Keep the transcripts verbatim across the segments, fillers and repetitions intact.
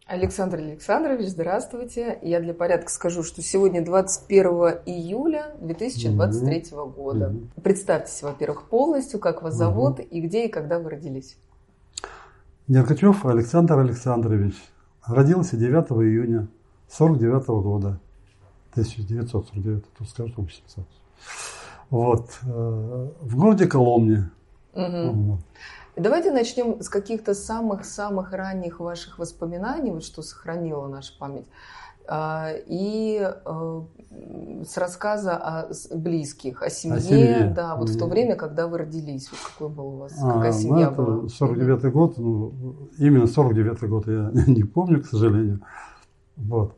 Александр Александрович, здравствуйте. Я для порядка скажу, что сегодня двадцать первого июля две тысячи двадцать третьего года. Mm-hmm. Представьтесь, во-первых, полностью, как вас зовут mm-hmm. и где и когда вы родились. Деркачев Александр Александрович. Родился девятого июня сорок девятого года. тысяча девятьсот сорок девятый, тут скажу, восемьсот. Вот. В городе Коломне. Mm-hmm. Вот. Давайте начнем с каких-то самых-самых ранних ваших воспоминаний, вот что сохранила наша память, и с рассказа о близких, о семье, о семье. Да, вот mm-hmm. в то время, когда вы родились, вот какой был у вас, а, какая семья ну, была? сорок девятый mm-hmm. год, ну, именно сорок девятый год я не помню, к сожалению. Вот.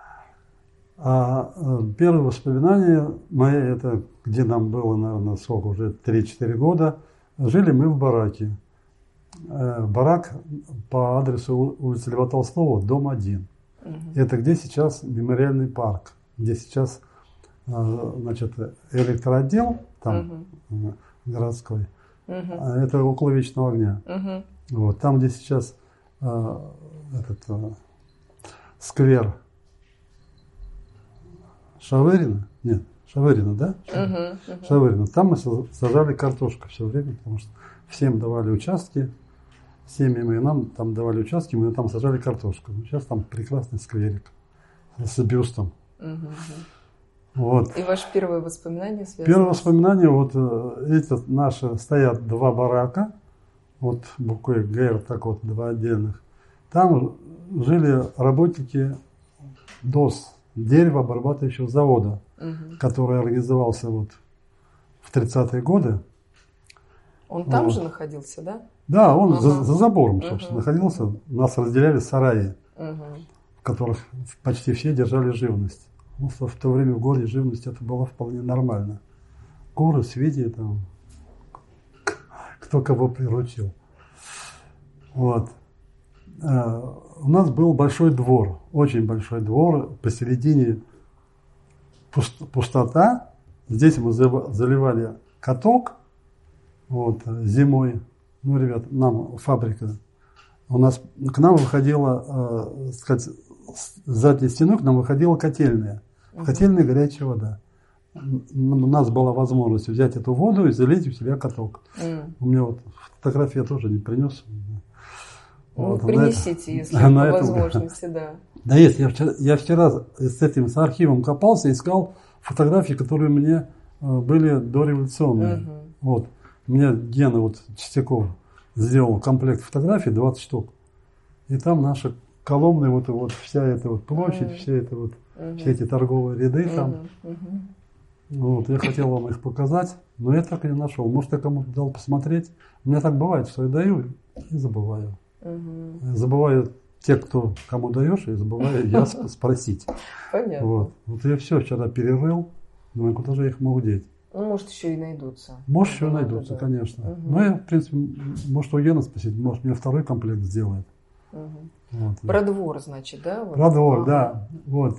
А первые воспоминания мои, это где нам было, наверное, сколько, уже три-четыре года, жили мы в бараке. Барак по адресу улицы Льва Толстого, дом один. Угу. Это где сейчас мемориальный парк, где сейчас, значит, электроотдел там угу. городской. Угу. Это около Вечного огня. Угу. Вот, там, где сейчас а, этот а, сквер Шаверина, нет, Шаверина, да? Угу. Угу. Шаверина. Там мы сажали картошку все время, потому что всем давали участки. Семьями нам там давали участки, мы там сажали картошку. Сейчас там прекрасный скверик с бюстом. Угу. Вот. И ваши первые воспоминания связаны? Первые воспоминания, вот эти наши, стоят два барака, вот буквой Г, вот так вот, два отдельных. Там жили работники ДОС, деревообрабатывающего завода, угу. который организовался вот в тридцатые годы. Он там вот. же находился, да? Да, он uh-huh. за, за забором, собственно, uh-huh. находился. Нас разделяли сараи, uh-huh. в которых почти все держали живность. Ну, в то время в городе живность это было вполне нормально. Куры, свиньи, там, кто кого приручил. Вот. У нас был большой двор, очень большой двор, посередине пустота. Здесь мы заливали каток вот, зимой. Ну, ребят, нам фабрика. У нас к нам выходила, э, сказать, с задней стеной к нам выходила котельная. В котельной горячая вода. У нас была возможность взять эту воду и залить у себя каток. Mm. У меня вот фотографии я тоже не принес. Ну, вот, принесите, это, если по этом, возможности, да. Да есть. Я вчера, я вчера с этим с архивом копался, искал фотографии, которые у меня были дореволюционные. Mm-hmm. Вот. У меня Гена вот Чистяков сделал комплект фотографий, двадцать штук. И там наши Коломны, вот, вот вся эта вот площадь, mm-hmm. вся эта вот, mm-hmm. все эти торговые ряды там. Mm-hmm. Mm-hmm. Вот, я хотел вам их показать, но я так и не нашел. Может, я кому-то дал посмотреть. У меня так бывает, что я даю и забываю. Mm-hmm. Забываю те, кто кому даешь, и забываю я спросить. Понятно. Вот. Вот я все вчера перерыл, думаю, куда же я их могу деть. Ну, может, еще и найдутся. Может, еще найдутся, да, конечно. Угу. Но я, в принципе, может, у Гена спросить, может, мне второй комплект сделает. Угу. Вот. Про да. двор, значит, да? Вот. Про двор, ага. да. Вот.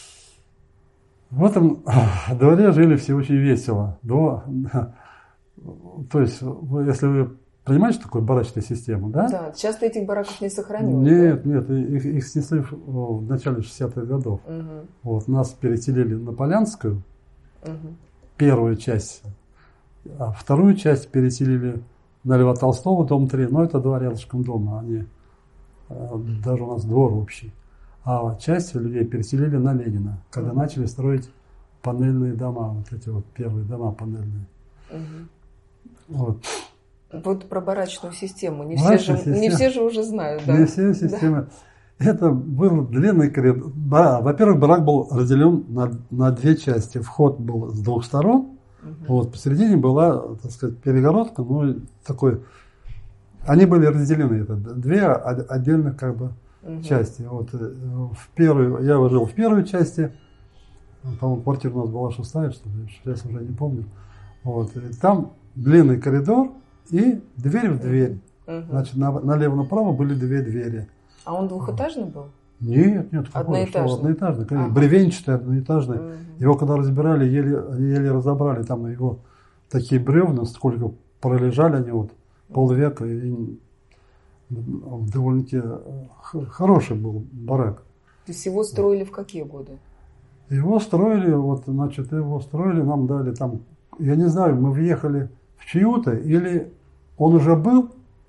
В этом дворе жили все очень весело. До, то есть, если вы понимаете, что такое барачная система, да? Да, часто этих бараков не сохранилось. Нет, да? нет, их, их снесли в, в начале шестидесятых годов. Угу. Вот, нас переселили на Полянскую. Угу. Первую часть, а вторую часть переселили на Льва Толстого, дом три, но это два рядышком дома, они, даже у нас двор общий. А часть людей переселили на Ленина, когда uh-huh. начали строить панельные дома, вот эти вот первые дома панельные. Uh-huh. Вот. Вот про барачную систему, не, все же, не все же уже знают. Да? Не все системы. Да. Это был длинный коридор. Да, во-первых, барак был разделен на, на две части. Вход был с двух сторон. Uh-huh. Вот, посередине была, так сказать, перегородка, ну, такой. Они были разделены. Это две отдельных как бы uh-huh. части. Вот, в первую, я жил в первой части. По-моему, квартира у нас была шестая, что ли, сейчас уже не помню. Вот, и там длинный коридор и дверь в дверь. Uh-huh. Значит, на, налево-направо были две двери. А он двухэтажный был? Нет, нет, одноэтажный. Одноэтажный, конечно. Ага. Бревенчатый, одноэтажный. Угу. Его когда разбирали, еле, еле разобрали, там его такие бревна, сколько пролежали они вот полвека. И довольно-таки хороший был барак. То есть его строили в какие годы? Его строили, вот, значит, его строили, нам дали там, я не знаю, мы въехали в чью-то, или он уже был,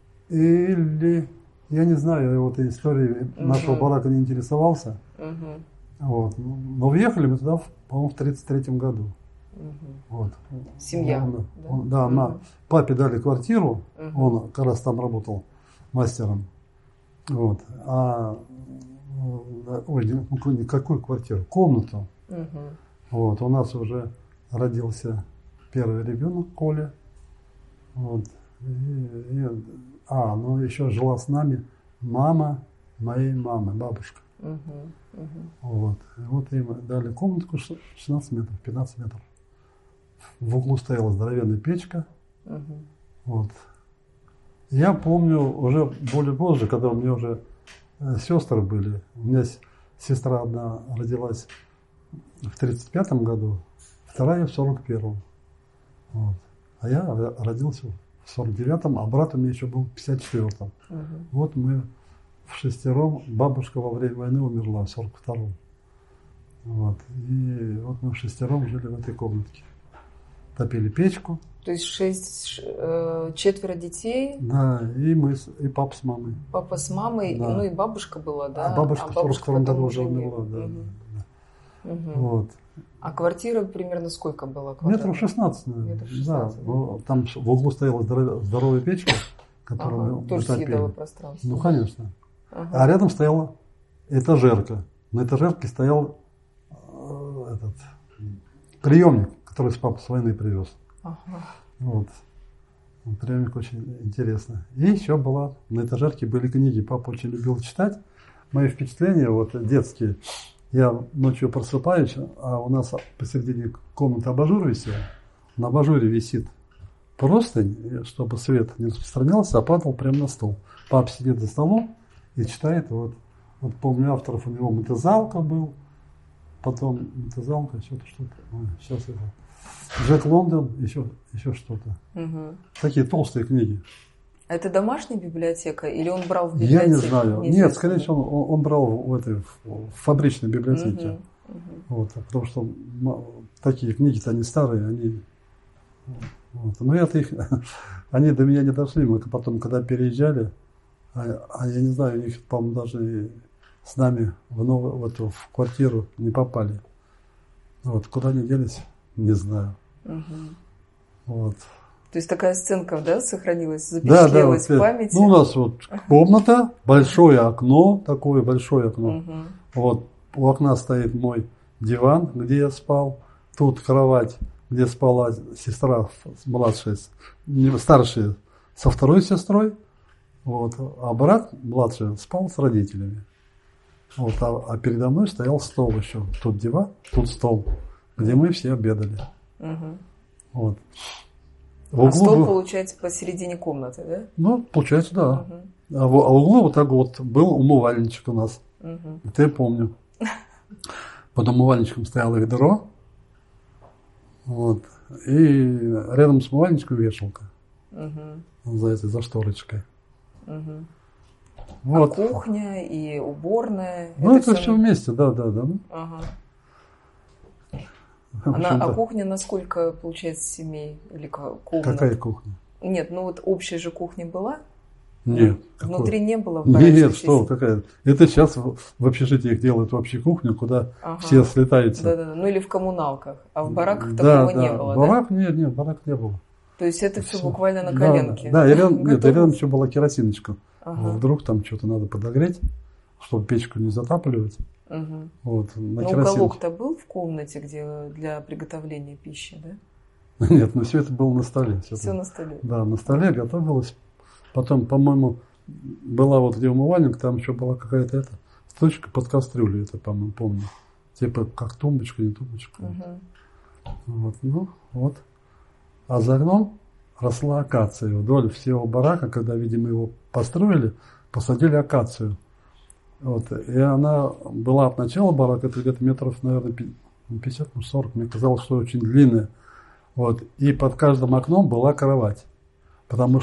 или, я не знаю, я вот этой истории uh-huh. нашего барака не интересовался. Uh-huh. Вот. Но въехали мы туда, по-моему, в тридцать третьем году. Uh-huh. Вот. Семья. Он, да, он, да uh-huh. на, папе дали квартиру, uh-huh. он как раз там работал мастером. Вот. А, ой, ну, какую квартиру? Комнату. Uh-huh. Вот. У нас уже родился первый ребенок, Коля. Вот. И, и, а, ну еще жила с нами мама моей мамы, бабушка. Uh-huh. Uh-huh. Вот. И вот им дали комнатку шестнадцать метров, пятнадцать метров. В углу стояла здоровенная печка. Uh-huh. Вот. Я помню уже более позже, когда у меня уже э, сестры были. У меня сестра одна родилась в тридцать пятом году, вторая в сорок первом. Вот. А я родился в сорок девятом, а брат у меня еще был в пятьдесят четвёртом. Uh-huh. Вот мы в шестером, бабушка во время войны умерла в сорок втором. Вот. И вот мы в шестером жили в этой комнатке. Топили печку. То есть шесть, э, четверо детей. Да, и мы, и папа с мамой. Папа с мамой, да. Ну и бабушка была, да? А бабушка, а бабушка в сорок втором году уже умерла, да. Угу. да. Угу. Вот. А квартира примерно сколько была? Метров шестнадцать, наверное. Метров шестнадцать, да. Да. Там в углу стояла здоровая, здоровая печка, которую ага, мы тоже топили. съедало пространство. Ну, конечно. Ага. А рядом стояла этажерка. На этажерке стоял э, этот приемник, который с папой с войны привез. Ага. Вот. Приемник очень интересно. И еще была, на этажерке были книги. Папа очень любил читать. Мои впечатления вот детские. Я ночью просыпаюсь, а у нас посередине комнаты абажур висел. На абажуре висит простынь, чтобы свет не распространялся, а падал прямо на стол. Папа сидит за столом и читает. Вот, вот помню, авторов у него Мотозалка был. Потом Мотозалка, что-то, что-то. Ой, сейчас это. Джек Лондон, еще, еще что-то. Угу. Такие толстые книги. Это домашняя библиотека или он брал в библиотеке? Я не знаю. Нет, скорее всего, он, он брал в этой в фабричной библиотеке. Угу. Угу. Вот, потому что такие книги-то они старые, они. Вот. Но это их, они до меня не дошли. Мы потом, когда переезжали, а, а я не знаю, у них, по-моему, даже с нами в новую, в эту в квартиру не попали. Вот, куда они делись, не знаю. Угу. Вот. То есть такая сценка, да, сохранилась, запечатлелась да, да, в памяти? Ну, у нас вот комната, большое окно, такое большое окно. Угу. Вот у окна стоит мой диван, где я спал. Тут кровать, где спала сестра младшая, старшая со второй сестрой. Вот, а брат младший спал с родителями. Вот, а, а передо мной стоял стол еще. Тут диван, тут стол, где мы все обедали. Угу. Вот. А стол, был, получается, посередине комнаты, да? Ну, получается, да. Угу. А, в, а в углу вот так вот был умывальничек у нас. Угу. Это я помню. Под умывальничком стояло ведро. Вот. И рядом с умывальничком вешалка. Угу. За этой, за шторочкой. Угу. Вот. А кухня и уборная? Ну, это, это все вместе, да, да, да. Ага. Она, а кухня на сколько, получается, семей или комнат? Какая кухня? Нет, ну вот общая же кухня была? Нет. Внутри какой? Не было? Нет, что, какая? Это сейчас в общежитиях делают вообще кухню, куда ага. все слетаются. Да, да, да. Ну или в коммуналках. А в бараках да, такого да. не было, барак, да? Нет, нет, барак не было. То есть это все, все буквально на коленке? Да, да. И рядом, нет, рядом еще была керосиночка. Ага. Вдруг там что-то надо подогреть, чтобы печку не затапливать. Угу. Вот, но уголок-то был в комнате, где для приготовления пищи, да? Нет, ну все это было на столе. Все, все на столе. Да, на столе готовилось. Потом, по-моему, была вот где умывальник, там еще была какая-то эта точка под кастрюлей, это, по-моему, помню. Типа как тумбочка, не тумбочка. Угу. Вот, ну, вот. А за окном росла акация. Вдоль всего барака, когда, видимо, его построили, посадили акацию. Вот. И она была от начала барака, это где-то метров, наверное, пятьдесят, сорок. Мне казалось, что очень длинная. Вот. И под каждым окном была кровать. Потому что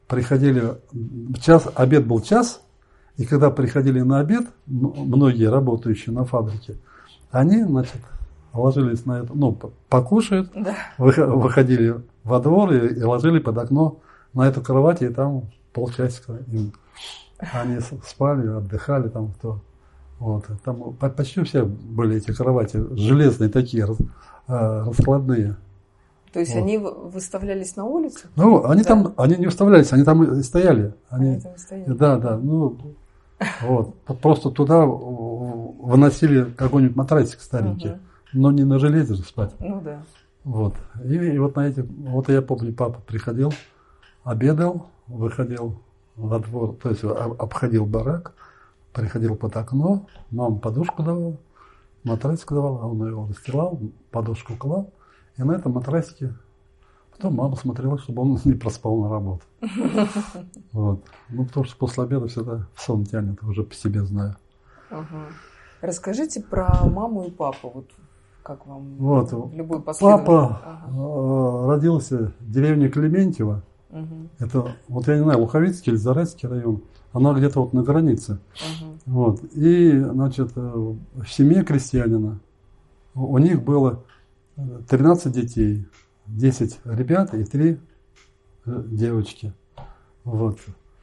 приходили, час, обед был час, и когда приходили на обед, многие работающие на фабрике, они, значит, ложились на это, ну, покушают, да. выходили во двор и, и ложили под окно на эту кровать, и там полчасика им, они спали, отдыхали там кто. Вот. Там почти все были эти кровати, железные такие, раз, раскладные. То есть вот. Они выставлялись на улице? Ну, они да. там, они не выставлялись, они там и стояли. Они, они там и стояли. Да, да, ну, вот. Просто туда выносили какой-нибудь матрасик старенький. Угу. Но не на железе же спать. Ну да. Вот. И, и вот на эти, вот я помню, папа приходил, обедал, выходил во двор, то есть обходил барак, приходил под окно, мама подушку давала, матрасик давала, а он его расстилал, подушку клал, и на этом матрасике потом мама смотрела, чтобы он не проспал на работу. Вот. Ну, потому что после обеда всегда в сон тянет, уже по себе знаю. Расскажите про маму и папу. Вот как вам вот. в любой последовательности? Папа ага. родился в деревне Клементьево. Угу. Это, вот я не знаю, Луховицкий или Зарайский район. Она где-то вот на границе. Угу. Вот. И, значит, в семье крестьянина у них было тринадцать детей. десять ребят и три девочки. Вот.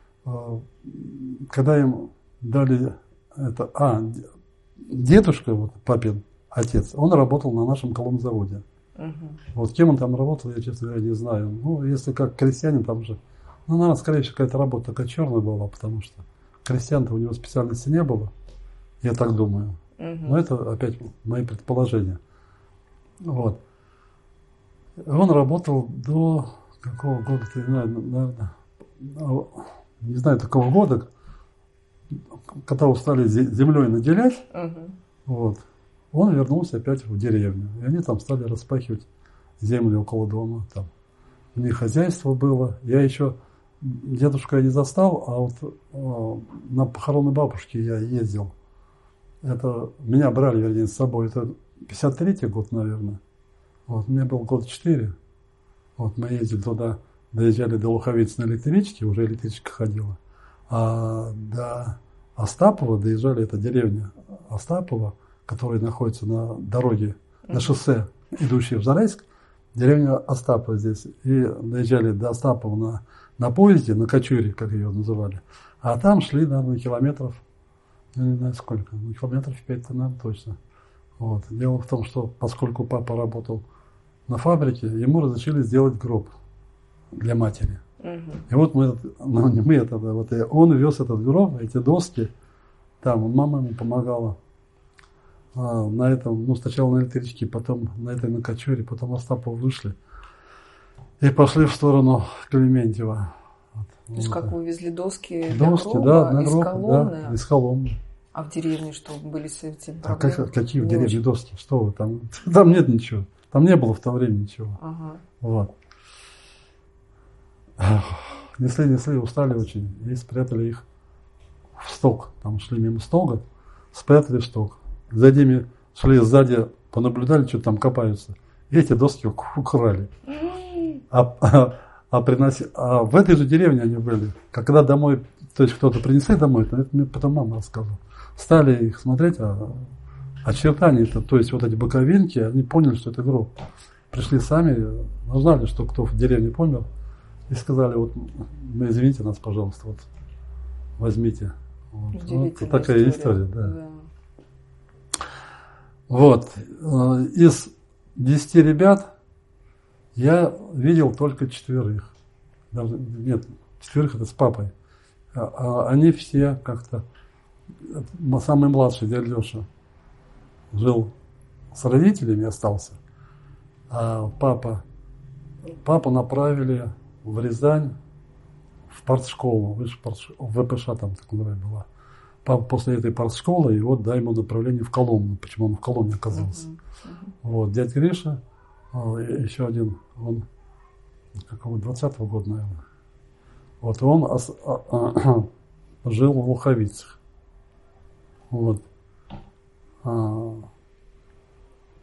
Когда им дали это... А, дедушка, вот, папин отец, он работал на нашем колонзаводе. Uh-huh. Вот кем он там работал, я, честно говоря, не знаю. Ну, если как крестьянин, там же, ну, наверное, скорее всего, какая-то работа такая черная была, потому что крестьян-то у него специальности не было, я так думаю. Uh-huh. Но это опять мои предположения. Вот. Он работал до какого года, не знаю, наверное, не знаю, такого года, когда его стали землей наделять, uh-huh. вот, он вернулся опять в деревню. И они там стали распахивать землю около дома. Там. У них хозяйство было. Я еще, дедушка я не застал, а вот э, на похороны бабушки я ездил. Это, меня брали, вернее, с собой. Это пятьдесят третий год, наверное. Вот, мне было год четыре. Вот, мы ездили туда, доезжали до Луховицы на электричке, уже электричка ходила. А до Остапова доезжали, это деревня Остапова, которая находится на дороге, на шоссе, идущей в Зарайск, деревня Остапова здесь. И доезжали до Остапова на, на поезде, на кочуре, как ее называли. А там шли, наверное, километров, я не знаю сколько, ну, километров пять, наверное, точно. Вот. Дело в том, что поскольку папа работал на фабрике, ему разрешили сделать гроб для матери. Uh-huh. И вот мы, ну, не мы, это, вот, он вез этот гроб, эти доски, там мама ему помогала. А, на этом, ну, сначала на электричке, потом на этой на кочуре, потом Остапов вышли и пошли в сторону Клементьева. Вот. То есть, вот. Как вы везли доски, доски для гроба, да, на из гроб, колонны? Да, из колонны. А в деревне что, были с этим проблемы? А как, какие в деревне очень. Доски? Что вы там? Там нет ничего. Там не было в то время ничего. Ага. Вот. Несли, несли, устали очень. И спрятали их в сток. Там шли мимо стога, спрятали в сток. За ними шли сзади, понаблюдали, что там копаются. И эти доски украли. А, а, а, приноси, а в этой же деревне они были. Когда домой, то есть кто-то принесли домой, то это мне потом мама рассказывала. Стали их смотреть, а очертания, это, то есть вот эти боковинки, они поняли, что это гроб. Пришли сами, узнали, что кто в деревне помер, и сказали, вот, ну, извините нас, пожалуйста, вот, возьмите. Вот, вот такая история, история да. да. Вот. Из десяти ребят я видел только четверых. Даже, нет, четверых это с папой. А они все как-то... Самый младший, дядя Леша, жил с родителями, остался. А папа, папу направили в Рязань, в партшколу, в ВПШ там такая была. Папа после этой партшколы, и вот дай ему направление в Коломну. Почему он в Коломне оказался. Uh-huh. Uh-huh. Вот, дядя Гриша, еще один, он какого двадцатого года, наверное. Вот, он ос, а, а, жил в Луховицах. Вот. А,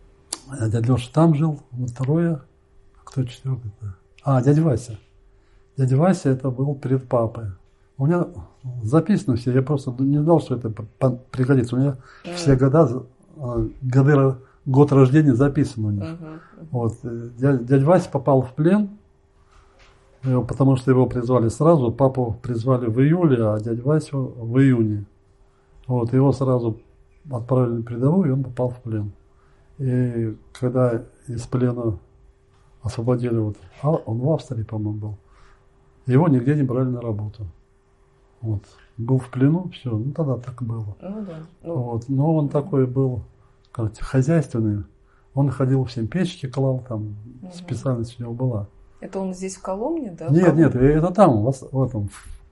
дядя Леша там жил, вот второе, кто четвертый-то? А, дядя Вася. дядя Вася это был перед папой. У меня записано все, я просто не знал, что это пригодится. У меня mm. все года, годы, год рождения записан у них. Uh-huh. Вот. Дядя, дядя Вася попал в плен, потому что его призвали сразу. Папу призвали в июле, а дядю Васю в июне. Вот. Его сразу отправили на передовую, и он попал в плен. И когда из плена освободили, вот, а он в Австрии, по-моему, был, его нигде не брали на работу. Вот. Был в плену, все, ну тогда так было. Ну, да. ну. Вот. Но он такой был, как хозяйственный. Он ходил всем печки клал, там угу. специальность у него была. Это он здесь в Коломне, да? Нет, нет, это там, в этом.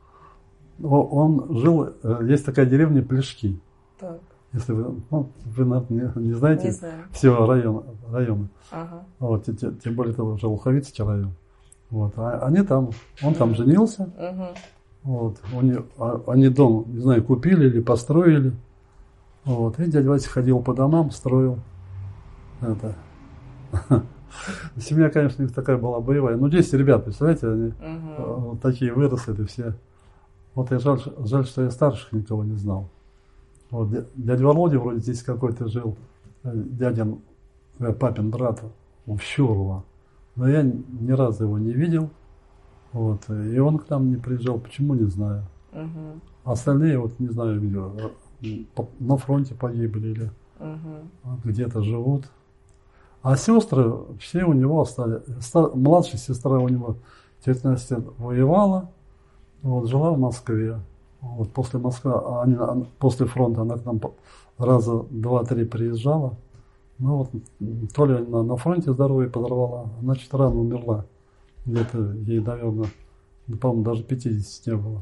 Он жил, есть такая деревня Плешки. Так. Если вы, ну, вы наверное, не, не знаете не всего района. района. Ага. Вот, тем, тем более это уже Луховицкий район. Вот. А они там, он там женился. Угу. Вот. Они, они дом, не знаю, купили или построили. Вот. И дядя Вася ходил по домам, строил. Это. Семья, конечно, у них такая была боевая. Ну, десять ребят, представляете, они угу. вот такие выросли, это все. Вот я жаль, жаль, что я старших никого не знал. Вот. Дядя Володя вроде здесь какой-то жил, дядин, папин брат, в Щурово. Но я ни разу его не видел. Вот. И он к нам не приезжал, почему, не знаю. Угу. Остальные, вот не знаю, видел, на фронте погибли или угу. где-то живут. А сестры все у него остались. Младшая сестра у него, тетя Настя, воевала, вот, жила в Москве. Вот, после Москвы, они, после фронта она к нам раза два-три приезжала. Ну вот, то ли она на фронте здоровье подорвала, значит, рано умерла. Где-то ей, наверное, по-моему, даже пятидесяти не было.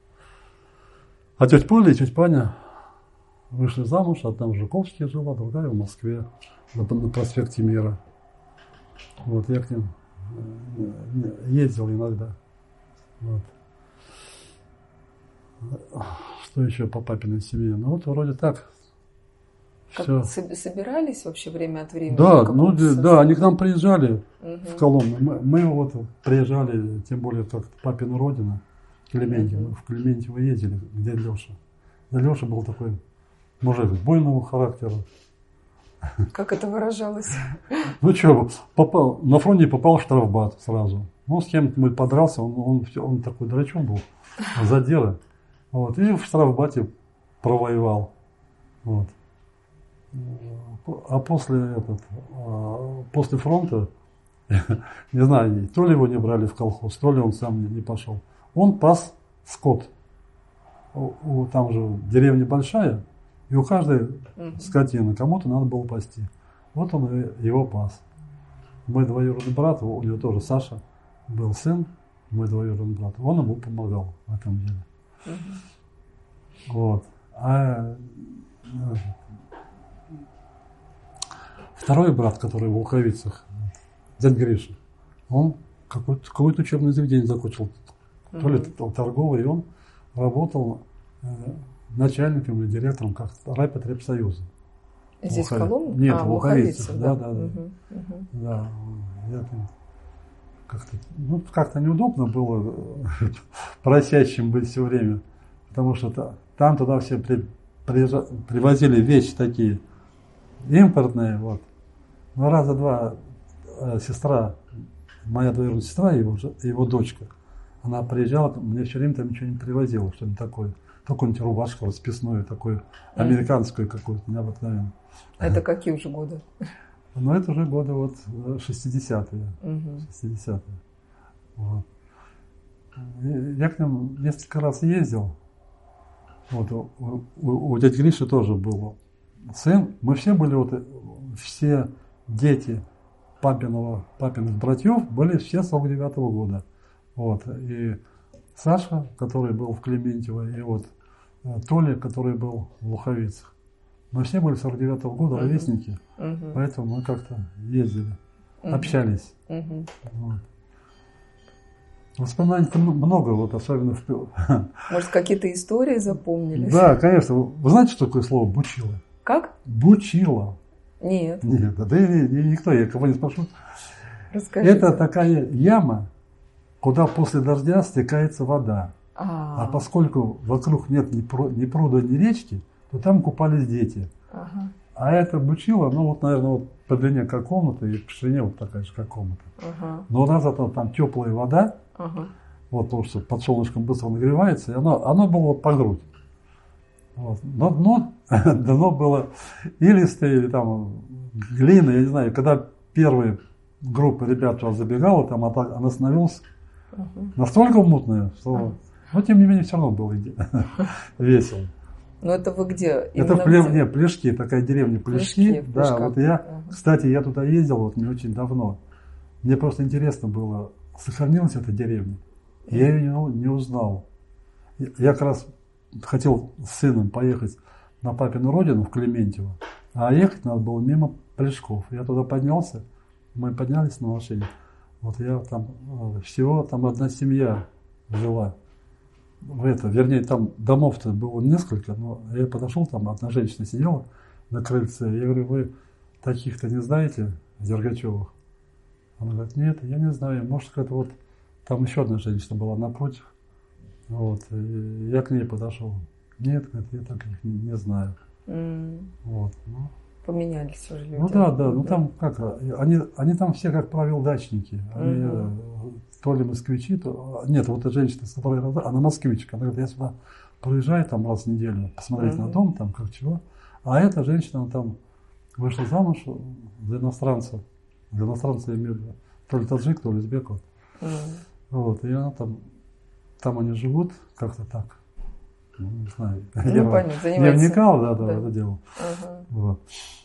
А тетя Поля и тетя Паня вышли замуж, одна в Жуковске жила, другая в Москве, на, на проспекте Мира. Вот, я к ним ездил иногда. Вот. Что еще по папиной семье? Ну вот вроде так. Как все. Собирались вообще время от времени? Да, ну да, они к нам приезжали угу. в Коломну. Мы, мы вот приезжали, тем более как папину родину, Клементьево. Угу. Мы в Клементьево ездили, где Леша. Да, Леша был такой мужик буйного характера. Как это выражалось? Ну что, попал, на фронте попал в штрафбат сразу. Ну, с кем-то мы подрался, он, он, он такой драчун был, задира. Вот, и в штрафбате провоевал. Вот. А после, этот, после фронта, не знаю, то ли его не брали в колхоз, то ли он сам не пошел. Он пас скот. Там же деревня большая, и у каждой скотины кому-то надо было пасти. Вот он его пас. Мой двоюродный брат, у него тоже Саша был сын, мой двоюродный брат, он ему помогал в этом деле. Вот. А второй брат, который в Луховицах, дядя Гриша, он какое-то, какое-то учебное заведение закончил, то ли mm-hmm. торговый, и он работал э, начальником или директором как-то райпотребсоюза. Здесь в Коломне? Нет, а, в Луховицах, да, да, да, да. Угу, угу. да. Я, как-то, ну, как-то неудобно было просящим быть все время, потому что там туда все при, приезжали, привозили вещи такие импортные, вот. Но раза два э, сестра, моя двоюродная сестра, его, его дочка, она приезжала, мне все время там ничего не привозила, что-нибудь такое. Какую-нибудь рубашку расписную, такую американскую какую-то, необыкновенную. А это какие уже годы? Ну, это уже годы вот шестидесятые. Угу. шестидесятые. Вот. Я к ним несколько раз ездил. Вот, у, у, у дяди Гриши тоже был сын. Мы все были, вот, все дети папиного, папиных братьев были все сорок девятого года. Вот. И Саша, который был в Клементьево, и вот Толя, который был в Луховицах. Мы все были сорок девятого года, ровесники, uh-huh. поэтому мы как-то ездили, uh-huh. общались. Uh-huh. Вот. Воспоминаний много, вот особенно в... Может, какие-то истории запомнились? Да, конечно. Вы знаете, что такое слово «бучило»? Как? Бучило. Нет. Нет, да и, и никто, я кого не спрошу. Расскажите. Это такая яма, куда после дождя стекается вода. А, А поскольку вокруг нет ни, про, ни пруда, ни речки, то там купались дети. ага, А это бучило, ну вот, наверное, вот по длине как комната и по ширине вот такая же как комната. ага, Но у нас зато там теплая вода, ага. вот, потому что под солнышком быстро нагревается, и оно, оно было вот по грудь. Вот. Но дно, дно было илистое, или там глина, я не знаю. Когда первая группа ребят туда забегала, там она становилась Uh-huh. настолько мутная, что... Uh-huh. Но тем не менее все равно было весело. Ну это вы где? Это в Плев... не, Плешки, такая деревня Плешки. Плешки да, вот я, uh-huh. кстати, я туда ездил вот не очень давно. Мне просто интересно было, сохранилась эта деревня. Uh-huh. Я ее не, не узнал. Я как раз хотел с сыном поехать на папину родину в Клементьево, а ехать надо было мимо Плешков. Я туда поднялся, мы поднялись на машине. Вот я там, всего там одна семья жила. В это, вернее, там домов-то было несколько, но я подошел, там одна женщина сидела на крыльце. Я говорю, вы таких-то не знаете, Дергачевых? Она говорит, нет, я не знаю. Может, это вот там еще одна женщина была напротив. Вот, и я к ней подошел. Нет, говорит, я так их не, не знаю. Mm. Вот, ну. Поменялись уже люди. Ну да, да, ну там как, они, они там все, как правило, дачники. Они uh-huh. то ли москвичи, то... Нет, вот эта женщина, с которой я, она москвичка. Она говорит, я сюда приезжаю там раз в неделю, посмотреть uh-huh. на дом, там как чего. А эта женщина там вышла замуж за иностранца. За иностранца я имею в виду, то ли таджик, то ли узбек. Вот. Uh-huh. Вот, и она там, там они живут как-то так. Ну, не знаю. Ну, я понятно, не вникал, да, да, да. в это дело. Ага. Вот.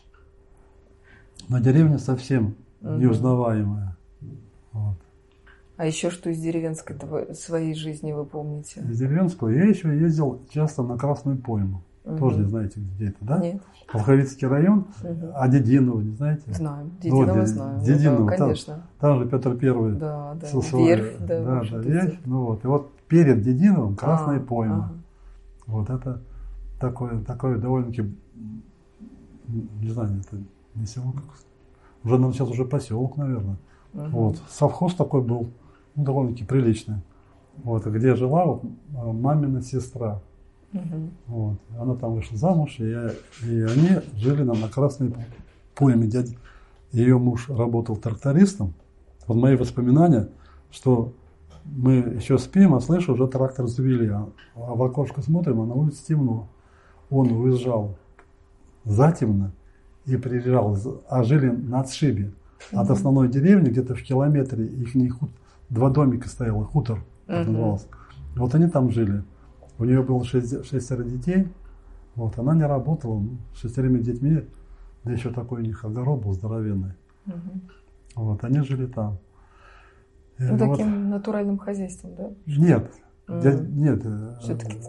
Но деревня совсем угу. неузнаваемая. Вот. А еще что из деревенской своей жизни вы помните? Из деревенского я еще ездил часто на Красную пойму. Угу. Тоже не знаете, где это, да? Нет. Волховицкий район, угу. а Дединово, не знаете? Знаю, Дединово вот, знаю. Дединово, ну, да, конечно. Там, там же Петр Первый. Да, да. Свой, Верфь, да. Да, да, верфь. Ну вот. И вот перед Дединовым Красная а, пойма. Ага. Вот это такое, такое довольно-таки, не знаю, это не село, уже, наверное, сейчас уже поселок, наверное. Uh-huh. Вот. Совхоз такой был, ну, довольно-таки приличный. Вот. Где жила вот, мамина сестра. Uh-huh. Вот. Она там вышла замуж, и, я, и они жили на, на Красной пойме. Дядя, ее муж работал трактористом. Вот мои воспоминания, что мы еще спим, а слышу, уже трактор завели. А в окошко смотрим, а на улице темно. Он уезжал затемно и приезжал, а жили на отшибе. Uh-huh. От основной деревни, где-то в километре, их не худ... два домика стояло, хутор uh-huh. назывался. Вот они там жили. У нее было шесть, шестеро детей. Вот, она не работала, с шестерыми детьми, да еще такой у них огород был здоровенный. Uh-huh. Вот, они жили там. Ну, вот. Таким натуральным хозяйством, да? Нет, mm. дядя, нет. Все-таки.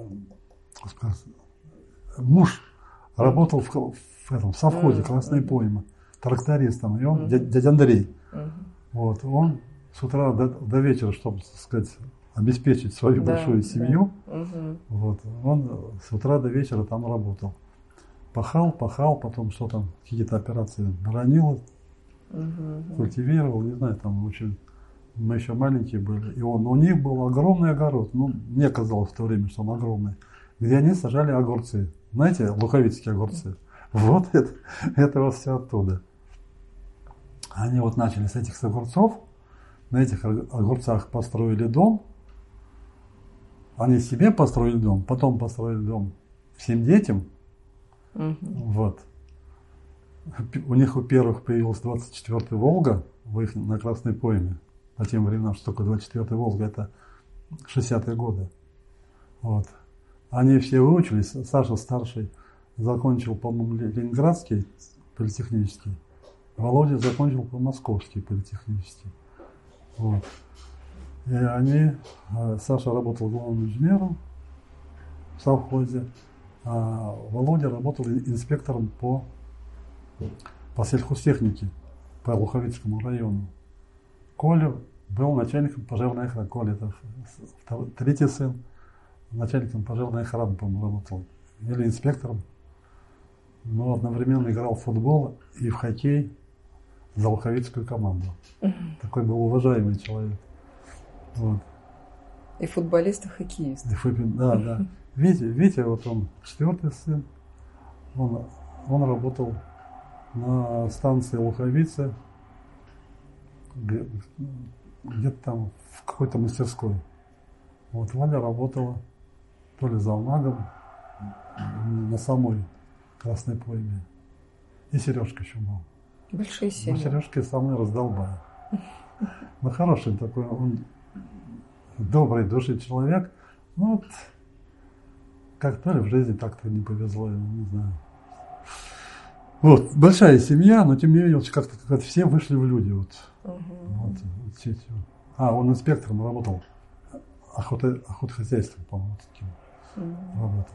Муж mm. работал в, в, этом, в совхозе mm. Красной mm. поймы, трактористом, и он, mm. дядя, дядя Андрей. Mm. Вот, он с утра до, до вечера, чтобы, так сказать, обеспечить свою да, большую семью, да. mm-hmm. вот, он с утра до вечера там работал. Пахал, пахал, потом что там, какие-то операции ранил, mm-hmm. культивировал, не знаю, там очень... Мы еще маленькие были, и он, у них был огромный огород, ну, мне казалось в то время, что он огромный, где они сажали огурцы. Знаете, луковицкие огурцы. Вот это, это вот все оттуда. Они вот начали с этих огурцов, на этих огурцах построили дом, они себе построили дом, потом построили дом всем детям. Mm-hmm. Вот. У них у первых появилась двадцать четвёртая Волга в их, на Красной пойме. По тем временам, что такое двадцать четвёртая Волга, это шестидесятые годы. Вот. Они все выучились. Саша старший закончил, по-моему, Ленинградский политехнический. Володя закончил по Московский политехнический. Вот. И они, Саша работал главным инженером в совхозе, а Володя работал инспектором по, по сельхозтехнике по Луховицкому району. Коля был начальником пожарной охраны. Коля, это второй, третий сын, начальником пожарной охраны, по-моему, работал. Или инспектором. Но одновременно играл в футбол и в хоккей за луховицкую команду. Uh-huh. Такой был уважаемый человек. Вот. И футболист, и хоккеист. И футбол, да, да. Витя, Витя, вот он четвертый сын, он, он работал на станции Луховицы, где-то там в какой-то мастерской. Вот Валя работала то ли завмагом на самой Красной пойме. И Сережка еще был. Большие семьи. Ну, Сережка самый раздолбай. Ну, хороший такой, он добрый души человек. Ну, вот, как то ли в жизни так-то не повезло ему, не знаю. Вот, большая семья, но тем не менее, вот, как-то как все вышли в люди. Вот. Угу. Вот, вот, все, все. А, он инспектором работал. Охота, охотхозяйством, по-моему, таким угу. работал.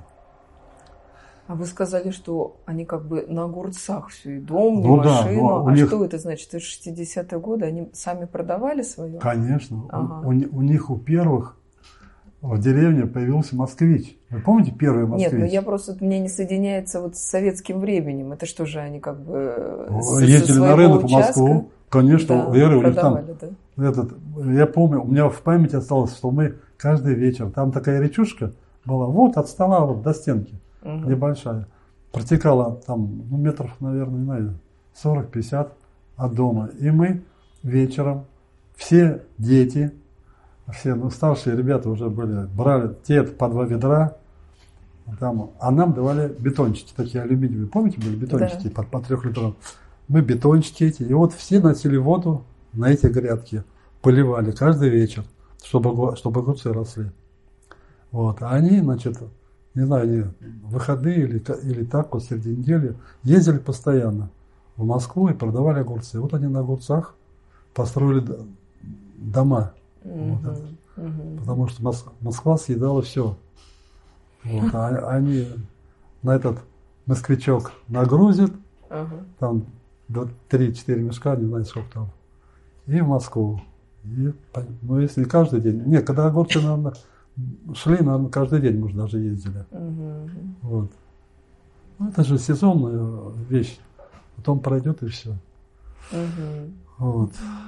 А вы сказали, что они как бы на огурцах все, и дом, и ну, машину. Да, а них... что это значит? Это шестидесятые годы, они сами продавали свое? Конечно. Ага. У, у, у них у первых в деревне появился москвич. Вы помните первый москвич? Нет, ну я просто, мне не соединяется вот с советским временем. Это что же, они как бы с, ездили на рынок участка? в Москву. Конечно, да, Веры, у них там, да. этот, я помню, у меня в памяти осталось, что мы каждый вечер, там такая речушка была, вот от стола вот до стенки, угу. небольшая, протекала там, ну, метров, наверное, не знаю, сорок-пятьдесят от дома. И мы вечером, все дети, все, ну, старшие ребята уже были, брали те по два ведра, там, а нам давали бетончики, такие алюминиевые, помните, были бетончики да. по, по трех литрам? Мы бетончики эти, и вот все носили воду на эти грядки, поливали каждый вечер, чтобы, чтобы огурцы росли. Вот, а они, значит, не знаю, они выходные или, или так вот среди недели ездили постоянно в Москву и продавали огурцы. Вот они на огурцах построили дома. Mm-hmm. Вот, mm-hmm. Потому что Москва съедала все. Вот, а они на этот москвичок нагрузят, uh-huh. там три-четыре мешка, не знаю, сколько там, и в Москву. И, ну, если не каждый день. Нет, когда огурцы, наверное, шли, наверное, каждый день, может, даже ездили. Uh-huh. Вот. Ну, это же сезонная вещь. Потом пройдет и все. Uh-huh. Вот.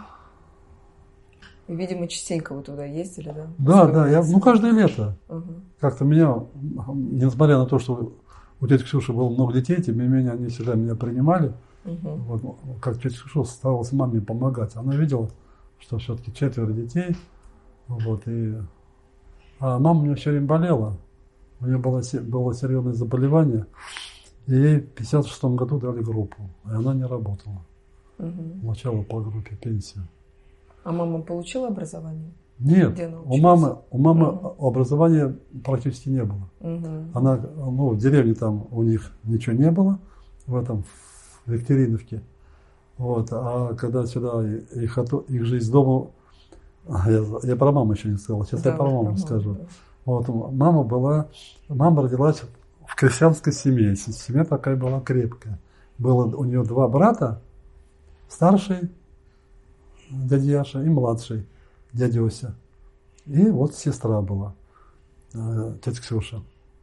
И, видимо, частенько вы туда ездили, да? Да, да, я, ну, каждое лето. Uh-huh. Как-то меня, несмотря на то, что у тети Ксюши было много детей, тем не менее, они всегда меня принимали. Uh-huh. Вот, как тетя Ксюша старалась маме помогать. Она видела, что все-таки четверо детей. Вот, и... А мама у меня все время болела. У нее было, было серьезное заболевание. И ей в пятьдесят шестом году дали группу. И она не работала. Uh-huh. Получала по группе пенсию. А мама получила образование? Нет, у мамы, у мамы uh-huh. образования практически не было. Uh-huh. Она, ну, в деревне там у них ничего не было, в этом, в Екатериновке. Вот, а когда сюда их, их жизнь дома, я, я про маму еще не сказал, сейчас да, я про маму про скажу. Да. Вот, мама была, мама родилась в крестьянской семье, семья такая была крепкая. Было у нее два брата, старший дядя Яша и младший дядя Ося. И вот сестра была, тетя Ксюша.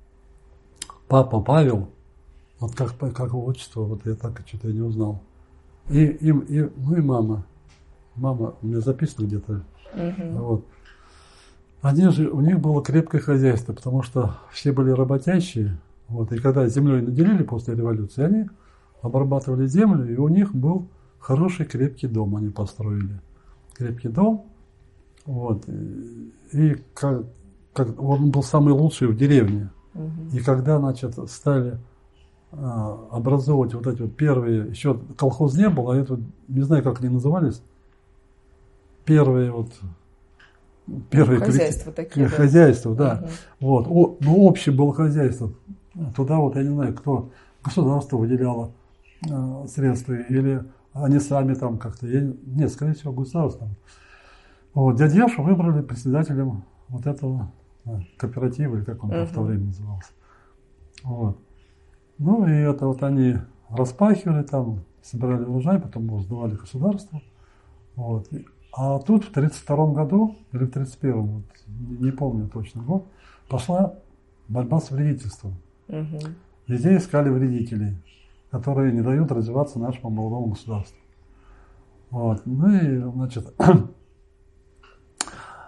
Папа Павел, вот как, как его отчество, вот я так что-то и не узнал. И, и, и, ну и мама. Мама, у меня записано где-то. Uh-huh. Вот. Они же, у них было крепкое хозяйство, потому что все были работящие. Вот, и когда землей наделили после революции, они обрабатывали землю, и у них был хороший крепкий дом, они построили. Крепкий дом. Вот. И как, как, он был самый лучший в деревне. Uh-huh. И когда, значит, стали а, образовывать вот эти вот первые, еще колхоз не было, а это, не знаю, как они назывались, первые вот, первые хозяйства крити... такие, хозяйства, да. да. Uh-huh. Вот. О, ну, общее было хозяйство. Туда вот, я не знаю, кто, государство выделяло а, средства, или они сами там как-то, я, нет, скорее всего, государство. Вот, дядю Яшу выбрали председателем вот этого а, кооператива, или как он uh-huh. в то время назывался. Вот. Ну и это вот они распахивали там, собирали урожай, потом его сдавали государству. Вот. А тут в тридцать втором году, или в тридцать первом, вот, не помню точно год, пошла борьба с вредительством. Uh-huh. Везде искали вредителей, которые не дают развиваться нашему молодому государству. Вот. Ну и, значит,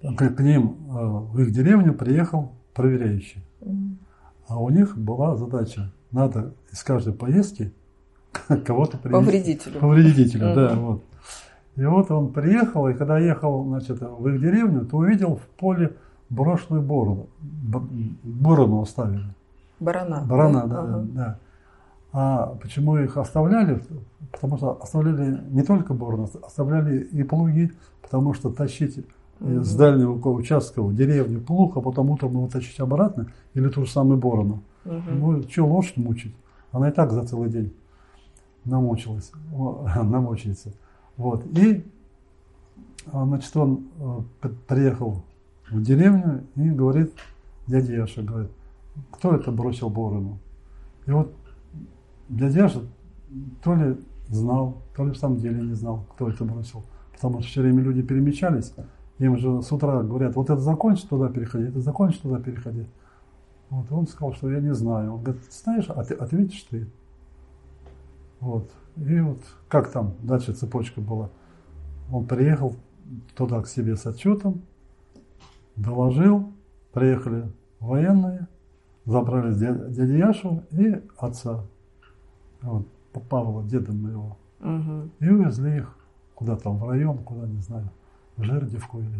к ним в их деревню приехал проверяющий. Mm. А у них была задача, надо из каждой поездки кого-то привезти. Повредителю. Повредителю, mm-hmm. да, вот. И вот он приехал, и когда ехал, значит, в их деревню, то увидел в поле брошенную борону. Борону оставили. Барана. Барана, да, да, ага. да. А почему их оставляли? Потому что оставляли не только борону, оставляли и плуги, потому что тащить mm-hmm. с дальнего участка в деревню плуг, а потом утром его тащить обратно, или ту же самую борону. Mm-hmm. Ну, что лошадь мучить? Она и так за целый день намучилась, намучается. Вот. И, значит, он приехал в деревню и говорит, дядя Яша, говорит, кто это бросил борону? И вот дядя Яша то ли знал, то ли в самом деле не знал, кто это бросил. Потому что все время люди перемещались, им же с утра говорят, вот это закончи, туда переходи, это закончи, туда переходи. Вот. Он сказал, что я не знаю. Он говорит, знаешь, а ты ответишь ты. Вот. И вот как там дальше цепочка была. Он приехал туда к себе с отчетом, доложил, приехали военные, забрали дядю Яшу и отца, вот, Павла, деда моего, угу. и увезли их куда там в район, куда, не знаю, в Жердевку или.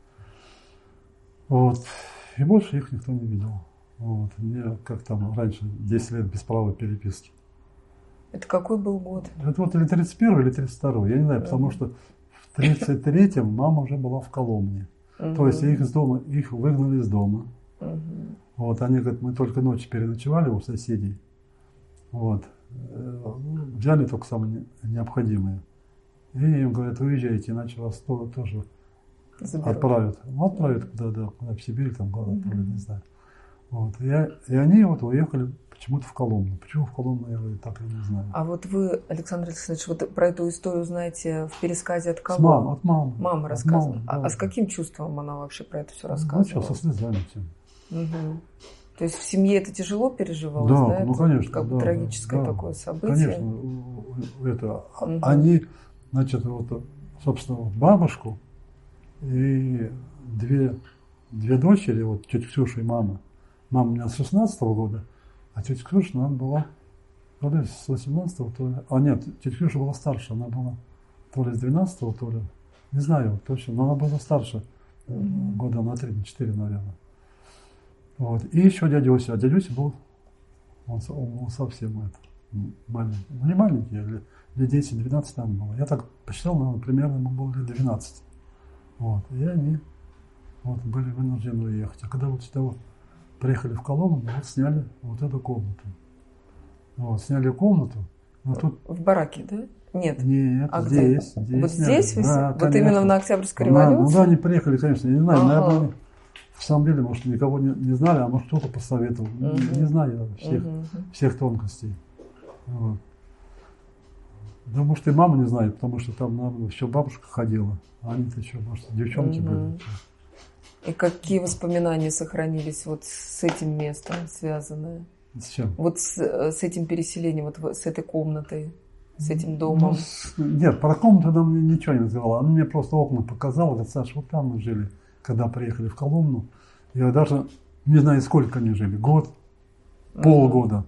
Вот. И больше их никто не видел. Вот. Мне, как там раньше, десять лет без права переписки. Это какой был год? Это вот или тридцать первый, или тридцать второй. Я не знаю, потому что в тридцать третьем мама уже была в Коломне. Uh-huh. То есть их из дома, их выгнали из дома. Uh-huh. Вот, они говорят, мы только ночью переночевали у соседей. Вот. Взяли только самое необходимое. И им говорят, уезжайте, иначе вас тоже заберут. Отправят. Ну, отправят куда, да, куда в Сибирь, там, куда, uh-huh. не знаю. Вот. И, и они вот уехали почему-то в Коломну. Почему в Коломну, я так и не знаю. А вот вы, Александр Александрович, вот про эту историю знаете в пересказе от кого? С мам, от мамы. Мама рассказывала. Мамы, а, да. а с каким чувством она вообще про это все рассказывала? Ну, что, со слезами тем. Угу. То есть в семье это тяжело переживалось, да? Да, ну это конечно. как бы да, трагическое да, такое событие. Конечно. Это, угу. Они, значит, вот, собственно, бабушку и две, две дочери, вот тетя Ксюша и мама. Мама у меня с шестнадцатого года, а тетя Ксюша, она была то ли с восемнадцатого, то ли... А нет, тетя Ксюша была старше, она была то ли с двенадцатого, то ли... Не знаю точно, но она была старше, mm-hmm. года на три, на четыре, наверное. Вот. И еще дядя Ося. А дядя Ося был, он, он был совсем это, маленький. Ну, не маленький, лет десять-двенадцать там было. Я так посчитал, наверное, примерно ему было лет двенадцать. Вот. И они вот, были вынуждены уехать. А когда вот сюда вот приехали в Коломну, вот сняли вот эту комнату. Вот, сняли комнату. Но тут... В бараке, да? Нет. Нет, а здесь, где? здесь. Вот здесь? Да, вот конечно. Именно на Октябрьской да, революции? Ну да, они приехали, конечно, я не знаю, ага. наверное, в самом деле, может, никого не, не знали, а может, кто-то посоветовал. Угу. Не, не знаю всех, угу. всех тонкостей. Вот. Да, может, и мама не знает, потому что там, наверное, еще бабушка ходила. А они-то еще, может, девчонки угу. были. И какие воспоминания сохранились вот с этим местом связанные? С чем? Вот с, с этим переселением, вот с этой комнатой, с этим домом. Ну, с, нет, про комнату она мне ничего не сказала. Она мне просто окна показала, говорит, Саша, вот там мы жили, когда приехали в Коломну. Я даже не знаю, сколько они жили. Год, uh-huh. полгода.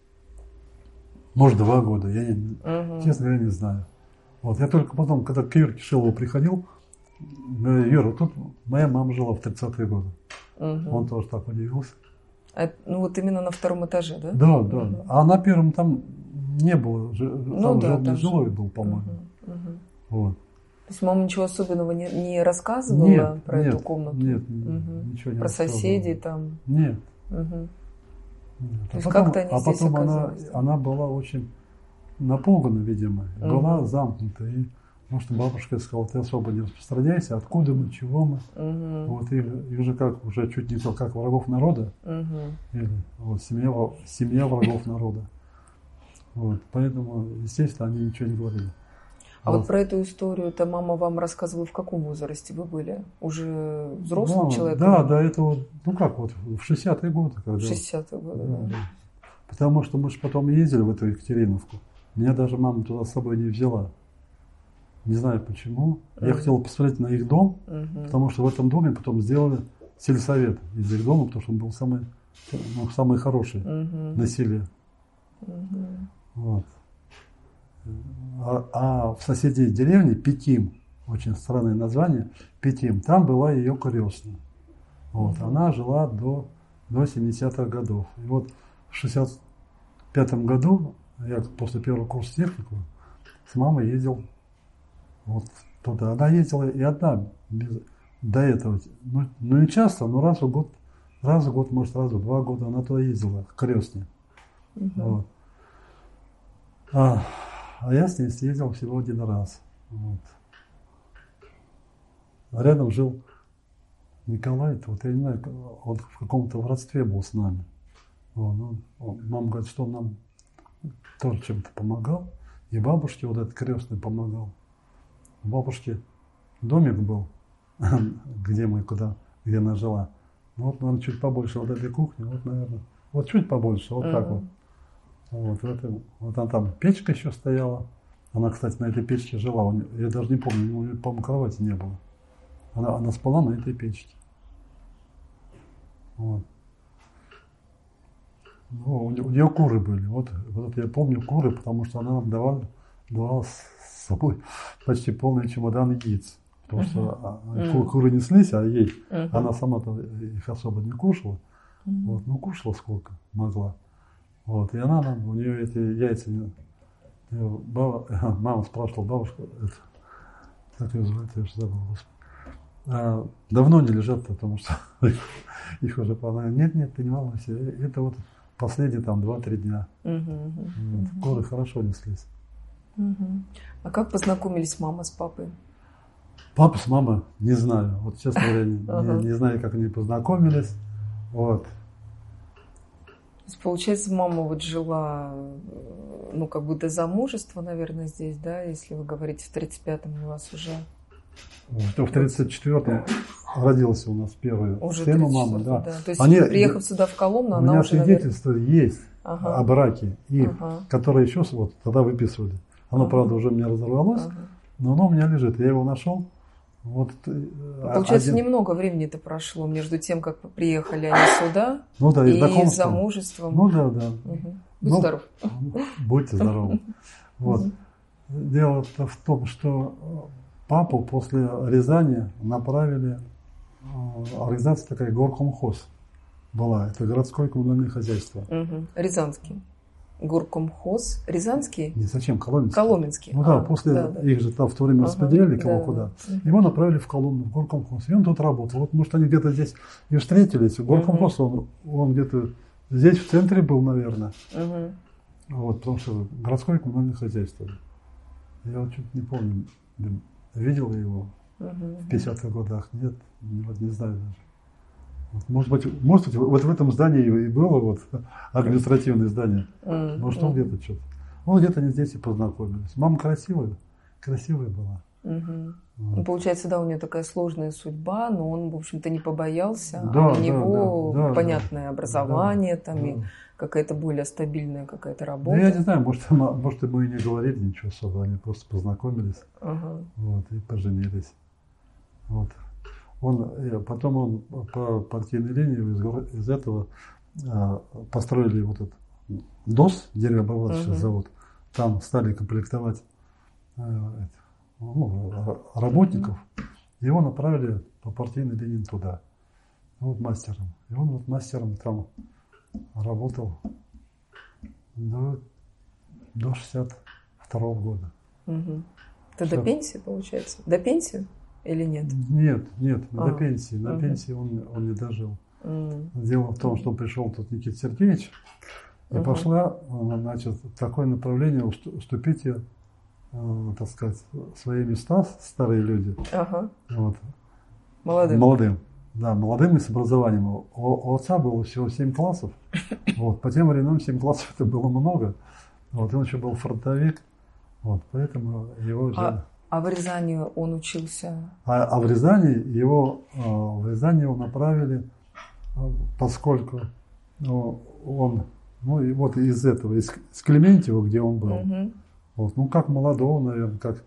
Может, два года. Я, uh-huh. честно говоря, не знаю. Вот. Я только потом, когда к Юрке Шилову приходил, говорю, Юра, тут моя мама жила в тридцатые годы. Uh-huh. Он тоже так удивился. А, ну вот именно на втором этаже, да? Да, да. Uh-huh. А на первом там не было, ну, там да, жил, там жилой же. был, по-моему. Uh-huh. Uh-huh. Вот. То есть мама ничего особенного не, не рассказывала нет, про нет, эту комнату? Нет, угу. ничего не про рассказывала. соседей там? Нет. Угу. нет. То а есть потом, как-то они а здесь потом оказались? она, она была очень напугана, видимо, угу. была замкнута. И, потому что бабушка сказала, ты особо не распространяйся, откуда мы, чего мы. Угу. Вот, и, и уже как, уже чуть не то, как врагов народа. Угу. Или вот, семья, семья врагов народа. Вот, поэтому, естественно, они ничего не говорили. А вот. вот про эту историю, это мама вам рассказывала, в каком возрасте вы были? Уже взрослым да, человеком? Да, да, это вот, ну как вот, в шестидесятые годы. Когда, в шестидесятые годы, да, да. да. Потому что мы же потом ездили в эту Екатериновку. Меня даже мама туда с собой не взяла. Не знаю почему. Я mm-hmm. хотел посмотреть на их дом, mm-hmm. потому что в этом доме потом сделали сельсовет из их дома, потому что он был самый, ну, самый хороший mm-hmm. на селе. Mm-hmm. Вот. А, а в соседней деревне Петим, очень странное название, Петим, там была ее крестная. Вот. Mm-hmm. Она жила до, до семидесятых годов. И вот в шестьдесят пятом году я после первого курса техникума с мамой ездил вот туда. Она ездила и одна без, до этого. Ну, ну не часто, но раз в год, раз в год, может раз в два года она туда ездила, к крестной. Mm-hmm. Вот. А, а я с ней съездил всего один раз. Вот. Рядом жил Николай, вот я не знаю, он в каком-то в родстве был с нами. Вот, он, он, мама говорит, что он нам тоже чем-то помогал. И бабушке вот этот крестный помогал. У бабушки домик был, где мы, куда, где она жила. Ну, вот, наверное, чуть побольше вот этой кухни, вот, наверное, вот чуть побольше, вот mm-hmm. так вот. Вот, это, вот она там печка еще стояла. Она, кстати, на этой печке жила. Я даже не помню, у нее, по-моему, кровати не было. Она, она спала на этой печке. Вот. Ну, у, у нее куры были. Вот, вот это я помню куры, потому что она нам давала, давала с собой почти полный чемодан яиц. Потому uh-huh. что uh-huh. куры неслись, а ей uh-huh. она сама-то их особо не кушала. Uh-huh. Вот, ну, кушала сколько могла. Вот, и она нам, у нее эти яйца, баба, мама спрашивала, бабушка, это, как ее звали, я уже забыл, а, давно не лежат, потому что их уже понравилось. Нет, нет, ты не волнуйся, это вот последние там два-три дня. Uh-huh, uh-huh, вот, куры uh-huh. хорошо неслись. Uh-huh. А как познакомились мама с папой? Папа с мамой, не знаю, вот честно говоря, uh-huh. не, не знаю, как они познакомились, вот. То есть, получается, мама вот жила, ну, как бы до замужества, наверное, здесь, да, если вы говорите, в тридцать пятом у вас уже... Что в тридцать четвёртом родился у нас первый сын у мамы, да. да. То есть, Они, приехав сюда в Коломну, она у меня уже, свидетельство наверное... есть ага. о браке, и, ага. которое еще вот тогда выписывали. Оно, ага. правда, уже у меня разорвалось, ага. но оно у меня лежит. Я его нашел. Вот, получается, один... немного времени-то прошло между тем, как приехали они сюда, ну, да, и, и замужеством. Ну да, да. Угу. Будь ну, здоров. Будьте здоровы. Вот. Дело в том, что папу после Рязани направили, организация такая горкомхоз была, это городское коммунальное хозяйство. Угу. Рязанский. Горкомхоз. Рязанский? Не, зачем? Коломенский. Коломенский. Ну а, да, после да, да. их же там в то время ага, распределили кого да, куда. Да. Его направили в Коломну, в горкомхоз. И он тут работал. Вот, может, они где-то здесь и встретились. Горкомхоз, угу. он, он где-то здесь в центре был, наверное. Угу. Вот, потому что городское коммунальное хозяйство. Я вот чуть не помню, видел я его угу. в пятидесятых годах. Нет, вот не знаю даже. Вот, может быть, может быть, вот в этом здании и было вот административное здание. Mm-hmm. Может, он где-то что-то. Ну, где-то они здесь и познакомились. Мама красивая, красивая была. Mm-hmm. Вот. Ну, получается, да, у нее такая сложная судьба, но он, в общем-то, не побоялся. Да, а у да, него да, понятное да, образование, да, там, да. и какая-то более стабильная какая-то работа. Ну, я не знаю, может, может, мы и не говорили ничего особо, они просто познакомились, uh-huh. вот, и поженились. Вот. Он, потом он по партийной линии из, из этого а, построили вот этот ДОС, деревообрабатывающий uh-huh. завод. Там стали комплектовать а, ну, работников. Uh-huh. Его направили по партийной линии туда. Вот мастером. И он вот мастером там работал до, до шестьдесят второго года. Uh-huh. Это до пенсии, получается? До пенсии? Или нет? Нет, нет, а, до пенсии. На угу. пенсии он, он не дожил. Угу. Дело в том, что пришел тут Никита Сергеевич, и угу. пошла, значит, такое направление, уступите, э, так сказать, свои места, старые люди. Ага. Вот. Молодым. Молодым. Да, молодым и с образованием. У, у отца было всего семь классов. Вот. По тем временам семь классов это было много. Вот. Он еще был фронтовик. Вот. Поэтому его же... А... А в Рязани он учился? А, а в Рязани его, в Рязани его направили, поскольку ну, он, ну и вот из этого, из, из Клементьева, где он был, угу. вот, ну как молодого, наверное, как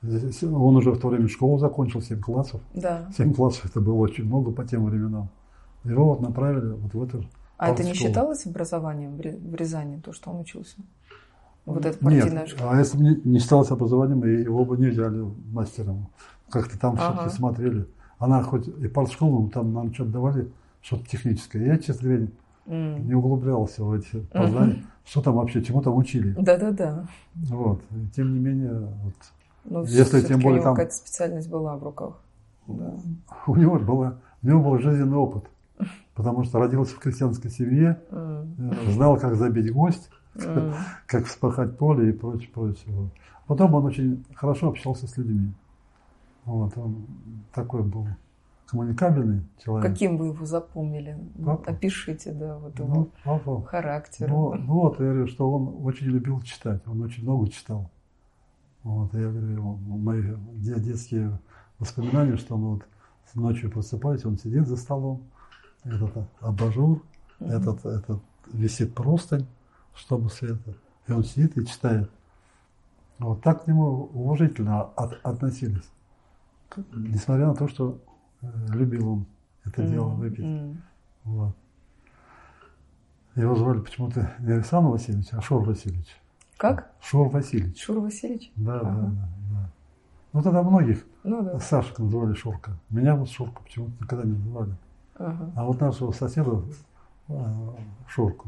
Он уже в то время школу закончил, семь классов. Да. семь классов это было очень много по тем временам. Его вот направили вот в эту А это не школу. считалось образованием в Рязани, то, что он учился? Вот это партийная Нет, школа? а если бы не, не считалось образованием, его бы не взяли мастером. Как-то там ага. все-таки смотрели. Она хоть и партшколу, там нам что-то давали, что-то техническое. Я, честно говоря, mm. не углублялся в эти познания, mm-hmm. что там вообще, чему там учили. Да-да-да. Вот. И тем не менее, вот, ну, если тем более у него там... какая-то специальность была в руках. Да. У него была, у него был жизненный опыт, потому что родился в крестьянской семье, mm. знал, как забить гвоздь, mm. как вспахать поле и прочее, прочее. Потом он очень хорошо общался с людьми. Вот, он такой был коммуникабельный человек. Каким вы его запомнили? Папа. Опишите, да, вот его ну, папа. характер. Ну, ну вот, я говорю, что он очень любил читать, он очень много читал. Вот, я говорю, мои детские воспоминания, что он вот ночью просыпается, он сидит за столом, этот абажур, угу. этот, этот висит простынь, чтобы света, и он сидит и читает. Вот так к нему уважительно от, относились. Несмотря на то, что э, любил он это mm-hmm. дело выпить. Mm-hmm. Вот. Его звали почему-то не Александр Васильевич, а Шур Васильевич. Как? Шур Васильевич. Шур Васильевич? Да, ага. да, да, да. Ну тогда многих ну, да. Сашек называли Шурка. Меня вот Шурка почему-то никогда не называли. Ага. А вот нашего соседа Шурку.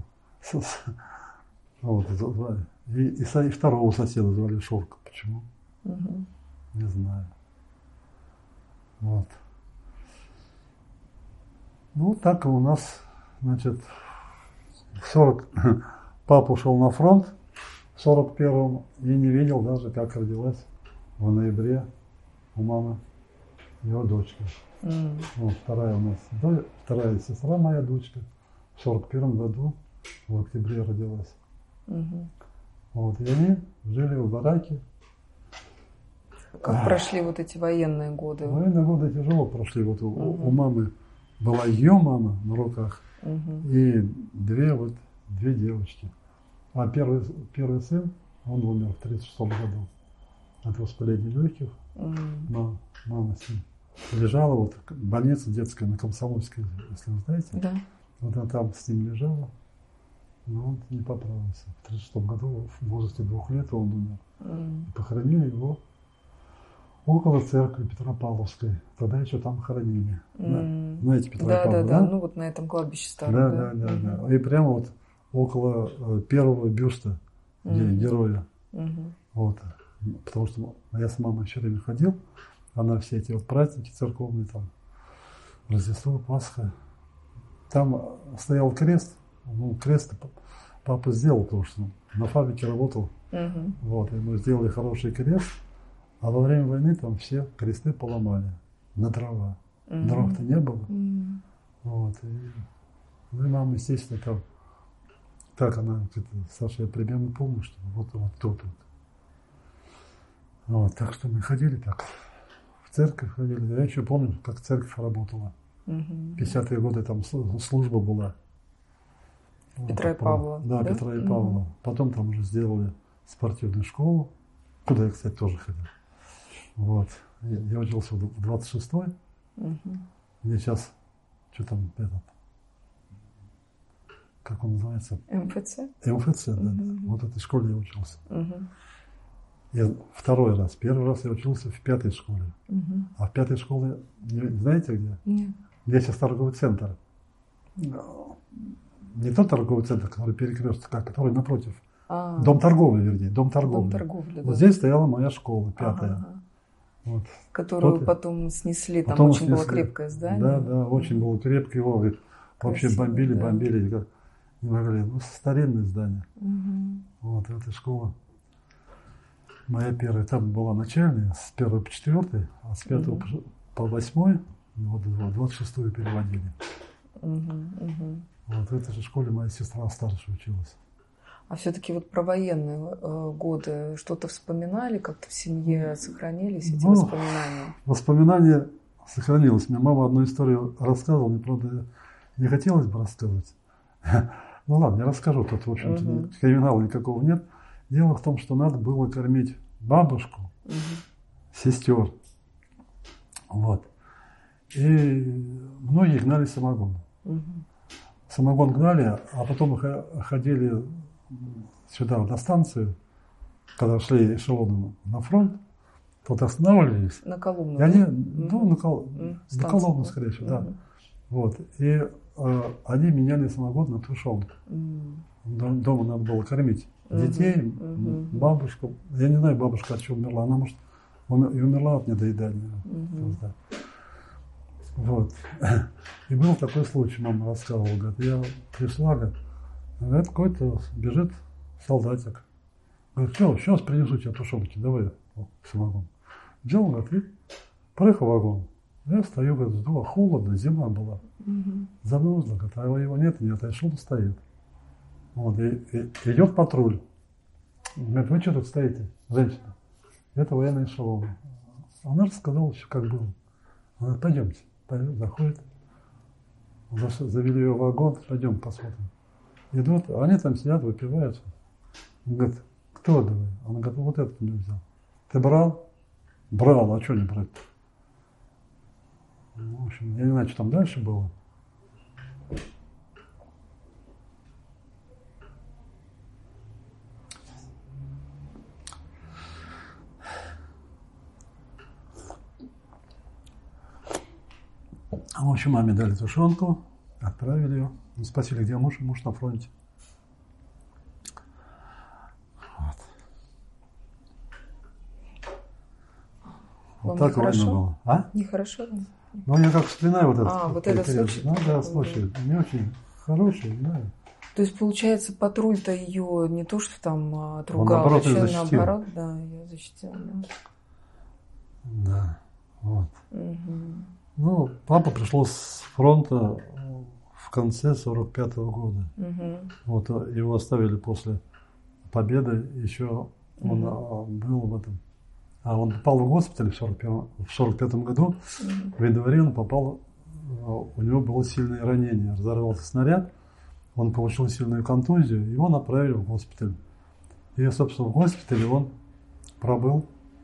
Вот, звали. И, и, и второго соседа звали Шурка. Почему? Угу. Не знаю. Вот. Ну, так у нас, значит, в сорок папа ушел на фронт в сорок первом и не видел даже, как родилась в ноябре у мамы его дочка. Mm. Вот, вторая у нас, вторая сестра моя дочка в сорок первом году в октябре родилась. Mm-hmm. Вот, и они жили в бараке. Как прошли вот эти военные годы? Военные годы тяжело прошли. Вот у, угу. у мамы была ее мама на руках угу. и две вот две девочки. А первый, первый сын, он умер в тридцать шестом году от воспаления легких. Угу. Мама, мама с ним лежала вот в больнице детская на Комсомольской, если вы знаете. Да. Вот она там с ним лежала, но он не поправился. В тридцать шестом году в возрасте двух лет он умер. Угу. И похоронили его около церкви Петропавловской. Тогда еще там хоронили. Mm. Знаете, Петропавловск, да, да, да? Да, ну вот на этом кладбище старом. Да, да, да, да. да. И прямо вот около э, первого бюста mm. героя. Mm-hmm. Вот. Потому что я с мамой все время ходил, она все эти вот праздники церковные, там, Рождество, Пасха. Там стоял крест. Ну, крест папа сделал, потому что на фабрике работал. Mm-hmm. Вот, и мы сделали хороший крест. А во время войны там все кресты поломали на дрова. Mm-hmm. Дров-то не было. Mm-hmm. Вот. И, ну и мама, естественно, там, так она, Саша, я примерно помню, что вот, вот тут вот. Вот. Так что мы ходили так, в церковь ходили. Я еще помню, как церковь работала. Mm-hmm. В пятидесятые годы там служба была. Петра вот, и Павла. Да, да? Петра и mm-hmm. Павла. Потом там уже сделали спортивную школу, куда я, кстати, тоже ходил. Вот. Я, я учился в двадцать шестой. Угу. Мне сейчас, что там, этот, как он называется? эм эф цэ? эм эф цэ, да. Угу. Вот в этой школе я учился. Угу. Я второй раз. Первый раз я учился в пятой школе. Угу. А в пятой школе, знаете где? Нет. Где сейчас торговый центр. Не тот торговый центр, который перекресток, а который напротив. А. Дом торговли, вернее, дом торговли. Дом торговли, да. Вот здесь стояла моя школа, пятая. Ага. Вот. Которую вот. Потом снесли, там потом очень снесли. Было крепкое здание. Да, да, очень было крепкое, его говорит, вообще бомбили, да. бомбили, как, не могли, ну, старинное здание. Угу. Вот, эта школа моя первая, там была начальная, с первой по четвертой, а с пятой угу. по восьмой, вот, двадцать шестую переводили. Угу, угу. Вот в этой же школе моя сестра старшая училась. А все-таки вот про военные э, годы что-то вспоминали, как-то в семье сохранились эти ну, воспоминания? Воспоминания сохранились. Мне мама одну историю рассказывала, мне, правда, не хотелось бы рассказывать. Ну ладно, я расскажу, тут, в общем-то, uh-huh. криминала никакого нет. Дело в том, что надо было кормить бабушку uh-huh. сестер. Вот. И многие гнали самогон. Угу. Самогон гнали, а потом ходили сюда, на станцию, когда шли эшелоны на фронт, тут останавливались. На Коломну. И они, ну, на, Кол... угу. на Коломну, скорее всего, угу. да. Вот. И э, они меняли самогон на тушенку. Угу. Дома надо было кормить детей, угу. бабушку. Я не знаю, бабушка от чего умерла. Она, может, и умерла от недоедания. Угу. Вот. И был такой случай, мама рассказывала, говорит, я пришла, говорит, какой-то бежит солдатик. Говорит, все, сейчас принесу тебе тушенки, давай самогон. Взял, говорит, и проехал вагон. Я стою, говорит, было холодно, зима была. Угу. Замерзла, говорит, а его нет, нет, а эшелон стоит. Вот, и, и идет патруль. Говорит, вы что тут стоите, женщина? Это военный эшелон. Она рассказала еще, как было. Она говорит, пойдемте. Пойдем, заходит. Завели ее в вагон, пойдем посмотрим. Идут, они там сидят, выпивают. Он говорит, кто давай? Она говорит, вот этот мне взял. Ты брал? Брал, а что не брать? В общем, я не знаю, что там дальше было. В общем, маме дали тушенку, отправили ее. Спросили, где муж, муж на фронте. Вот, вот так война была. А? Нехорошо? Ну, я как вспоминаю вот этот. А, вот этот случай? Ну, да, случай. Не очень хороший, да. То есть, получается, патруль-то ее не то, что там отругал, а еще наоборот, да, ее защитил. Да, да, вот. Угу. Ну, папа пришел с фронта в конце сорок пятого года. Угу. Вот его оставили после победы, еще он угу. был в этом. А он попал в госпиталь в сорок пятом году. Угу. В январе он попал, у него было сильное ранение, разорвался снаряд, он получил сильную контузию, его направили в госпиталь. И, собственно, в госпитале он пробыл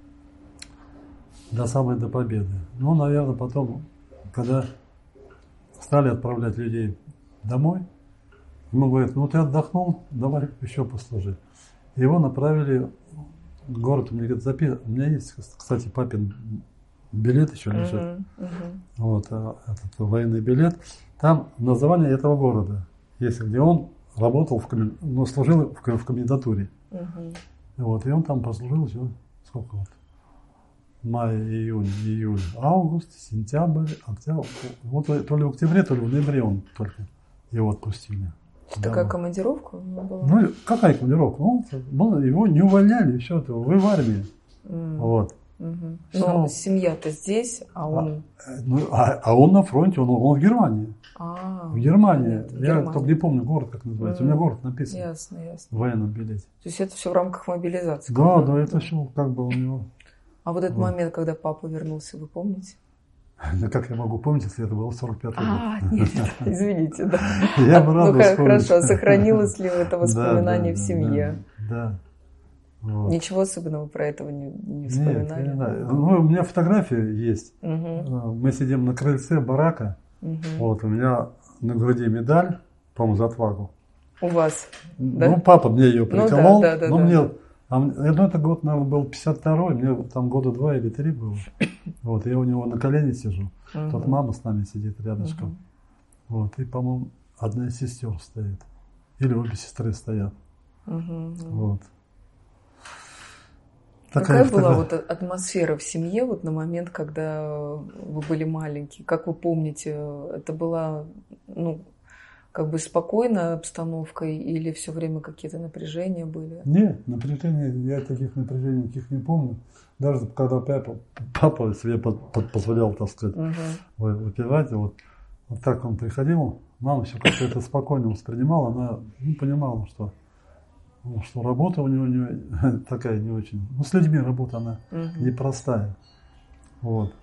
до самой до победы. Ну, наверное, потом, когда стали отправлять людей домой, ему говорят, ну ты отдохнул, давай еще послужи. Его направили в город, у меня говорит, запи... у меня есть, кстати, папин билет еще лежит, uh-huh, uh-huh. Вот, этот военный билет. Там название этого города есть, где он работал, в комен... ну, служил в, в комендатуре. Uh-huh. Вот, и он там послужил еще, сколько вот? Май, июнь, июль, август, сентябрь, октябрь. Вот то ли в октябре, то ли в ноябре он только его отпустили. Такая командировка у него была? Ну, какая командировка? Ну, его не увольняли, все это, вы в армии. Mm. Вот. Mm-hmm. Но семья-то здесь, а он... А, ну, а, а он на фронте, он, он в Германии. А, в Германии. Нет, в Я Германии. только не помню город, как называется. Mm. У меня город написан. Ясно, ясно. В военном билете. То есть это все в рамках мобилизации? Да, да, это все как бы у него... А вот этот вот момент, когда папа вернулся, вы помните? Да как я могу помнить, если это было сорок пятый год? А, нет, извините, да. Я бы рад Ну хорошо, сохранилось ли это воспоминание в семье? Да. Ничего особенного про этого не вспоминали? Нет, ну, у меня фотография есть. Мы сидим на крыльце барака. Вот, у меня на груди медаль, по-моему, за отвагу. У вас? Ну, папа мне ее приколол, но мне... А, ну, это год, наверное, был пятьдесят второй, мне там года два или три было. Вот, я у него на колене сижу. Uh-huh. Тут мама с нами сидит рядышком. Uh-huh. Вот, и, по-моему, одна из сестер стоит. Или обе сестры стоят. Uh-huh. Вот. Какая Такая была вот атмосфера в семье вот на момент, когда вы были маленькие? Как вы помните, это была, ну, как бы спокойная обстановка или все время какие-то напряжения были? Нет, напряжения, я таких напряжений никаких не помню. Даже когда папа, папа себе позволял, так сказать, угу. выпивать, вот, вот так он приходил, мама все как-то это спокойно воспринимала, она ну, понимала, что, что работа у него не, такая не очень, ну с людьми работа она угу. непростая. Вот.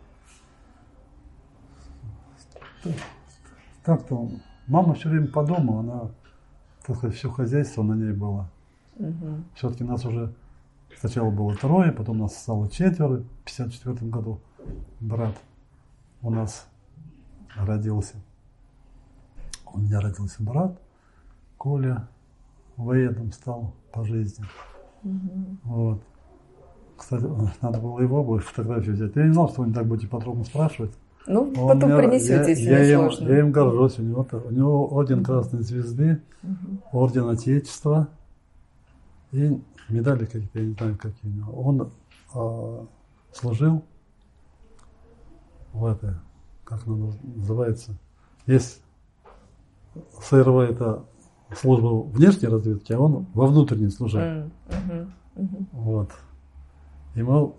Так-то мама все время по дому, она, так сказать, все хозяйство на ней было. Угу. Все-таки нас уже Сначала было трое, потом нас стало четверо. В пятьдесят четвёртом году брат у нас родился. У меня родился брат, Коля, военным стал по жизни. Mm-hmm. Вот. Кстати, надо было его бы фотографию взять. Я не знал, что вы не так будете подробно спрашивать. Ну, он потом меня, принесете, я, если я не им, сложно. Я им горжусь. У него, у него орден Красной Звезды, mm-hmm. орден Отечества и медали какие-то, я не знаю, какие у него. Он э, служил в этой, как она называется, есть СРВ, это служба внешней разведки, а он во внутренней служил. Mm, uh-huh, uh-huh. Вот. Ему,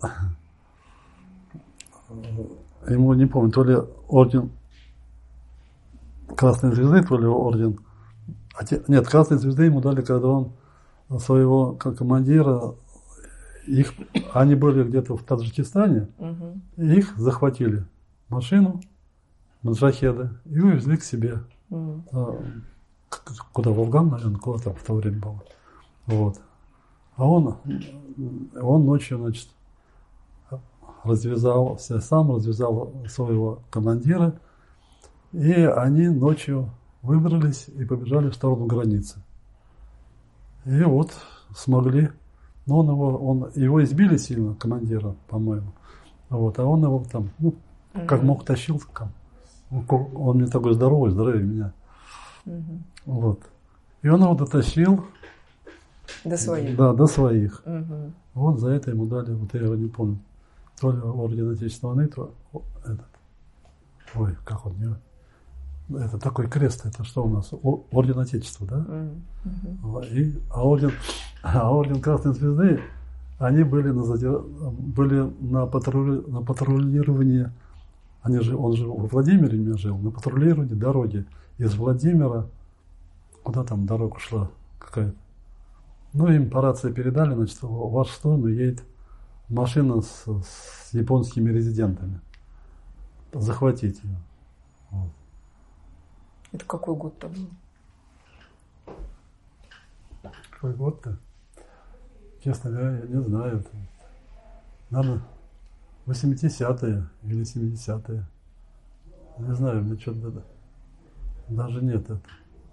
ему, не помню, то ли орден Красной Звезды, то ли орден... Нет, Красной Звезды ему дали, когда он своего как командира, их, они были где-то в Таджикистане, uh-huh. и их захватили. Машину, маджахеды, и увезли к себе. Mm. Куда, в Афган, наверное, куда там в то время было. Вот. А он, он ночью, значит, развязался, сам развязал своего командира, и они ночью выбрались и побежали в сторону границы. И вот смогли, но он его, он, его избили сильно, командира, по-моему. Вот, а он его там, ну, mm-hmm. как мог тащил, там. Он не такой здоровый, здоровее меня. Mm-hmm. Вот. И он его дотащил. До своих. Да, до своих. Mm-hmm. Вот за это ему дали, вот я его не помню, то ли орден Отечественной войны, то этот. Ой, как он не. Это такой крест, это что у нас? Орден Отечества, да? Mm-hmm. И, а, орден, а орден Красной Звезды, они были на, были на, патрули, на патрулировании. Они же, он же во Владимире меня жил, на патрулировании дороги из Владимира, куда там дорога шла какая-то. Ну, им по рации передали, значит, в вашу сторону едет машина с, с японскими резидентами. Захватить ее. Вот. Это какой год-то был? Какой год-то? Честно говоря, я не знаю. Это, наверное, восьмидесятые или семидесятые. Не знаю, мне что-то даже нет. Это,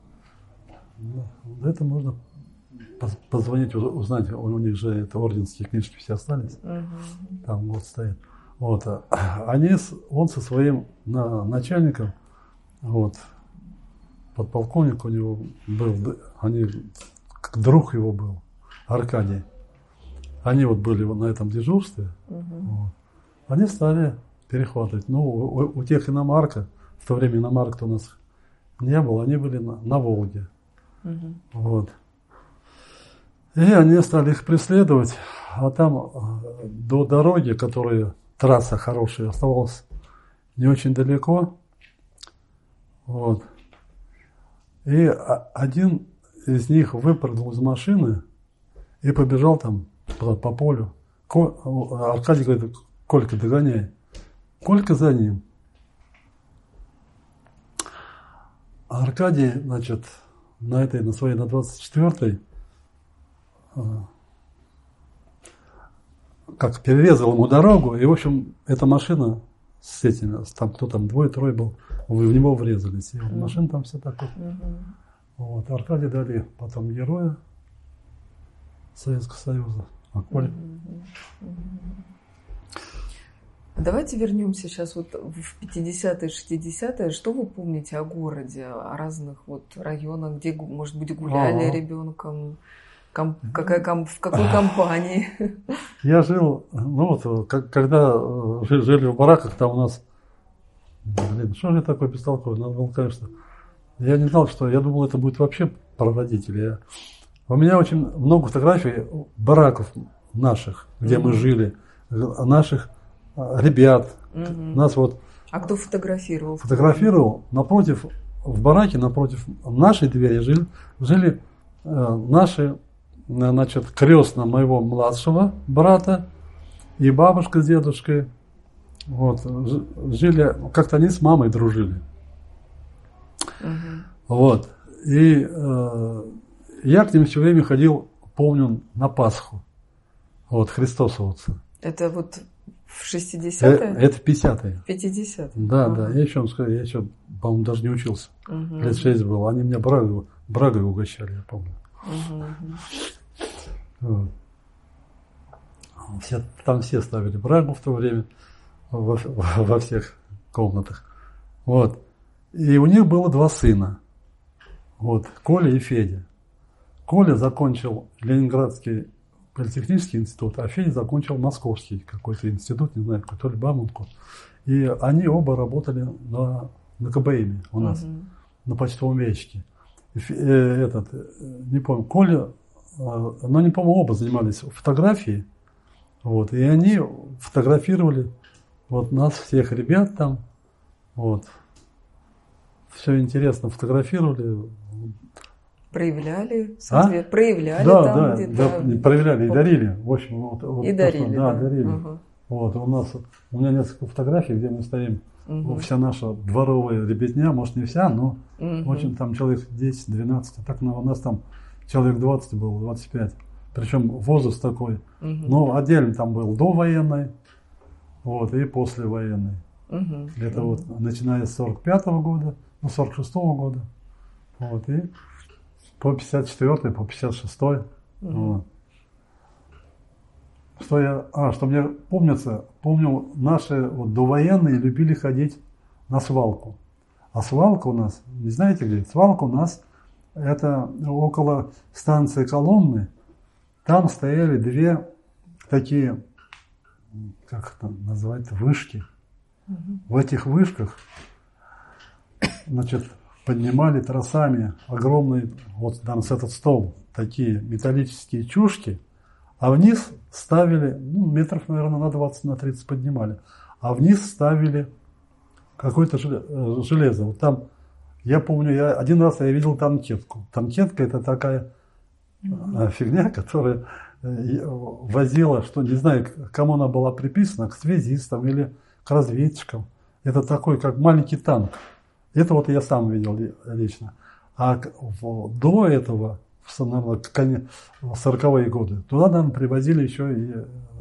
это можно позвонить, узнать. У них же это орденские книжки все остались. Uh-huh. Там вот стоит. Вот. Они, он со своим на, начальником, вот, подполковник у него был, они, друг его был, Аркадий. Они вот были на этом дежурстве. Uh-huh. Вот. Они стали перехватывать. Ну, у, у тех иномарка, в то время иномарок-то у нас не было, они были на, на Волге. Uh-huh. Вот. И они стали их преследовать, а там до дороги, которая, трасса хорошая, оставалась не очень далеко. Вот. И один из них выпрыгнул из машины и побежал там по, по полю. Аркадий говорит: Колька, догоняй. Колька за ним. А Аркадий, значит, на этой, на своей, на двадцать четвёртой, как перерезал ему дорогу, и, в общем, эта машина с этими, там кто там, двое-трое был, в него врезались. И mm-hmm. машина там все так вот. Mm-hmm. Вот. Аркадий дали потом героя Советского Союза. А Коля... Mm-hmm. Mm-hmm. Давайте вернемся сейчас вот в пятидесятые, шестидесятые. Что вы помните о городе, о разных вот районах, где, может быть, гуляли А-а-а. ребенком? Ком, какая, ком, в какой компании? Я жил, ну вот, как, когда жили в бараках, там у нас, блин, что же я такой бестолковый, надо было, конечно, я не знал, что, я думал, это будет вообще про родителей. Я, у меня очень много фотографий бараков наших, где mm-hmm. мы жили, наших ребят, mm-hmm. нас вот. А кто фотографировал? Фотографировал, напротив, в бараке, напротив нашей двери жили, жили э, наши, значит, крестно моего младшего брата и бабушка с дедушкой. Вот, жили, как-то они с мамой дружили. Uh-huh. Вот. И э, я к ним все время ходил, помню, на Пасху. Вот, христосовцы. Это вот в шестидесятые? Это в пятидесятые. пятидесятые. Да, ага. да. Я еще вам скажу, я еще, по-моему, даже не учился. Угу. Лет шесть было. Они меня брагой, брагой угощали, я помню. Угу. Вот. Все, там все ставили брагу в то время во, во всех комнатах. Вот. И у них было два сына. Вот, Коля и Федя. Коля закончил Ленинградский политехнический институт, а Федя закончил Московский какой-то институт, не знаю, то ли Бауманку. И они оба работали на, на КБМе у нас, угу. на почтовом ящике. И, э, этот, не помню, Коля, э, но не помню, оба занимались фотографией. Вот, и они фотографировали вот нас, всех ребят там. Вот. Все интересно фотографировали. Проявляли, а? проявляли да, там да, где-то. Да, проявляли и дарили. В общем, вот, вот и дарили, да, да. дарили. Угу. Вот, у нас, у меня несколько фотографий, где мы стоим. Угу. Вся наша дворовая ребятня, может не вся, но угу. в общем там человек десять-двенадцать. А так у нас там человек двадцать было, двадцать пять. Причем возраст такой. Угу. Но отдельно там был довоенный, вот, и послевоенный. Угу. Это угу. вот начиная с сорок пятого года, ну сорок шестого года. Вот, и по пятьдесят четвёртый, по пятьдесят шестой. Угу. Вот. Что я, а, что мне помнится, помню, наши вот, довоенные любили ходить на свалку. А свалка у нас, не знаете где? Свалка у нас, это около станции Коломны. Там стояли две такие, как это называется, вышки. Угу. В этих вышках, значит, поднимали тросами огромный, вот там с этот стол, такие металлические чушки, а вниз ставили, ну, метров, наверное, на двадцать, на тридцать поднимали, а вниз ставили какое-то железо. Вот там, я помню, я один раз я видел танкетку. Танкетка — это такая mm-hmm. фигня, которая возила, что не знаю, к кому она была приписана, к связистам или к разведчикам. Это такой, как маленький танк. Это вот я сам видел лично. А до этого, наверное, в сороковые годы, туда, наверное, привозили еще и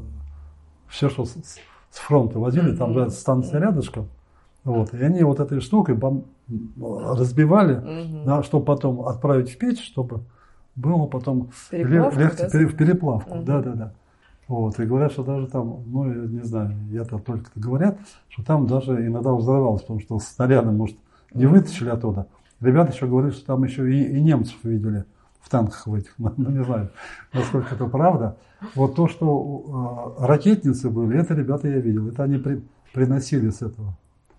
все, что с фронта возили, там же станция рядышком. Вот, и они вот этой штукой бом... разбивали, mm-hmm. да, чтобы потом отправить в печь, чтобы было потом переплавку, легче да? в переплавку. Mm-hmm. Да, да, да. Вот, и говорят, что даже там, ну, я не знаю, я-то только говорят, что там даже иногда взрывалось, потому что снаряды, может, не вытащили оттуда. Ребята еще говорят, что там еще и, и немцев видели в танках в этих. Ну, не знаю, насколько это правда. Вот то, что э, ракетницы были, это ребята я видел. Это они при, приносили с этого,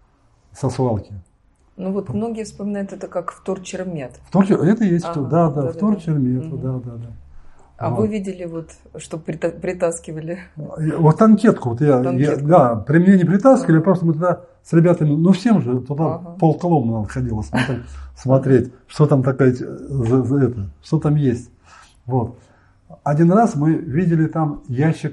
со свалки. Ну вот многие вспоминают это как вторчермет. Вторчер, это есть, ага, да, да, да, вторчермет, да, да, да, да. А вот. вы видели, вот, что прита- притаскивали? Вот танкетку, вот я, танкетку. я, да, при мне не притаскивали, ага. просто мы туда с ребятами, ну всем же туда ага. полколомны надо ходило смотреть, смотреть, что там такая, за, за это, что там есть. Вот. Один раз мы видели там ящик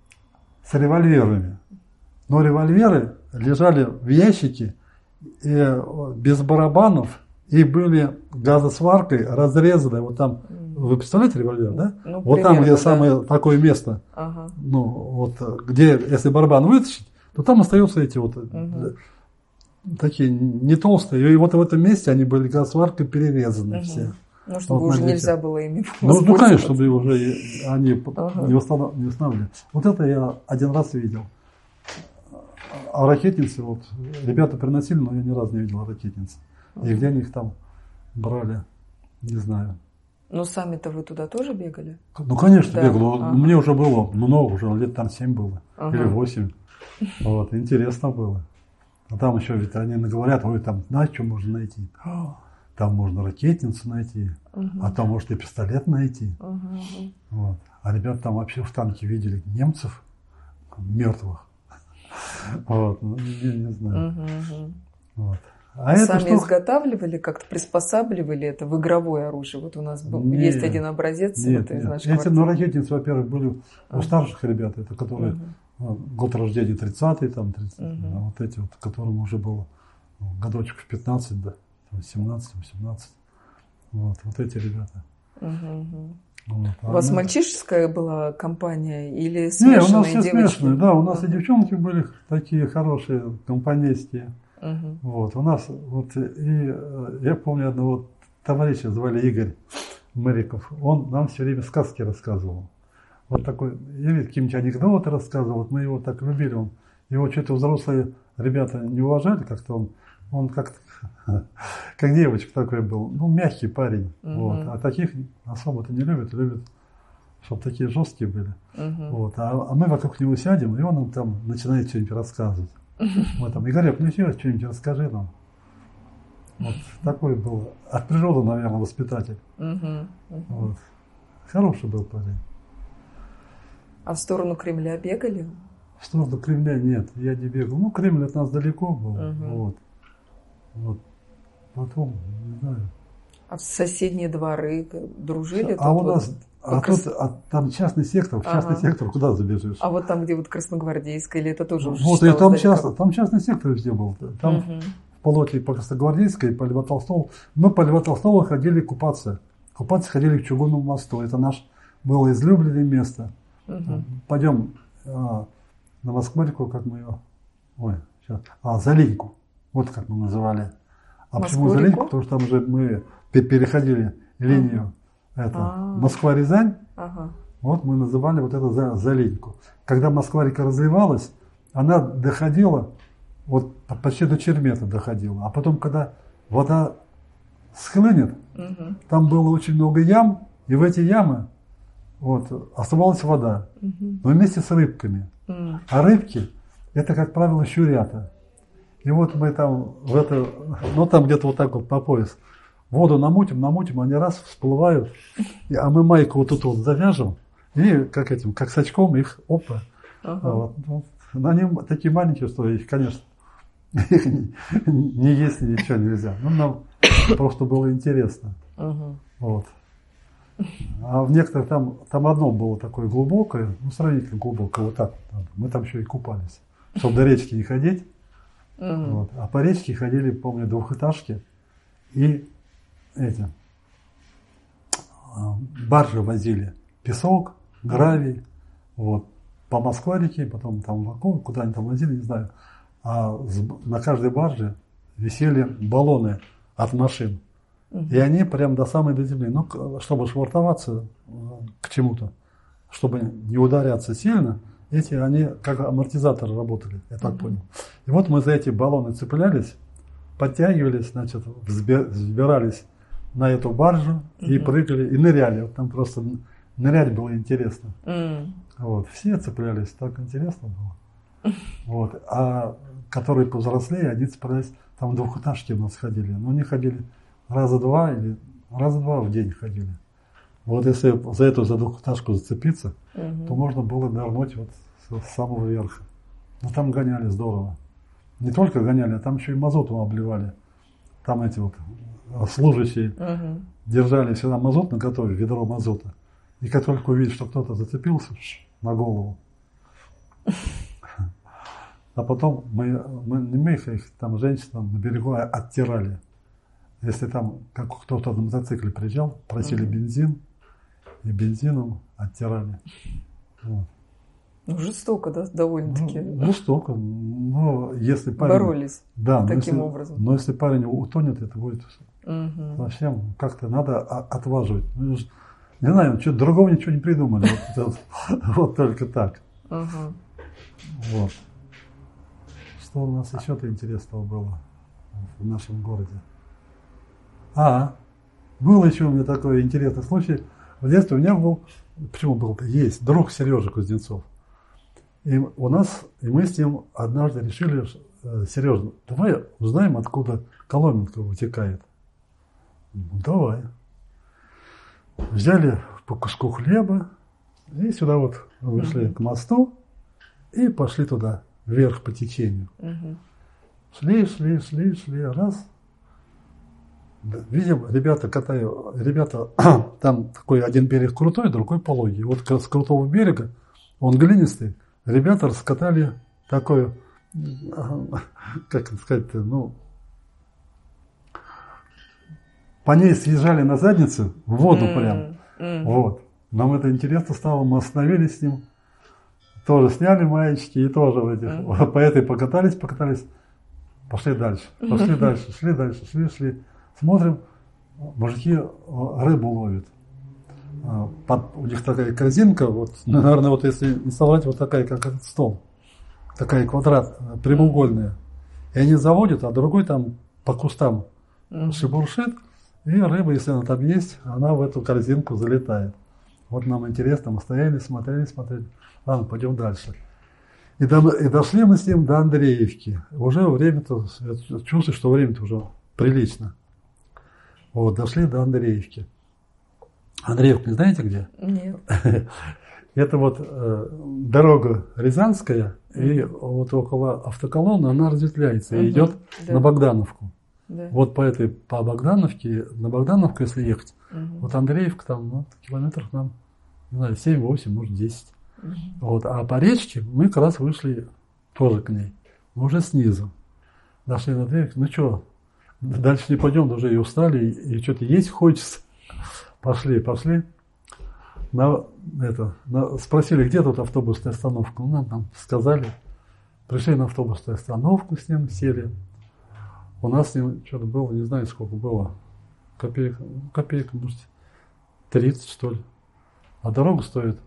с револьверами, но револьверы лежали в ящике и, без барабанов и были газосваркой разрезаны, вот там. Вы представляете револьвер, да? Ну, вот примерно, там, где да. самое такое место, ага. ну, вот, где, если барабан вытащить, то там остаются эти вот угу. такие не толстые. И вот в этом месте они были газосваркой перерезаны угу. все. Ну, чтобы вот, уже нельзя было ими ну, ну, конечно, чтобы уже они ага. не восстанавливали. Вот это я один раз видел. А ракетницы, вот, ребята приносили, но я ни разу не видел ракетниц. Угу. И где они их там брали, не знаю. Но сами-то вы туда тоже бегали? Ну, конечно, да. бегал. Ага. Мне уже было много, уже лет там семь было. Ага. Или восемь. Вот, интересно было. А там еще ведь они говорят, ой, там, знаешь, что можно найти? Там можно ракетницу найти, ага. а там, может, и пистолет найти. Ага. Вот. А ребята там вообще в танке видели немцев мертвых. Вот, ну, я не знаю. Ага. Вот. А сами штука... изготавливали, как-то приспосабливали это в игровое оружие? Вот у нас был, нет, есть один образец нет, вот из нет. нашей Эти, квартиры. ну, ракетницы, во-первых, были у ага. старших ребят, это которые ага. год рождения тридцатый, там, тридцатый, ага. а вот эти вот, которым уже было годочек в пятнадцать, да, семнадцать, восемнадцать. Вот, вот эти ребята. Ага. Вот. У вас мы... мальчишеская была компания или смешанные смешанные девочки? Не, у нас все девочки? смешанные, да, у нас uh-huh. и девчонки были такие хорошие, компанейские. Uh-huh. Вот, у нас, вот, и я помню одного товарища, звали Игорь Мэриков, он нам все время сказки рассказывал. Вот такой, или какие-нибудь анекдоты рассказывал, вот мы его так любили, он, его что-то взрослые ребята не уважали, как-то он, он как-то, как девочка такой был, ну, мягкий парень, uh-huh. вот, а таких особо-то не любят, любят, чтобы такие жесткие были, uh-huh. вот, а, а мы вокруг него сядем, и он нам там начинает что-нибудь рассказывать. Uh-huh. Мы там, Игорек, ну что, что-нибудь расскажи нам. Вот такой был, от природы, наверное, воспитатель. Uh-huh. Uh-huh. Вот. Хороший был парень. А в сторону Кремля бегали? В сторону Кремля нет, я не бегал. Ну, Кремль от нас далеко был. Uh-huh. Вот. Вот. Потом, не знаю. А в соседние дворы дружили? А у вот нас, а Крас... тут, а там частный сектор, в частный ага. сектор куда забежишь? А вот там, где вот Красногвардейская, или это тоже уже вот, и там, часто, там частный сектор везде был. Там uh-huh. в Полоке по Красногвардейской, по Льва Толстого. Мы по Льва Толстого ходили купаться. Купаться ходили к Чугунному мосту. Это наш было излюбленное место. Uh-huh. Пойдем а, на Москву, как мы ее... Ой, сейчас. А, Залиньку. Вот как мы называли. А Москву, почему Залиньку? Потому что там уже мы переходили линию uh-huh. это, uh-huh. Москва-Рязань. Uh-huh. Вот мы называли вот это за, Залиньку. Когда Москва-река разливалась, она доходила, вот почти до Чермета доходила. А потом, когда вода схлынет, uh-huh. там было очень много ям, и в эти ямы вот, оставалась вода, uh-huh. но вместе с рыбками. Uh-huh. А рыбки, это, как правило, щурята. И вот мы там, в это, ну там где-то вот так вот по пояс, воду намутим, намутим, они раз всплывают, и, а мы майку вот тут вот завяжем, и как этим, как с очком их, опа. Uh-huh. Вот, вот. Они такие маленькие, что их, конечно, их не, не есть, ничего нельзя. Ну, нам просто было интересно. Uh-huh. Вот. А в некоторых там, там одно было такое глубокое, ну, сравнительно глубокое, вот так. Мы там еще и купались, чтобы до речки не ходить. Uh-huh. Вот. А по речке ходили, помню, двухэтажки и эти баржи возили песок, гравий, вот, по Москва-реке, потом там вокруг, куда они там возили, не знаю. А на каждой барже висели баллоны от машин. Uh-huh. И они прям до самой до земли. Ну, чтобы швартоваться к чему-то, чтобы не ударяться сильно, эти, они как амортизаторы работали, я так uh-huh. понял. И вот мы за эти баллоны цеплялись, подтягивались, значит, взбирались на эту баржу uh-huh. и прыгали, и ныряли. Вот там просто нырять было интересно. Uh-huh. Вот, все цеплялись, так интересно было. Uh-huh. Вот, а которые повзрослее, они цеплялись, там двухэтажки у нас ходили, но они ходили раза два или раза два в день ходили. Вот если за эту за двухэтажку зацепиться, uh-huh. то можно было нырнуть вот с самого верха. Но там гоняли здорово. Не только гоняли, а там еще и мазутом обливали. Там эти вот служащие uh-huh. держали всегда мазут на готове, ведро мазута. И как только увидели, что кто-то зацепился на голову, а потом мы, мы не мы их, их там женщинам на берегу оттирали. Если там как кто-то на мотоцикле приезжал, просили uh-huh. бензин, и бензином оттирали. Вот. Ну, жестоко, да, довольно-таки. Ну, жестоко. Но если парень... Боролись да, таким если, образом. Но если парень утонет, это будет uh-huh. совсем как-то надо отваживать. Ну, не знаю, что, другого ничего не придумали. Вот, вот только так. Uh-huh. Вот. Что у нас еще-то интересного было в нашем городе? А, был еще у меня такой интересный случай. В детстве у меня был, почему был-то, есть друг Сережа Кузнецов. И у нас, и мы с ним однажды решили, Сережа, давай узнаем, откуда Коломенка вытекает. Ну, давай. Взяли по куску хлеба и сюда вот вышли uh-huh. к мосту и пошли туда, вверх по течению. Uh-huh. Шли, шли, шли, шли, раз. Видим, ребята катают, ребята, там такой один берег крутой, другой пологий. Вот с крутого берега, он глинистый, ребята раскатали такое, как сказать, ну, по ней съезжали на задницу, в воду mm, прям, mm. вот. нам это интересно стало, мы остановились с ним, тоже сняли маечки и тоже в этих, mm-hmm. по этой покатались, покатались, пошли дальше, пошли mm-hmm. дальше, шли дальше, шли, шли. Смотрим, мужики рыбу ловят. Под, у них такая корзинка, вот, наверное, вот если не соврать, вот такая, как этот стол, такая квадрат, прямоугольная. И они заводят, а другой там по кустам mm-hmm. шебуршит, и рыба, если она там есть, она в эту корзинку залетает. Вот нам интересно, мы стояли, смотрели, смотрели. Ладно, пойдем дальше. И, до, и дошли мы с ним до Андреевки. Уже время-то, чувствую, что время-то уже прилично. Вот, дошли до Андреевки. Андреевка, не знаете где? Нет. Это вот э, дорога Рязанская, и вот около автоколонны она разветвляется и идет на Богдановку. Да. Вот по этой, по Богдановке, на Богдановку, если ехать, угу. вот Андреевка там, ну, километров нам, не знаю, семь-восемь, может, десять. Угу. Вот, а по речке мы как раз вышли тоже к ней, мы уже снизу. Дошли на Андреевку, ну что, дальше не пойдем, уже и устали, и, и что-то есть хочется. Пошли, пошли. На, это, на, спросили, где тут автобусная остановка. Ну, нам там сказали. Пришли на автобусную остановку с ним, сели. У нас с ним что-то было, не знаю, сколько было. Копейка, копейка, может, тридцать, что ли. А дорога стоит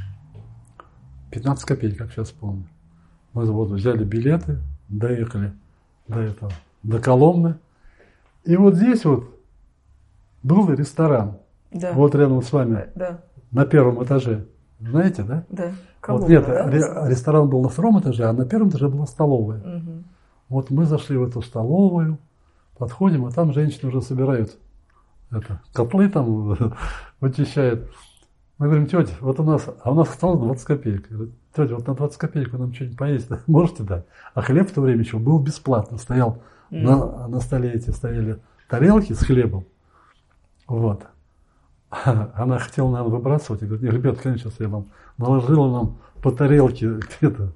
пятнадцать копеек, как сейчас помню. Мы вот взяли билеты, доехали до этого, до Коломны. И вот здесь вот был ресторан. Да. Вот рядом с вами. Да. На первом этаже. Знаете, да? Да. Коломна, вот нет, да? Ре- ресторан был на втором этаже, а на первом этаже была столовая. Угу. Вот мы зашли в эту столовую, подходим, а там женщины уже собирают это, котлы там вычищают. Мы говорим, тетя, вот у нас, а у нас осталось двадцать копеек. Говорит, тетя, вот на двадцать копеек вы нам что-нибудь поесть можете дать? А хлеб в то время еще был бесплатно, стоял, mm. на, на столе эти стояли тарелки с хлебом. Вот. Она хотела, наверное, выбрасывать. И говорит, нет, ребят, конечно, сейчас я вам наложила нам по тарелке где-то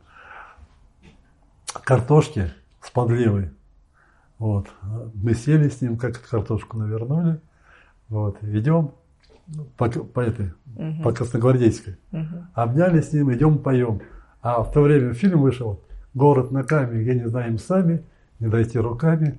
картошки с подливой. Вот. Мы сели с ним, как картошку навернули. Вот. Идем по, по этой, uh-huh. по Красногвардейской. Uh-huh. Обняли с ним, идем поем. А в то время фильм вышел «Город на Каме, где не знаем сами, не дойти руками,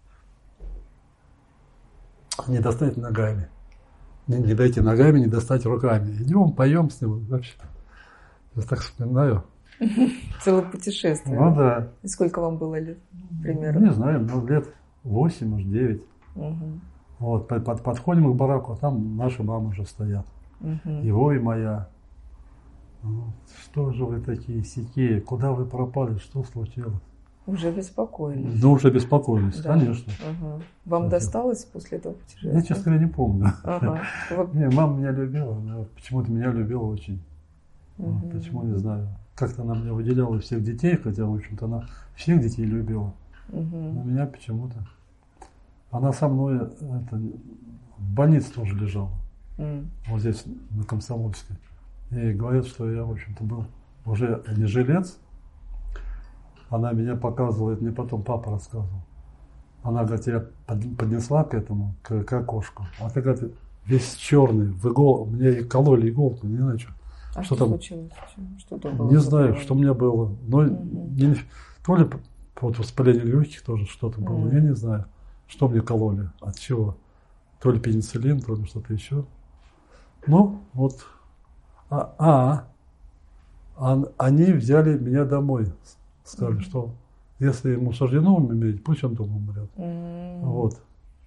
не достать ногами». Не, не дойти ногами, не достать руками. Идем, поем с ним. Вообще. Я так вспоминаю. Целое путешествие. Ну да. И сколько вам было лет примерно? Не знаю, ну лет восемь, может, девять. Угу. Вот, под, под, подходим к бараку, а там наши мамы уже стоят. Угу. Его и моя. Вот. Что же вы такие сякие? Куда вы пропали? Что случилось? Уже беспокоились. Ну, уже беспокоились, да. Конечно. Ага. Вам Кстати. досталось после этого путешествия? Я, честно говоря, не помню. Ага. Не, мама меня любила, она почему-то меня любила очень. Угу. Вот, почему, не знаю. Как-то она меня выделяла всех детей, хотя, в общем-то, она всех детей любила. Угу. Но меня почему-то... Она со мной это, в больнице тоже лежала. Угу. Вот здесь, на Комсомольской. И говорят, что я, в общем-то, был уже не жилец. Она меня показывала, это мне потом папа рассказывал. Она, говорит, я поднесла к этому, к, к окошку. А ты, говорит, весь черный, в игол, мне кололи иголку, не знаю, что. А что, что там случилось? Что-то было? Не знаю, что у меня было. Но угу. не, то ли вот воспаление легких тоже что-то было, угу. я не знаю, что мне кололи, от чего. То ли пенициллин, то ли что-то еще. Ну, вот. А, а, а они взяли меня домой. Сказали, mm-hmm. что если ему суждено умереть, пусть он дома умрет. Mm-hmm. Вот.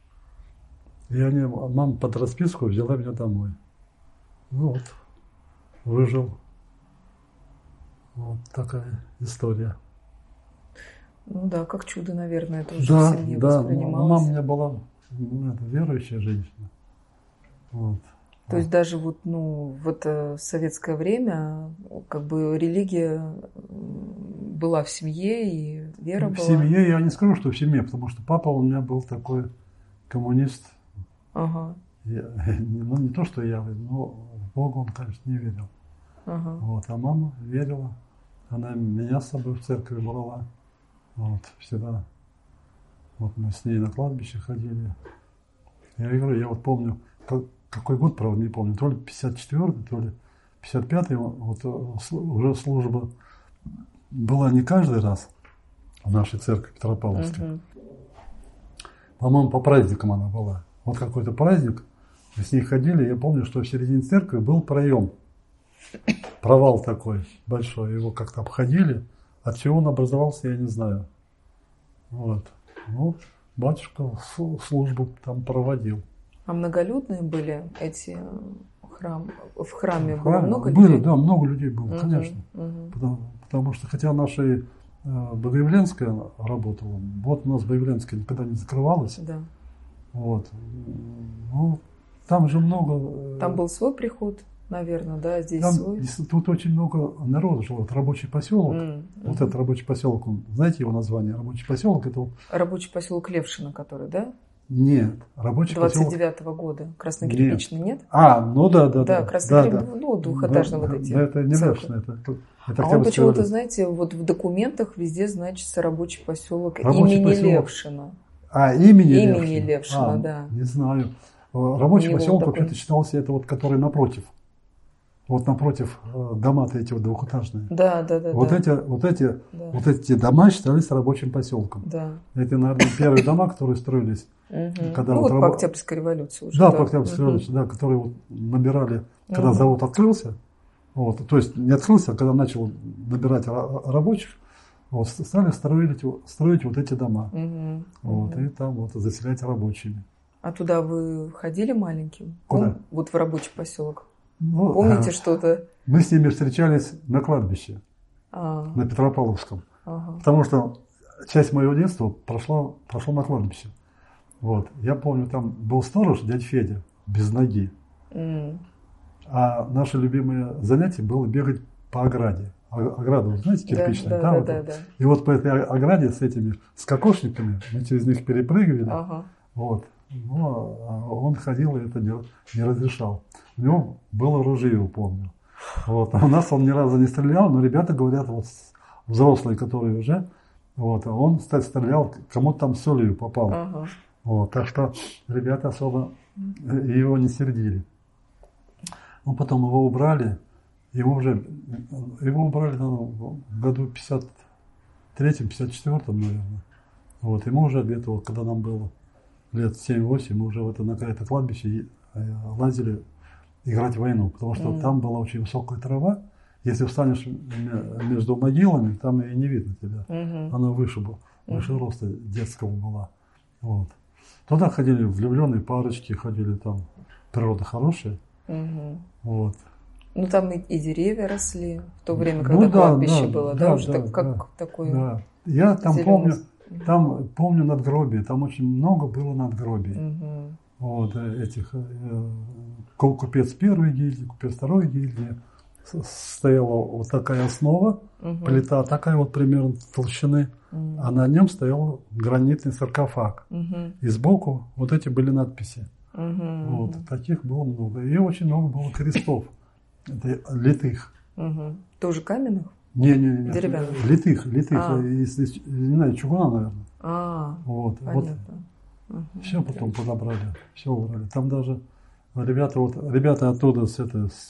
И они, мама под расписку взяла меня домой. Ну вот, выжил. Вот такая история. Ну да, как чудо, наверное, это уже да, в семье да, воспринималось. Мама у меня была ну, это, верующая женщина. Вот. То есть даже вот, ну, в это советское время как бы религия была в семье и вера в была. В семье я не скажу, что в семье, потому что папа у меня был такой коммунист. Ага. Я, ну, не то, что я, но в Бога он, конечно, не верил. Ага. Вот, а мама верила. Она меня с собой в церковь брала. Вот, всегда. Вот мы с ней на кладбище ходили. Я говорю, я вот помню, как какой год, правда, не помню, то ли пятьдесят четвёртый, то ли пятьдесят пятый, вот уже служба была не каждый раз в нашей церкви Петропавловской. Угу. По-моему, по праздникам она была. Вот какой-то праздник, мы с ней ходили, я помню, что в середине церкви был проем, провал такой большой, его как-то обходили, от чего он образовался, я не знаю. Вот. Ну, батюшка службу там проводил. А многолюдные были эти храмы? В храме в было храме, много было, людей? Да, много людей было, угу, конечно. Угу. Потому, потому что, хотя наша э, Богоявленская работала, вот у нас Богоявленская никогда не закрывалась. Да. Вот. Ну, там же много... Там был свой приход, наверное, да, здесь там, свой? Тут очень много народу жило. Это рабочий поселок. Mm, вот mm-hmm. этот рабочий поселок, он, знаете его название? Рабочий поселок это вот... Рабочий поселок Левшина, который, да? Нет, рабочий двадцать девятого поселок... года. Краснокирпичный, нет. нет? А, ну да, да, да. Да, краснокирпичный, да, ну, двухэтажные да, вот эти. Да, это не Левшина, это, это а он почему-то, знаете, вот в документах везде значится рабочий поселок рабочий имени поселок. Левшина. А, имени, имени Левшина, Левшина а, да. Не знаю. Рабочий поселок такой... вообще-то считался это вот, который напротив. Вот напротив дома-то эти вот двухэтажные. Да, да, да. Вот да. эти, вот эти, да. вот эти дома считались рабочим поселком. Да. Это, наверное, первые дома, которые строились. Угу. Когда ну вот, вот по Октябрьской революции уже. Да, да. по Октябрьской угу. революции, да, которые вот набирали, когда угу. завод открылся. Вот, то есть не открылся, а когда начал набирать рабочих, вот, стали строить, строить вот эти дома. Угу. Вот, угу. и там вот заселять рабочими. А туда вы ходили маленьким? Куда? Вот в рабочий поселок. Ну, помните а, что-то? Мы с ними встречались на кладбище, а. на Петропавловском. Ага. Потому что часть моего детства прошла, прошла на кладбище. Вот. Я помню, там был сторож, дядя Федя, без ноги. Mm. А наше любимое занятие было бегать по ограде. Ограду, знаете, кирпичная. Да, да, да, вот да, вот. да. И вот по этой ограде с этими скакошниками мы через них перепрыгивали. Ага. Вот. Но он ходил и это не, не разрешал. У него было ружье, помню. Вот. А у нас он ни разу не стрелял, но ребята говорят, вот взрослые, которые уже, вот, он, кстати, стрелял, кому-то там солью попал. Ага. Вот. Так что ребята особо его не сердили. Ну, потом его убрали. Его уже его убрали ну, в году пятьдесят третьем пятьдесят четвёртом, наверное. Вот. Ему уже где-то, вот, когда нам было лет семь-восемь, мы уже в это, на это кладбище лазили играть в войну, потому что mm. там была очень высокая трава. Если встанешь между могилами, там и не видно тебя. Mm-hmm. Она выше, была, выше mm-hmm. роста детского была. Вот. Туда ходили влюбленные парочки, ходили там, природа хорошая. Mm-hmm. Вот. Ну там и, и деревья росли в то время, когда ну, да, кладбище да, было, да, да, уже да, так, как да, такой. Да. Я там зеленый. помню, там помню надгробие, там очень много было надгробий. Mm-hmm. Вот, этих э, купец первой гильдии, купец второй гильдии. Стояла вот такая основа, угу. плита такая вот примерно толщины, угу. а на нем стоял гранитный саркофаг. Угу. И сбоку вот эти были надписи. Угу. Вот, таких было много. И очень много было крестов, это литых. Угу. Тоже каменных? Не, не, не. Деревянных? Литых, литых, а. из, из, не знаю, чугуна, наверное. А, вот, понятно. Вот. Угу. Все потом подобрали, все убрали. Там даже ребята, вот, ребята оттуда с, это, с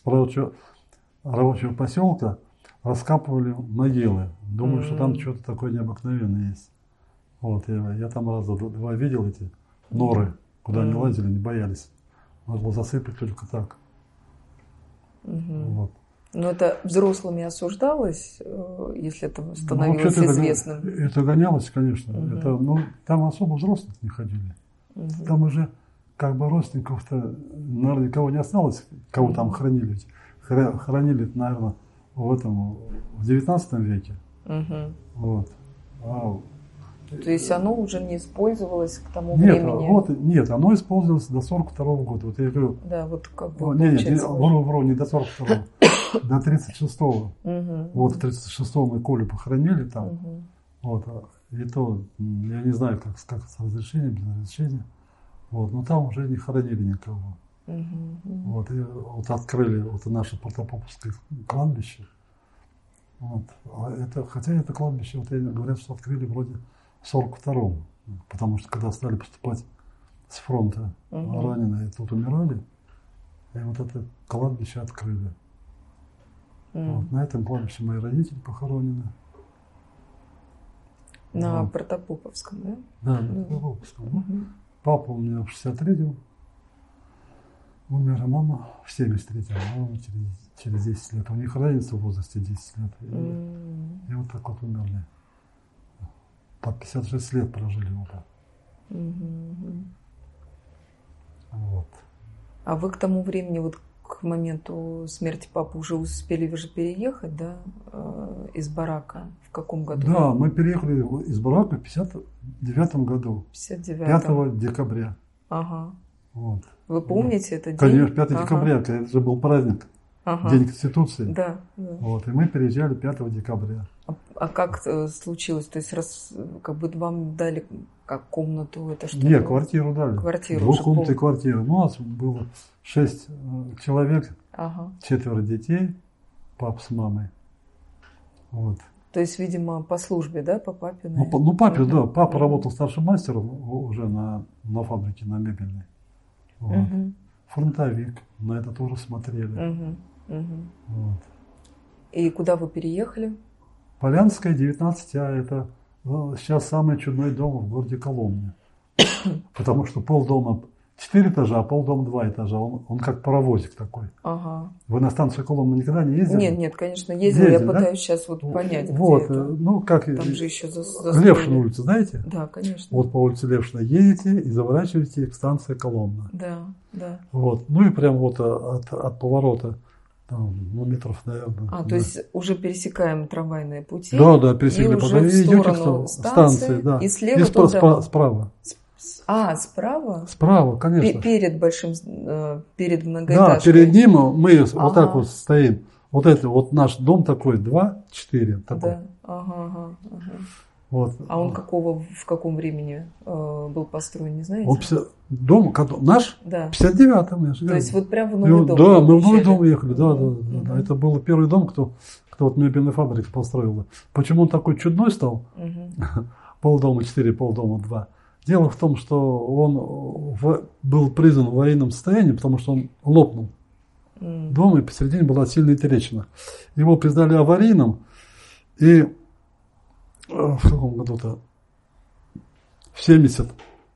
рабочего поселка раскапывали могилы. Думаю, mm-hmm. что там что-то такое необыкновенное есть. Вот, я, я там раза два видел эти норы, куда mm-hmm. они лазили, не боялись. Можно было засыпать только так. Mm-hmm. Вот. Но это взрослыми осуждалось, если это становилось ну, известным? Это, это гонялось, конечно. Mm-hmm. Это, ну, там особо взрослых не ходили. Mm-hmm. Там уже как бы родственников-то, наверное, никого не осталось, кого mm-hmm. там хранили. Хранили, наверное, в этом, в девятнадцатом веке. Угу. Вот. А, то есть оно уже не использовалось к тому нет, времени? Вот, нет, оно использовалось до сорок второго года. Вот я говорю, да, вот как бы. Нет, нет, вру, вру, не до сорок второго, до тридцать шестого. Вот в тридцать шестом мы Колю похоронили там. Вот. И то, я не знаю, как, как с разрешением, без разрешения. Вот. Но там уже не хоронили никого. Uh-huh. Вот, и вот открыли вот наше протопоповское кладбище. Вот. А это, хотя это кладбище, вот говорят, что открыли вроде в сорок втором, потому что когда стали поступать с фронта uh-huh. раненые, тут умирали, И вот это кладбище открыли. Mm. Вот, на этом кладбище мои родители похоронены. На вот. Протопоповском, да? Да, на Протопоповском. Mm-hmm. Папа у меня в шестьдесят третьем умер, а мама в семьдесят третьем. Мама через, через десять лет. У них разница в возрасте десять лет. И, Mm. и вот так вот умерли. По пятьдесят шесть лет прожили оба. Mm-hmm. Вот. А вы к тому времени, вот к моменту смерти папы, уже успели вы же переехать, да, э, из барака? В каком году? Да, мы переехали из барака в пятьдесят девятом году. пятьдесят девятом. пятого декабря. Ага. Вот. Вы помните этот день? Конечно, пятого ага. декабря, это же был праздник, ага. День Конституции. Да, да. Вот, и мы переезжали пятого декабря. А, а как э, случилось? То есть раз как бы вам дали как комнату, это что? Нет, квартиру дали. Квартиру. Двухкомнатную квартиру. Ну, у нас было шесть человек, ага. четверо детей, пап с мамой. Вот. То есть, видимо, по службе, да, по папе? Ну, по, ну, папе, uh-huh. да. Папа uh-huh. работал старшим мастером уже на, на фабрике, на мебельной. Вот. Uh-huh. Фронтовик, на это тоже смотрели. Uh-huh. Uh-huh. Вот. И куда вы переехали? Полянская, девятнадцать А, это ну, сейчас самый чудной дом в городе Коломне. Потому что полдома четыре этажа, а полдома два этажа. Он, он как паровозик такой. Ага. Вы на станцию Коломна никогда не ездили? Нет, нет, конечно, ездила. Ездили, я да? пытаюсь сейчас вот понять, вот, где это. Ну, как... Там же еще за, за Левшина улица, знаете? Да, конечно. Вот по улице Левшина едете и заворачиваете к станции Коломна. Да, да. Вот. Ну и прям вот от, от поворота, там, ну, метров, наверное. А, да. то есть уже пересекаем трамвайные пути. Да, да, пересекли. И Потом уже в идете сторону к станции, станции, да. И слева и спра- туда... спра- справа. А, справа? Справа, конечно. Перед большим, перед многоэтажкой. Да, перед ним мы ага. вот так вот стоим. Вот это вот наш дом такой, два, четыре. Такой. Да, ага, ага, ага. Вот. А он какого, в каком времени э, был построен, не знаете? Он пятьдесят, дом, наш? Да. В пятьдесят девятом, я же То говорю. есть вот прям в новый и, дом? Да, мы в новый уезжали? дом ехали, да, да, да, угу. да. Это был первый дом, кто, кто вот мебельную фабрику построил. Почему он такой чудной стал? Угу. Полдома четыре, полдома два. Дело в том, что он в, был признан в военном состоянии, потому что он лопнул. Mm. Дом, и посередине была сильная трещина. Его признали аварийным, и в каком году-то? В семьдесят,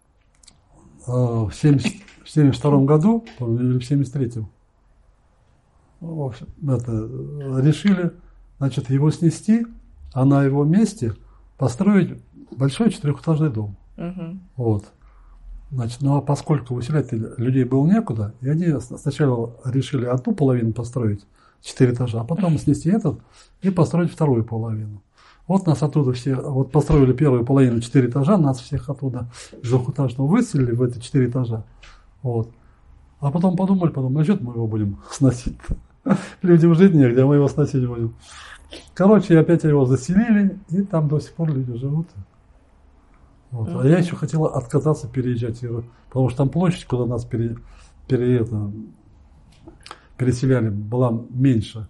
в семьдесят, в семьдесят втором году, или в семьдесят третьем, в общем, это, решили, значит, его снести, а на его месте построить большой четырехэтажный дом. Uh-huh. Вот. Значит, ну а поскольку выселять людей было некуда, и они сначала решили одну половину построить, четыре этажа, а потом снести этот и построить вторую половину. Вот нас оттуда все, вот построили первую половину четыре этажа, нас всех оттуда из двухэтажного выселили в эти четыре этажа. Вот. А потом подумали, подумали, а что мы его будем сносить? Людям жить негде, а мы его сносить будем. Короче, опять его заселили, и там до сих пор люди живут. Вот. Uh-huh. А я еще хотел отказаться переезжать, потому что там площадь, куда нас пере, пере, это, переселяли, была меньше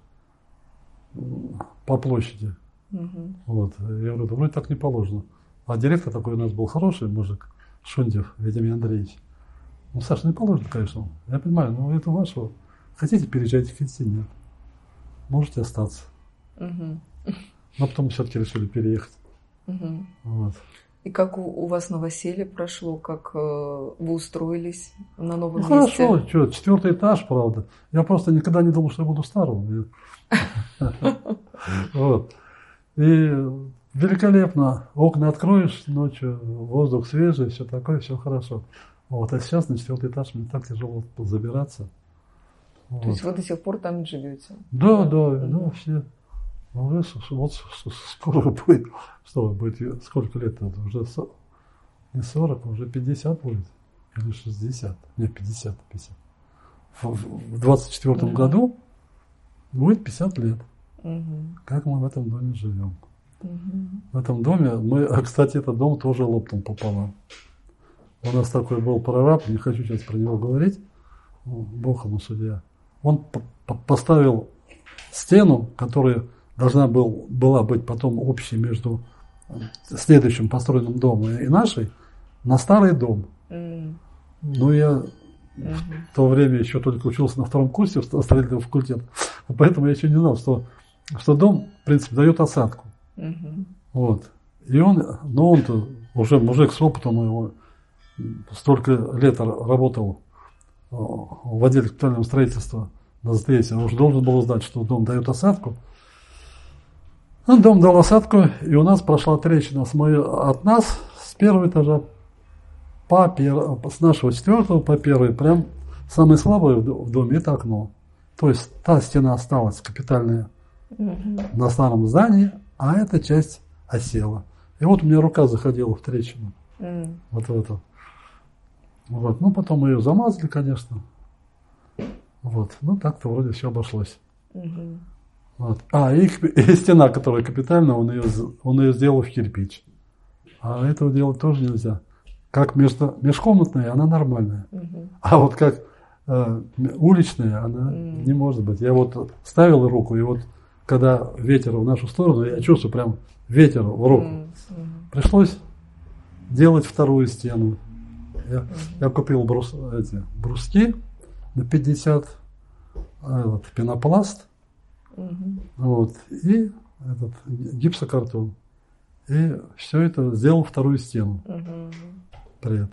по площади. Uh-huh. Вот. Я говорю, да вроде так не положено. А директор такой у нас был хороший мужик, Шундев Владимир Андреевич. Ну, Саша, не положено, конечно. Я понимаю, но это ваше. Хотите переезжать, хотите нет. Можете остаться. Uh-huh. Но потом все-таки решили переехать. Uh-huh. Вот. И как у, у вас новоселье прошло, как э, вы устроились на новом ну, месте? Хорошо, что, четвертый этаж, правда. Я просто никогда не думал, что я буду старым. Вот. И великолепно. Окна откроешь ночью, воздух свежий, все такое, все хорошо. Вот. А сейчас на четвертый этаж мне так тяжело забираться. То есть вы до сих пор там живете? Да, да, да, все. Уже вот скоро будет, что будет, сколько лет это уже не сорок, уже пятьдесят будет, или шестьдесят, нет, пятьдесят, пятьдесят. В двадцать четвёртом uh-huh. году будет пятьдесят лет, uh-huh. как мы в этом доме живем. Uh-huh. В этом доме, мы, а, кстати, этот дом тоже лопнул пополам. У нас такой был прораб, не хочу сейчас про него говорить, Бог ему судья. Он поставил стену, которая должна был, была быть потом общей между следующим построенным домом и нашей, на старый дом. Mm. Ну, я Угу. В то время еще только учился на втором курсе строительного факультета. Поэтому я еще не знал, что, что дом, в принципе, дает осадку. Угу. Вот. И он, но он-то уже мужик с опытом, его столько лет работал в отделе капитального строительства на ЗТС, он уже должен был знать, что дом дает осадку. Ну, дом дал осадку, и у нас прошла трещина с моей, от нас, с первого этажа, по пер, с нашего четвертого по первый, прям самое слабое в доме – это окно. То есть та стена осталась капитальная mm-hmm. на старом здании, а эта часть осела. И вот у меня рука заходила в трещину. Mm. Вот в эту. Вот. Ну, потом мы ее замазали, конечно. Вот. Ну, так-то вроде все обошлось. Mm-hmm. Вот. А, и, и стена, которая капитальная, он ее, он ее сделал в кирпич. А этого делать тоже нельзя. Как между, межкомнатная, она нормальная. Uh-huh. А вот как э, уличная, она uh-huh. не может быть. Я вот ставил руку, и вот когда ветер в нашу сторону, я чувствую прям ветер в руку. Uh-huh. Пришлось делать вторую стену. Я, uh-huh. я купил брус, эти, бруски на пятьдесят, этот, пенопласт, uh-huh. вот, и этот, гипсокартон. И все это сделал вторую стену. Uh-huh. Привет.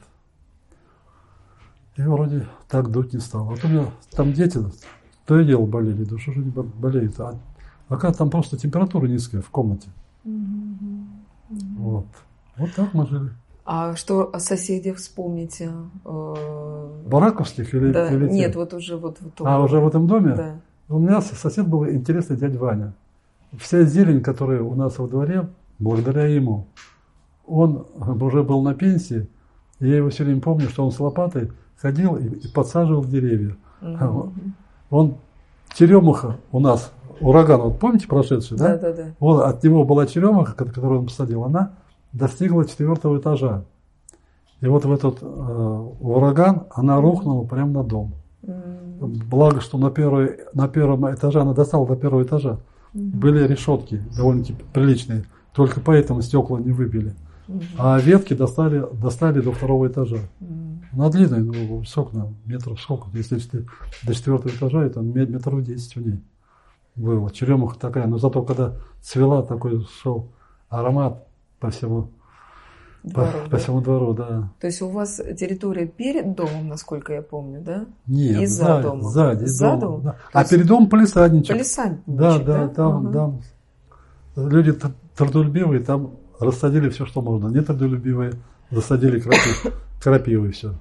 И вроде так дуть не стало. Вот у меня там дети то и дело болели, да что же не болеют. А, а как там просто температура низкая в комнате. Mm-hmm. Mm-hmm. Вот. Вот так мы жили. А что о соседях вспомните? Бараковских или, да. или Нет, вот уже вот в том. А, уже в этом доме? Да. У меня сосед был интересный дядя Ваня. Вся зелень, которая у нас во дворе, благодаря ему, он уже был на пенсии. И я его все время помню, что он с лопатой ходил и, и подсаживал деревья. Mm-hmm. Он черемуха у нас, ураган, вот помните прошедший, да? Да, да, да. Вот от него была черемуха, которую он посадил, она достигла четвертого этажа. И вот в этот э, ураган она рухнула прямо на дом. Mm-hmm. Благо, что на, первой, на первом этаже она достала до первого этажа. Mm-hmm. Были решетки довольно-таки приличные, только поэтому стекла не выбили. Uh-huh. А ветки достали, достали до второго этажа. Uh-huh. Она длинная, ну, высокая, метров сколько, если до четвертого этажа, это метров десять в ней было. Черемуха такая, но зато когда цвела, такой шел аромат по всему двору, по, да? по всему двору, да. То есть у вас территория перед домом, насколько я помню, да? Нет, и за домом. Сзади, за домом, домом. Да. А перед домом палисадничек. Палисадничек, да, да, да? там, uh-huh. там люди трудолюбивые, там рассадили все, что можно. Нетрудолюбивые засадили крапиву, крапиву и все.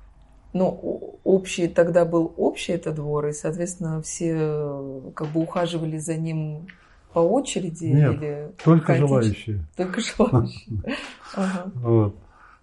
Ну, общий тогда был общий этот двор, и, соответственно, все как бы ухаживали за ним по очереди? Нет, или только желающие. Только желающие. Вот.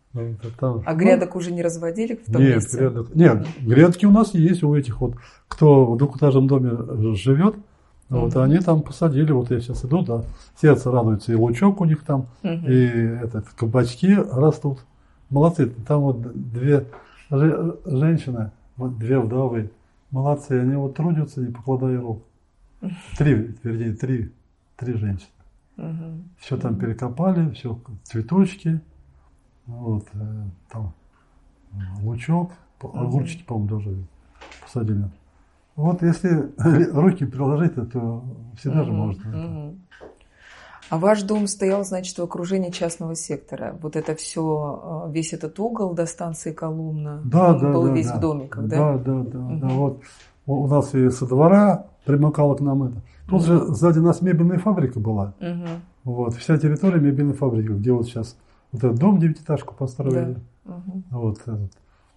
А грядок уже не разводили в том нет, месте? Грядок, нет, грядки у нас есть у этих вот, кто в двухэтажном доме живет. Вот, uh-huh. они там посадили, вот я сейчас иду, да, сердце радуется, и лучок у них там, uh-huh. и этот, кабачки растут. Молодцы, там вот две же, женщины, вот две вдовы, молодцы, они вот трудятся, не покладая рук. Uh-huh. Три, вернее, три, три женщины. Uh-huh. Все там uh-huh. перекопали, все цветочки, вот, там лучок, uh-huh. огурчики, по-моему, даже посадили. Вот если руки приложить, то всегда mm-hmm. же можно. Mm-hmm. А ваш дом стоял, значит, в окружении частного сектора. Вот это все, весь этот угол до станции Колумна, да, он да, был да, весь да. в домиках, да? Да, да, да. Mm-hmm. да. Вот у нас и со двора примыкало к нам это. Тут mm-hmm. же сзади нас мебельная фабрика была. Mm-hmm. Вот, вся территория мебельной фабрики, где вот сейчас вот этот дом девятиэтажку построили. Да. Mm-hmm. Вот этот.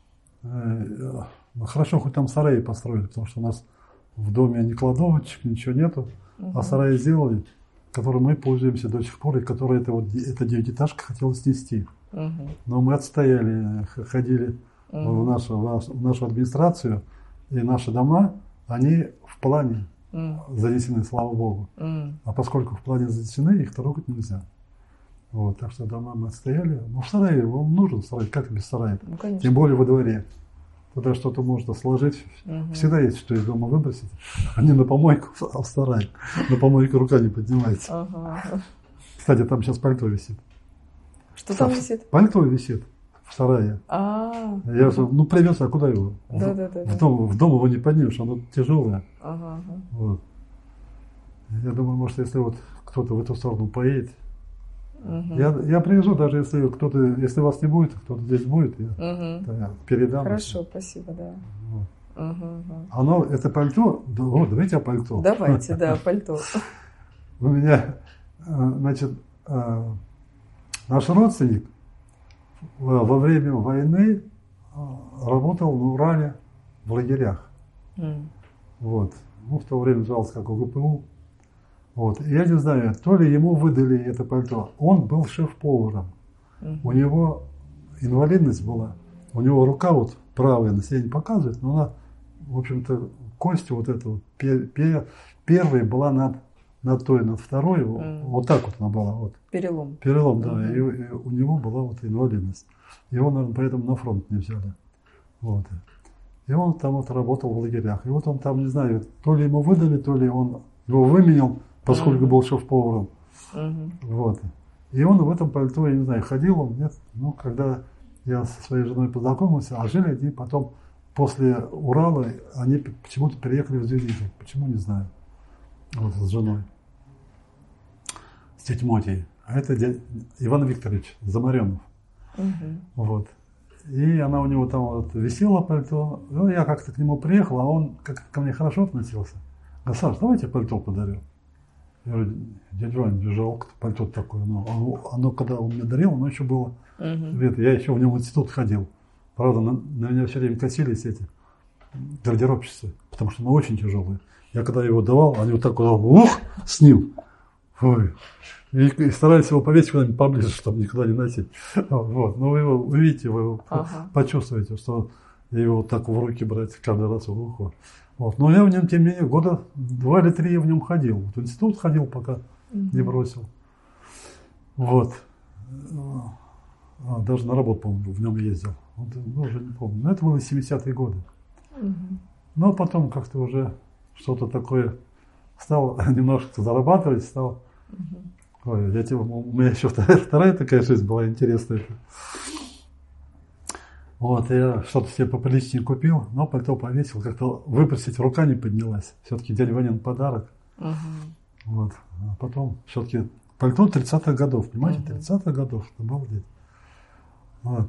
Хорошо, хоть там сараи построили, потому что у нас в доме ни кладовочек, ничего нету. Uh-huh. А сараи сделали, которые мы пользуемся до сих пор, и которые это вот, эта девятиэтажка хотела снести. Uh-huh. Но мы отстояли, ходили uh-huh. в, нашу, в нашу администрацию, и наши дома, они в плане uh-huh. занесены, слава богу. Uh-huh. А поскольку в плане занесены, их трогать нельзя. Вот, так что дома мы отстояли. Ну, в сарае, вам нужен сарай, как без сарая? Ну, тем более во дворе. Туда что-то можно сложить. Угу. Всегда есть что из дома выбросить. А не на помойку, а в сарай. На помойку рука не поднимается. Ага. Кстати, там сейчас пальто висит. Что там висит? Пальто висит в сарае. А, Я же, ну, привез, а куда его? Да, да, да, В да. дом, в дом его не поднимешь, оно тяжелое. Ага, ага. Вот. Я думаю, может, если вот кто-то в эту сторону поедет, Угу. я, я привезу, даже если кто-то, если вас не будет, кто-то здесь будет, я, Угу. то я передам. Хорошо, спасибо, да. Вот. Угу, угу. Оно, это пальто, да, вот, давайте о пальто. Давайте, да, пальто. У меня, э, значит, э, наш родственник во во время войны э, работал на Урале в лагерях. М. Вот. Ну, в то время назывался как ОГПУ. Вот. И я не знаю, то ли ему выдали это пальто. Он был шеф-поваром. Мгм. У него инвалидность была. У него рука вот правая на себе не показывает, но она, в общем-то, кость вот эта вот, пе- пе- первая была над, над той, над второй. Мгм. Вот так вот она была. Вот. Перелом. Перелом, да. Мгм. И, и у него была вот инвалидность. Его, наверное, поэтому на фронт не взяли. Вот. И он там вот работал в лагерях. И вот он там, не знаю, то ли ему выдали, то ли он его выменял, поскольку Мгм. был шеф-поваром. Мгм. Вот. И он в этом пальто, я не знаю, ходил он, нет. Ну, когда я со своей женой познакомился, а жили они потом после Урала, они почему-то приехали в Звенигород. Почему, не знаю. Вот с женой. С тетей Мотей. А это дядя Иван Викторович Замаренов. Мгм. Вот. И она у него там вот висела пальто. Ну, я как-то к нему приехал, а он как ко мне хорошо относился. Говорит: Саш, давайте пальто подарю. Я говорю: дядя Вань, жалко, пальто такое. Но оно, оно, когда он мне дарил, оно еще было. Мгм. Это, я еще в нем в институт ходил. Правда, на, на меня все время косились эти гардеробщицы, потому что оно очень тяжелое. Я когда его давал, они вот так вот, ух, с ним. Ой. И, и старались его повесить куда-нибудь поближе, чтобы никуда не носить. Вот. Но вы его увидите, вы его Ага. почувствуете, что его вот так в руки брать каждый раз в руку. Вот. Но я в нем, тем не менее, года два или три я в нем ходил. Вот в институт ходил, пока не Мгм. бросил. Вот. А, даже на работу, по-моему, в нем ездил. Вот, ну, уже не помню. Но это было семидесятые годы. Мгм. Но потом как-то уже что-то такое стал немножко зарабатывать, стал. Мгм. Ой, я тебе, у меня еще вторая, вторая такая жизнь была интересная. Вот, я что-то себе поприличнее купил, но пальто повесил, как-то выпросить рука не поднялась. Все-таки дядя Ванин подарок. Мгм. Вот. А потом все-таки пальто тридцатых годов, понимаете, Мгм. тридцатых годов, обалдеть. Вот.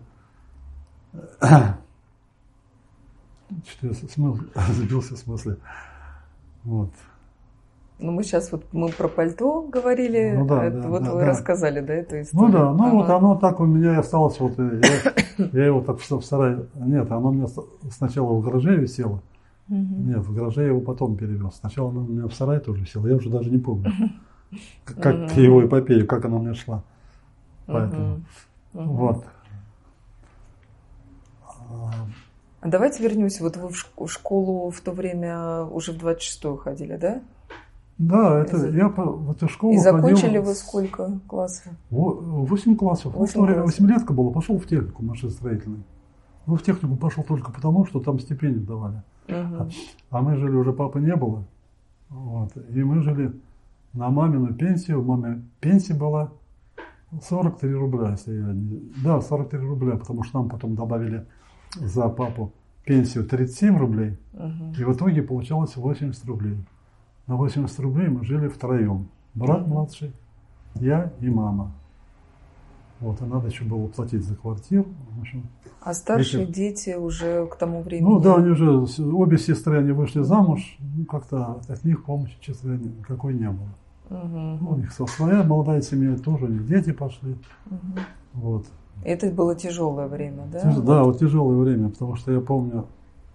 Что я смыл, сбился в смысле. Вот. Ну, мы сейчас вот мы про пальто говорили, Ну да, это да, вот да, вы да. рассказали, да, эту историю? Ну да, ну Ага. вот оно так у меня и осталось. Вот, я, я его так в сарае. Нет, оно у меня сначала в гараже висело. Мгм. Нет, в гараже я его потом перевез. Сначала оно у меня в сарае тоже висело. Я уже даже не помню, как Мгм. его эпопею, как она у меня шла. Поэтому. Мгм. Мгм. Вот. А давайте вернемся. Вот вы в шк- в школу в то время уже в двадцать шестую ходили, да? Да, это И- я по- в эту школу И закончили ходил вы с- сколько классов? во- Восемь классов. Ну, в Восемь то время классов. восьмилетка была, пошел в технику машиностроительный. Ну, в технику пошел только потому, что там стипендию давали. Мгм. А мы жили, уже папы не было. Вот. И мы жили на мамину пенсию. У мамы пенсия была сорок три рубля, если я не... Да, сорок три рубля, потому что нам потом добавили за папу пенсию тридцать семь рублей. Мгм. И в итоге получалось восемьдесят рублей. На восемьдесят рублей мы жили втроем. Брат Мгм. младший, я и мама. Вот, и надо еще было платить за квартиру. В общем, А старшие Эти- дети уже к тому времени? ну да, они уже, с- обе сестры, они вышли замуж. Ну, как-то от них помощи, честно говоря, никакой не было. Мгм. Ну, у них со- своя молодая семья тоже, у них дети пошли. Мгм. Вот. Это было тяжелое время, да? Тяж- Да, вот тяжелое время, потому что я помню,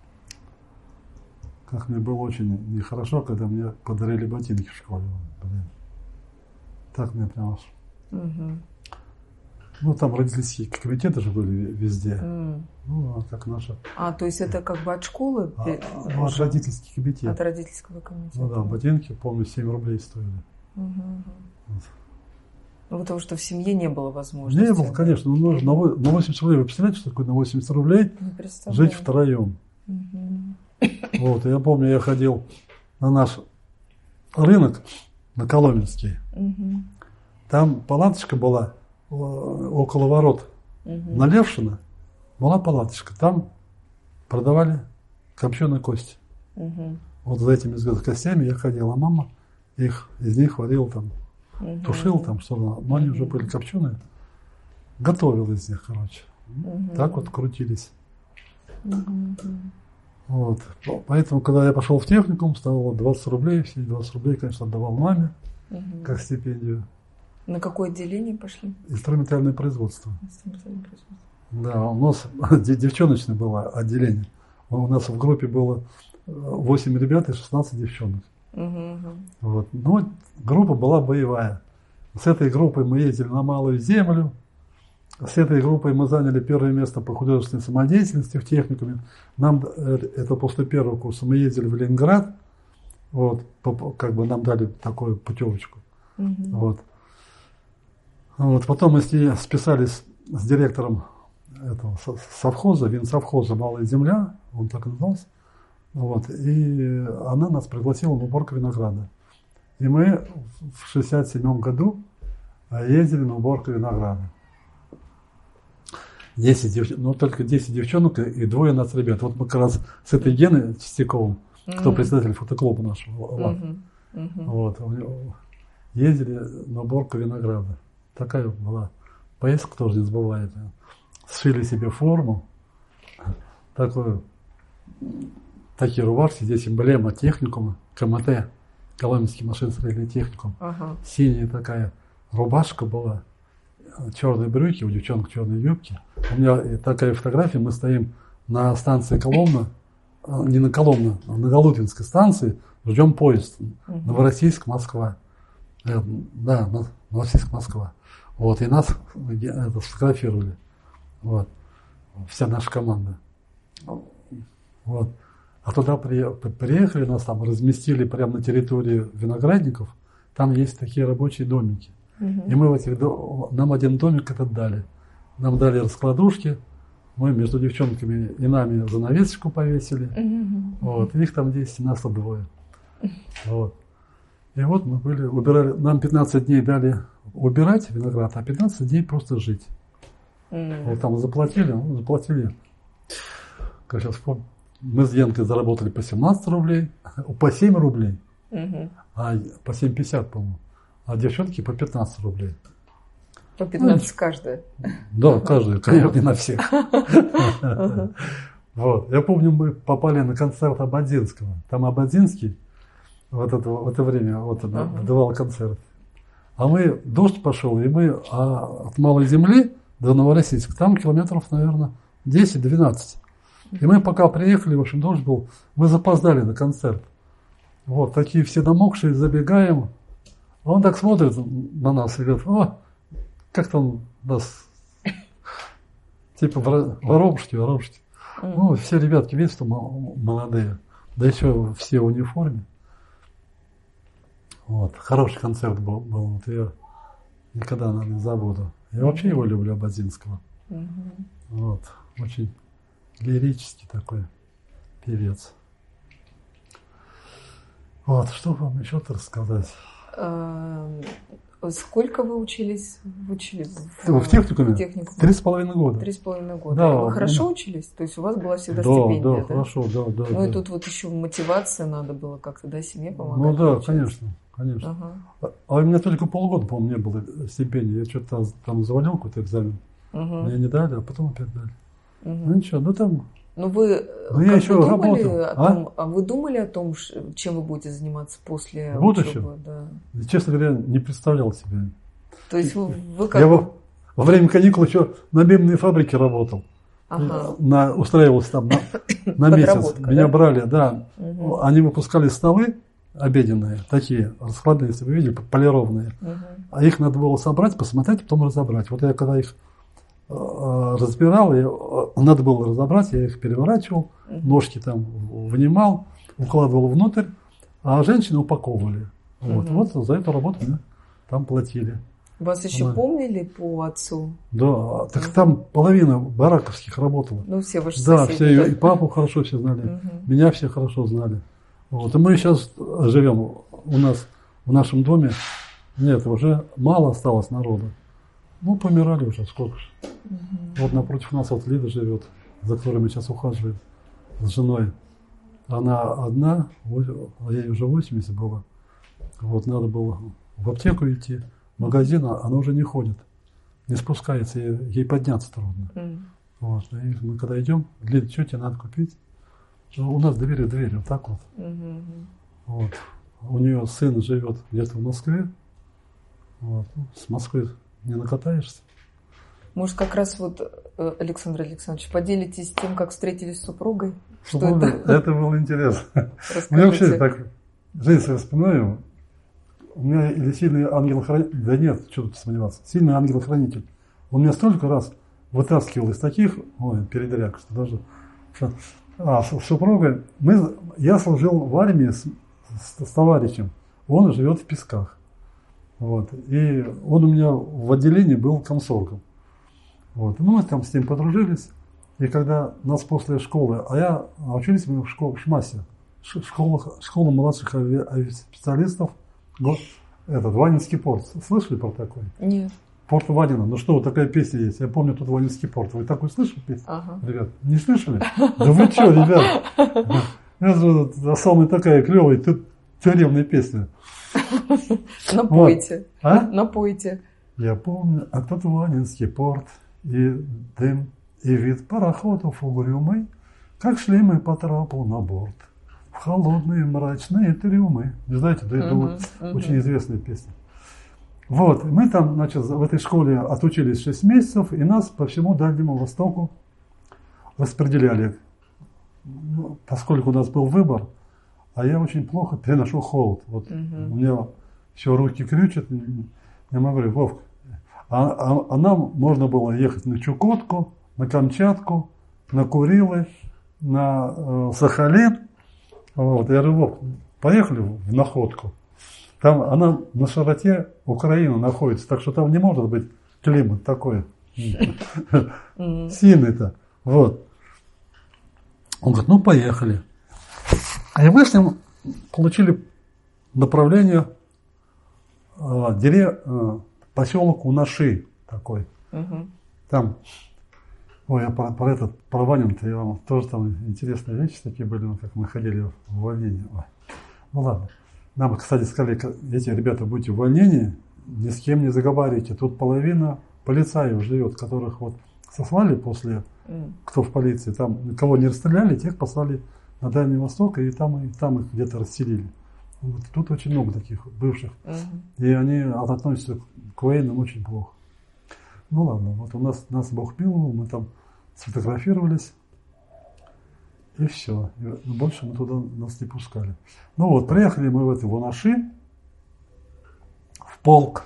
как мне было очень нехорошо, когда мне подарили ботинки в школе. Блин. Так мне прям аж... Мгм. Ну, там родительские комитеты же были везде. М. Ну, а как наша... А, то есть это как бы от школы? А, пе- а, ну, от уже? родительский комитет. От родительского комитета. Ну да, ботинки, помню, семь рублей стоили. Мгм. Вот. Ну, потому что в семье не было возможности. Не было, конечно, ну, нужно на во- на восемьдесят рублей. Вы представляете, что такое на восемьдесят рублей Не представляю. жить втроем? Мгм. Вот, и я помню, я ходил на наш рынок, на Коломенский. Мгм. Там палаточка была э, около ворот Мгм. на Левшина, была палаточка. Там продавали копченые кости. Угу. Вот за этими костями я ходил, а мама их, из них варила там, угу. тушил там что-то, но они угу. уже были копченые. Готовил из них, короче. Угу. Так вот крутились. Угу. Вот. Поэтому, когда я пошел в техникум, стало двадцать рублей, все двадцать рублей, конечно, отдавал маме, угу. как стипендию. На какое отделение пошли? Инструментальное производство. Инструментальное производство. Да, у нас девчоночное было отделение. У нас в группе было восемь ребят и шестнадцать девчонок. Угу. Вот. Ну, группа была боевая. С этой группой мы ездили на Малую Землю. С этой группой мы заняли первое место по художественной самодеятельности в техникуме. Нам, это после первого курса, мы ездили в Ленинград. Вот, как бы нам дали такую путевочку. Угу. Вот. Вот. Потом мы списались с директором этого совхоза, винсовхоза «Малая земля», он так и назывался. Вот. И она нас пригласила на уборку винограда. И мы в шестьдесят седьмом году ездили на уборку винограда. десять девчонок, ну только десять девчонок и двое нас ребят. Вот мы как раз с этой Геной Чистяковым, mm-hmm. кто председатель фотоклуба нашего, mm-hmm. Mm-hmm. Вот, ездили на уборку винограда. Такая была поездка, тоже не забываемая. Сшили себе форму, такую, такие рубашки, здесь эмблема техникума, КМТ, Коломенский машиностроительный техникум. Uh-huh. Синяя такая рубашка была, черные брюки, у девчонок черные юбки. У меня такая фотография, мы стоим на станции Коломна, не на Коломна, а на Галутинской станции, ждем поезд, uh-huh. Новороссийск-Москва. Да, Новороссийск-Москва. Вот, и нас это, сфотографировали. Вот. Вся наша команда. Вот. А туда при, приехали, нас там разместили прямо на территории виноградников. Там есть такие рабочие домики. Угу. И мы в этих, нам один домик этот дали. Нам дали раскладушки. Мы между девчонками и нами занавесочку повесили. Угу. Вот. И их там десять, нас двое. Вот. И вот мы были, убирали, нам пятнадцать дней дали убирать виноград, а пятнадцать дней просто жить. Mm. Вот там заплатили, ну, заплатили. Как сейчас помню. Мы с Янкой заработали по семнадцать рублей, по семь рублей, mm-hmm. а по семь пятьдесят, по-моему. А девчонки по пятнадцать рублей. По пятнадцать ну, каждая? Да, uh-huh. каждая, конечно, не на всех. uh-huh. Вот. Я помню, мы попали на концерт Ободзинского. Там Ободзинский вот это, в это время вот, uh-huh. давал концерт. А мы, дождь пошел, и мы а, от Малой Земли до Новороссийска, там километров, наверное, десять-двенадцать. И мы пока приехали, в общем, дождь был, мы запоздали на концерт. Вот, такие все намокшие, забегаем. А он так смотрит на нас и говорит, о, как-то он нас, типа, воробушки, воробушки. Ну, все ребятки, видите, что молодые, да еще все в униформе. Вот, хороший концерт был, был. Вот я никогда, наверное, не забуду. Я вообще его люблю, Ободзинского. Uh-huh. Вот, очень лирический такой певец. Вот, что вам еще-то рассказать? Uh, сколько вы учились? учились в, в техникуме? Три с половиной года. Три с половиной года. Да, вы хорошо он... учились? То есть у вас была всегда да, стипендия, да? Да, хорошо, да, да. Ну да. и тут вот еще мотивация надо было как-то, да, семье помогать? Ну да, получается. конечно. Конечно. Ага. А у меня только полгода, по-моему, не было стипендии. Я что-то там, там завалил какой-то экзамен. Угу. Мне не дали, а потом опять дали. Угу. Ну ничего, ну там... Ну вы, ну, я еще думали работал. О том, а? а вы думали о том, чем вы будете заниматься после в будущем? учебы? Да. Честно говоря, не представлял себе. То есть вы, вы как... Я во, во время каникул еще на мебельной фабрике работал. Ага. На, устраивался там на, на месяц. Меня да? брали, да. Угу. Они выпускали столы обеденные, такие раскладные, если вы видели, полированные. Uh-huh. А их надо было собрать, посмотреть, потом разобрать. Вот я когда их э, разбирал, я, э, надо было разобрать, я их переворачивал, uh-huh. ножки там вынимал, укладывал внутрь, а женщины упаковывали. Uh-huh. Вот, вот за эту работу мне там платили. Вас еще Она... помнили по отцу? Да, так uh-huh. там половина бараковских работала. Ну, все ваши да, соседи. Все, да, и папу хорошо все знали, uh-huh. меня все хорошо знали. Вот, и мы сейчас живем у нас в нашем доме. Нет, уже мало осталось народу. Ну, помирали уже, сколько же. Угу. Вот напротив нас вот Лида живет, за которой мы сейчас ухаживаем, с женой. Она одна, ей уже восемьдесят было. Вот надо было в аптеку идти, в магазин, она уже не ходит, не спускается, ей, ей подняться трудно. Mm. Вот, и мы когда идем, Лида, что тебе надо купить? Ну, у нас двери в двери, вот так вот. Mm-hmm. Вот. У нее сын живет где-то в Москве. Вот. С Москвы не накатаешься. Может, как раз вот, Александр Александрович, поделитесь тем, как встретились с супругой? Что это? Это было интересно. Мне вообще так жизнь свою вспоминаю. У меня или сильный ангел-хранитель, да нет, что тут сомневаться, сильный ангел-хранитель. Он меня столько раз вытаскивал из таких, ой, передряг, что даже... А, с супругой, мы, я служил в армии с, с, с товарищем, он живет в Песках. Вот, и он у меня в отделении был комсоргом. Вот, ну, мы там с ним подружились, и когда нас после школы, а я, учились мы в школе, в ШМАСе, школа, школа младших авиаспециалистов, вот, этот, Ванинский порт. Слышали про такой? Нет. Порт Ванина. Ну что, вот такая песня есть. Я помню тут Ванинский порт. Вы такой слышали песню? Ага. Ребят, не слышали? Да вы что, ребят? Это самая такая клевая тюремная песня. Напойте. А? Напойте. Я помню, а тут Ванинский порт, и дым, и вид пароходов угрюмый, как шли мы по трапу на борт. В холодные мрачные трюмы. Не знаете, да, это uh-huh, uh-huh. очень известная песня. Вот, мы там, значит, в этой школе отучились шесть месяцев, и нас по всему Дальнему Востоку распределяли. Ну, поскольку у нас был выбор, а я очень плохо переношу холод. Вот uh-huh. у меня все руки крючат, я могу говорить, Вовка, а, а, а нам можно было ехать на Чукотку, на Камчатку, на Курилы, на э, Сахалин. Вот, я говорю, поехали в Находку. Там она на широте Украины находится, так что там не может быть климат такой сильный-то. Вот. Он говорит, ну поехали. И мы с ним получили направление дере, поселок Унаши такой. Там, ой, я про, про этот, про Ванин-то я вам тоже там интересные вещи такие были, как мы ходили в увольнение. Ой. Ну ладно. Нам, кстати, сказали, эти ребята, будете в увольнении, ни с кем не заговаривайте. Тут половина полицаев живет, которых вот сослали после, mm. кто в полиции, там кого не расстреляли, тех послали на Дальний Восток, и там, и там их где-то расселили. Вот, тут очень много таких бывших. Mm-hmm. И они относятся к военным очень плохо. Ну ладно, вот у нас, нас Бог миловал, мы там сфотографировались, и все. И больше мы туда нас не пускали. Ну вот, приехали мы в эти Унаши, в полк,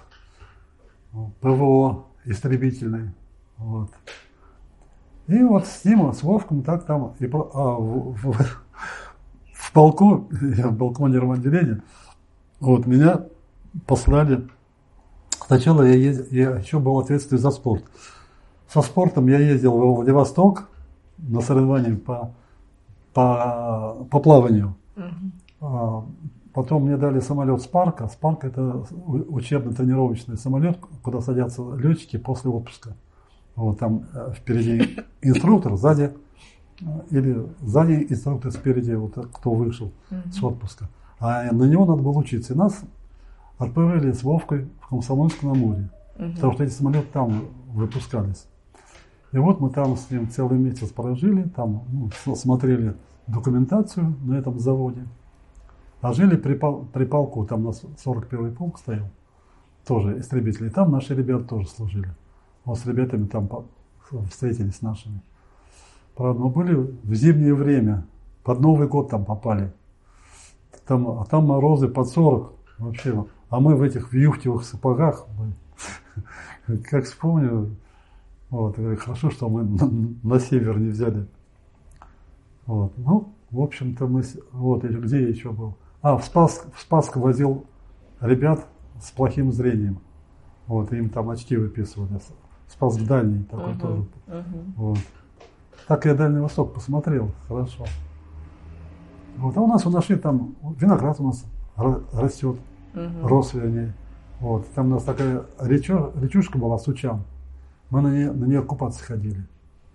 ПВО истребительный. Вот. И вот с ним, с Вовком, так там, и, а, в, в, в полку, я был командиром отделения, вот, меня послали. Сначала я, ездил, я еще был ответственный за спорт. Со спортом я ездил в Владивосток на соревнования по, по, по плаванию. Uh-huh. Потом мне дали самолет Спарка. Спарк — это учебно-тренировочный самолет, куда садятся летчики после отпуска. Вот там впереди инструктор, сзади, или сзади инструктор, спереди, вот кто вышел uh-huh. с отпуска. А на него надо было учиться. И нас отправили с Вовкой в Комсомольск-на-Амуре, uh-huh. потому что эти самолеты там выпускались. И вот мы там с ним целый месяц прожили, там ну, смотрели документацию на этом заводе. А жили при, при полку, там у нас сорок первый полк стоял, тоже истребители. И там наши ребята тоже служили. Вот с ребятами там встретились с нашими. Правда, мы были в зимнее время, под Новый год там попали. Там, а там морозы под сорок вообще. А мы в этих вьюхтевых сапогах, мы, как вспомню, вот, хорошо, что мы на, на север не взяли. Вот. Ну, в общем-то, мы, вот, где я еще был? А, в Спасск, в Спасск возил ребят с плохим зрением. Вот, им там очки выписывали. Спасск дальний такой uh-huh, тоже. Uh-huh. Вот. Так я Дальний Восток посмотрел, хорошо. Вот, а у нас у наши там виноград у нас растет, uh-huh. рос вернее. Вот, там у нас такая речо, речушка была, Сучан. Мы на нее, на нее купаться ходили.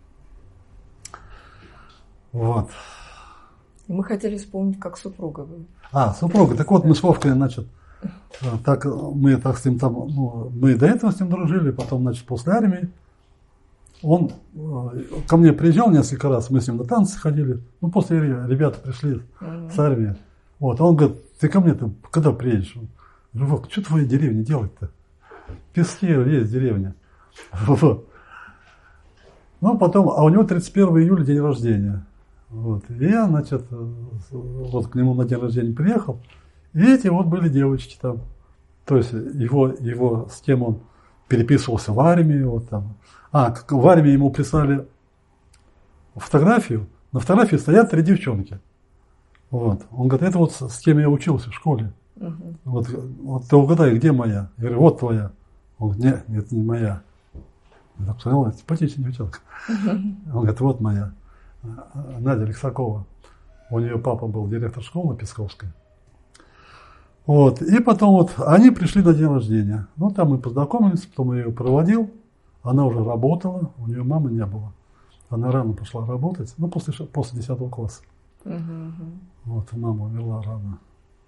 Вот. Мы хотели вспомнить, как супруга вы. А, супруга. Так вот, мы с Вовкой, значит, так, мы так с ним там, ну, мы до этого с ним дружили, потом, значит, после армии. Он ко мне приезжал несколько раз, мы с ним на танцы ходили. Ну, после ребята пришли mm-hmm. с армии. Вот, он говорит, ты ко мне ты когда приедешь? Я говорю, Вовка, что твоей деревне делать-то? Пески есть деревня. Вот. Ну, потом, а у него тридцать первого июля день рождения. Вот. И я, значит, вот к нему на день рождения приехал. И эти вот были девочки там. То есть его, его с кем он переписывался в армии. Вот там. А, в армии ему прислали фотографию. На фотографии стоят три девчонки. Вот. Он говорит, это вот с кем я учился в школе. Uh-huh. Вот, вот ты угадай, где моя? Я говорю, вот твоя. Он говорит, нет, нет, не моя. Я так посмотрел, симпатичная девчонка. Uh-huh. Он говорит, вот моя. Надя Лексакова. У нее папа был директор школы Песковской. Вот. И потом вот они пришли на день рождения. Ну, там мы познакомились, потом я ее проводил. Она уже работала, у нее мамы не было. Она рано пошла работать, ну, после, после десятого класса. Uh-huh. Вот, мама умерла рано.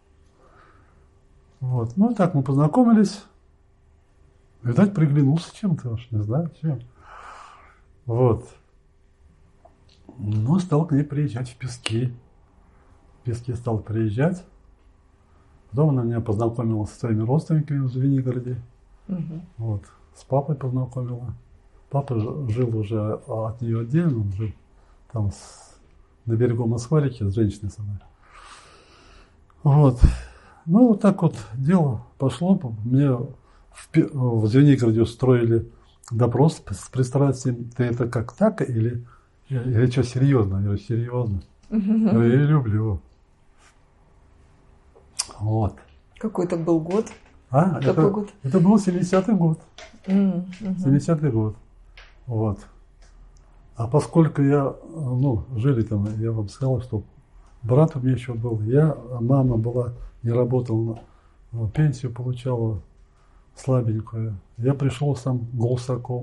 Вот, ну, и так мы познакомились. Видать, приглянулся чем-то, уж не знаю, чем. Вот. Ну, стал к ней приезжать в Пески. В Пески стал приезжать. Потом она меня познакомила со своими родственниками в Звенигороде. Uh-huh. Вот. С папой познакомила. Папа жил уже от нее отдельно, он жил там с, на берегу Москвы-реки с женщиной со мной. Вот. Ну, вот так вот дело пошло. Мне в, в Звенигороде устроили допрос с пристрастием. Ты это как так или, или что, серьезно? Я говорю, серьезно. Я говорю, я люблю его. Вот. Какой-то был год? А, это, год? Это был семидесятый год. Mm-hmm. семидесятый год. Вот. А поскольку я, ну, жили там, я вам сказал, что брат у меня еще был, я, мама была, не работала, пенсию получала слабенькую. Я пришел сам Голсаком.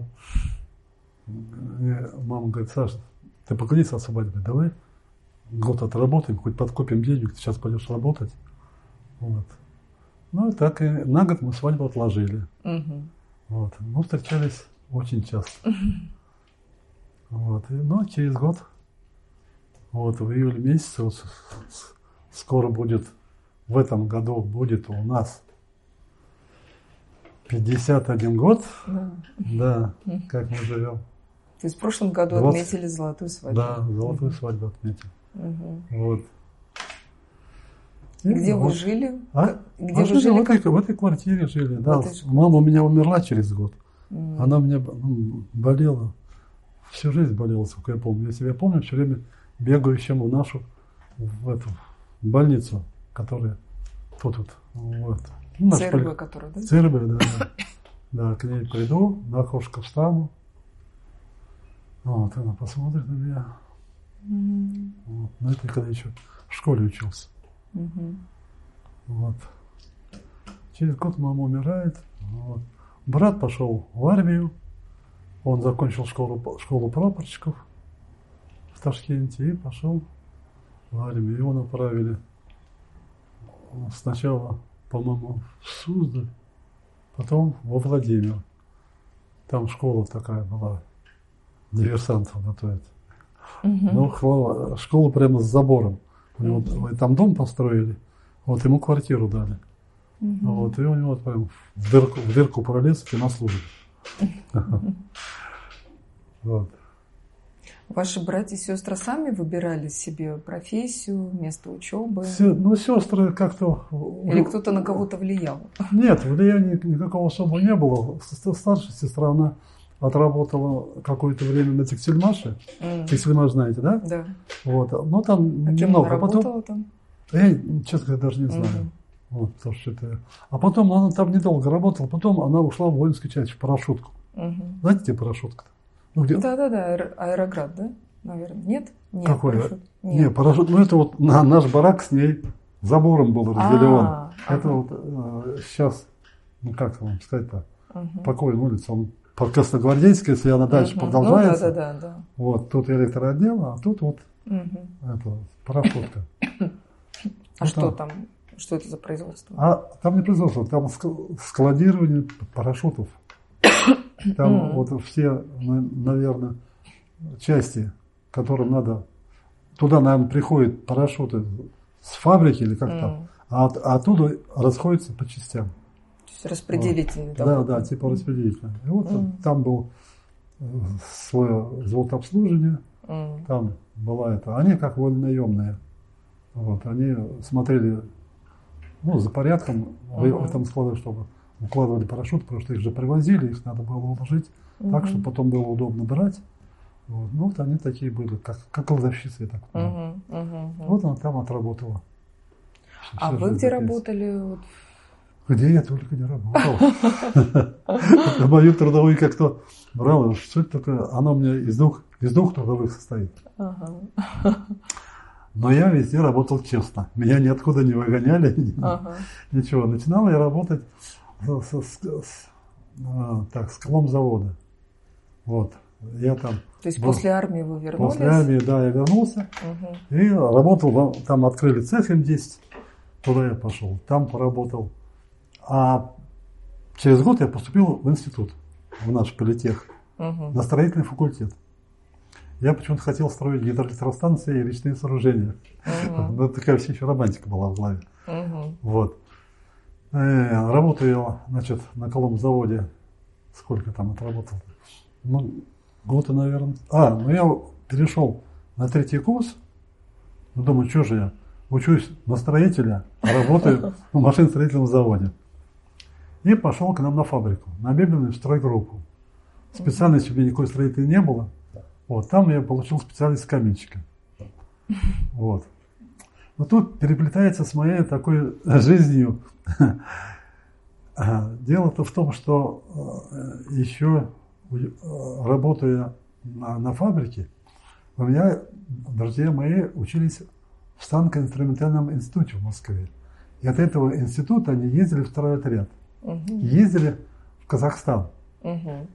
Мама говорит, Саша, ты погоди освободить, давай год отработаем, хоть подкопим денег, ты сейчас пойдешь работать. Вот. Ну и так и на год мы свадьбу отложили. Uh-huh. Вот. Ну, встречались очень часто. Uh-huh. Вот. И, ну, через год, вот в июле месяце, вот, скоро будет, в этом году будет у нас пятьдесят один год, uh-huh. да, uh-huh. как мы живем. То есть в прошлом году двадцать отметили золотую свадьбу. Да, золотую uh-huh. свадьбу отметили. Uh-huh. Вот. Где вот. вы жили? А? Где а вы жили? В этой, в этой квартире жили. Да. Мама у меня умерла через год. Mm. Она у меня ну, болела. Всю жизнь болела, сколько я помню. Я себя помню, все время бегающим в нашу в эту больницу, которая тут вот. вот. Ну, ЦРБ, поли... которая, да? ЦРБ, да, да. Да, к ней приду, на окошко встану. Вот, она посмотрит на меня. Mm. Вот. Но это когда еще в школе учился. Угу. Вот. Через год мама умирает. Вот. Брат пошел в армию. Он закончил школу, школу прапорщиков в Ташкенте и пошел в армию. Его направили сначала, по-моему, в Суздаль, потом во Владимир. Там школа такая была, диверсантов готовят. Угу. Ну, школа прямо с забором. У него mm-hmm. там дом построили, вот ему квартиру дали. Mm-hmm. Вот, и у него прям в дырку, в дырку пролез и на службе. Mm-hmm. Вот. Ваши братья и сестры сами выбирали себе профессию, место учебы? Се, ну, сестры как-то... Или кто-то на кого-то влиял? Нет, влияния никакого особого не было. Старшая сестра, она отработала какое-то время на текстильмаше. Mm. Текстильмаш знаете, да? Да. Вот. Но там а немного. Она работала потом... там? Я, честно говоря, даже не знаю. Mm-hmm. Вот, потому что это... А потом она там недолго работала, потом она ушла в воинскую часть, в парашютку. Mm-hmm. Знаете, где парашютка-то? Ну, где... Да-да-да, Аэроград, да? Наверное. Нет? Нет, какой? Парашют. Нет. Нет, парашют. Ну, это вот на, наш барак с ней забором был разделен. А-а-а. Это ага. вот э, сейчас, ну как вам сказать-то, ага. Покойная улица, он по Красногвардейской, если она дальше угу. продолжается. Ну, да, да, да, да. Вот, тут электроотдел, а тут вот угу. это, парашютка. А вот что там? там? Что это за производство? А там не производство, там складирование парашютов. Там mm. вот все, наверное, части, которым надо... Туда, наверное, приходят парашюты с фабрики или как mm. там, а, от, а оттуда расходятся по частям. То есть распределительный. Вот. Да, да, типа распределительный. И вот mm. там был свое золотообслуживание, mm. там была это... Они как вольнонаемные. Вот, они смотрели ну, за порядком mm-hmm. в этом складе, чтобы укладывали парашют, потому что их же привозили, их надо было уложить mm-hmm. так, чтобы потом было удобно брать. Вот. Ну, вот они такие были, как, как кладовщицы, я так понимаю. Mm-hmm. Mm-hmm. Вот она там отработала. А вы где работали? Где я только не работал. Мою трудовую как-то брал, что это такое? Она у меня из двух, из двух трудовых состоит. Но я везде работал честно. Меня ниоткуда не выгоняли. Ага. Ничего. Начинал я работать с, с, с, так, с коломзавода. Вот. Я там То есть был, после армии вы вернулись? После армии, да, я вернулся. Угу. И работал, там открыли цех эм десять. Туда я пошел. Там поработал. А через год я поступил в институт, в наш политех, угу. на строительный факультет. Я почему-то хотел строить гидроэлектростанции и речные сооружения. Uh-huh. Ну, такая все еще романтика была в голове. Uh-huh. Вот. Э, работаю я, значит, на коломзаводе. Сколько там отработал? Ну, год, наверное. А, ну я перешел на третий курс. Ну, думаю, что же я? Учусь на строителя, а работаю на машиностроительном заводе. И пошел к нам на фабрику, на мебельную стройгруппу. Специальности у меня никакой строительной не было. Вот, там я получил специальность каменщика. Вот. Но тут переплетается с моей такой жизнью. Дело-то в том, что еще работая на, на фабрике, у меня друзья мои учились в станкоинструментальном институте в Москве. И от этого института они ездили в второй отряд. Угу. Ездили в Казахстан. Угу.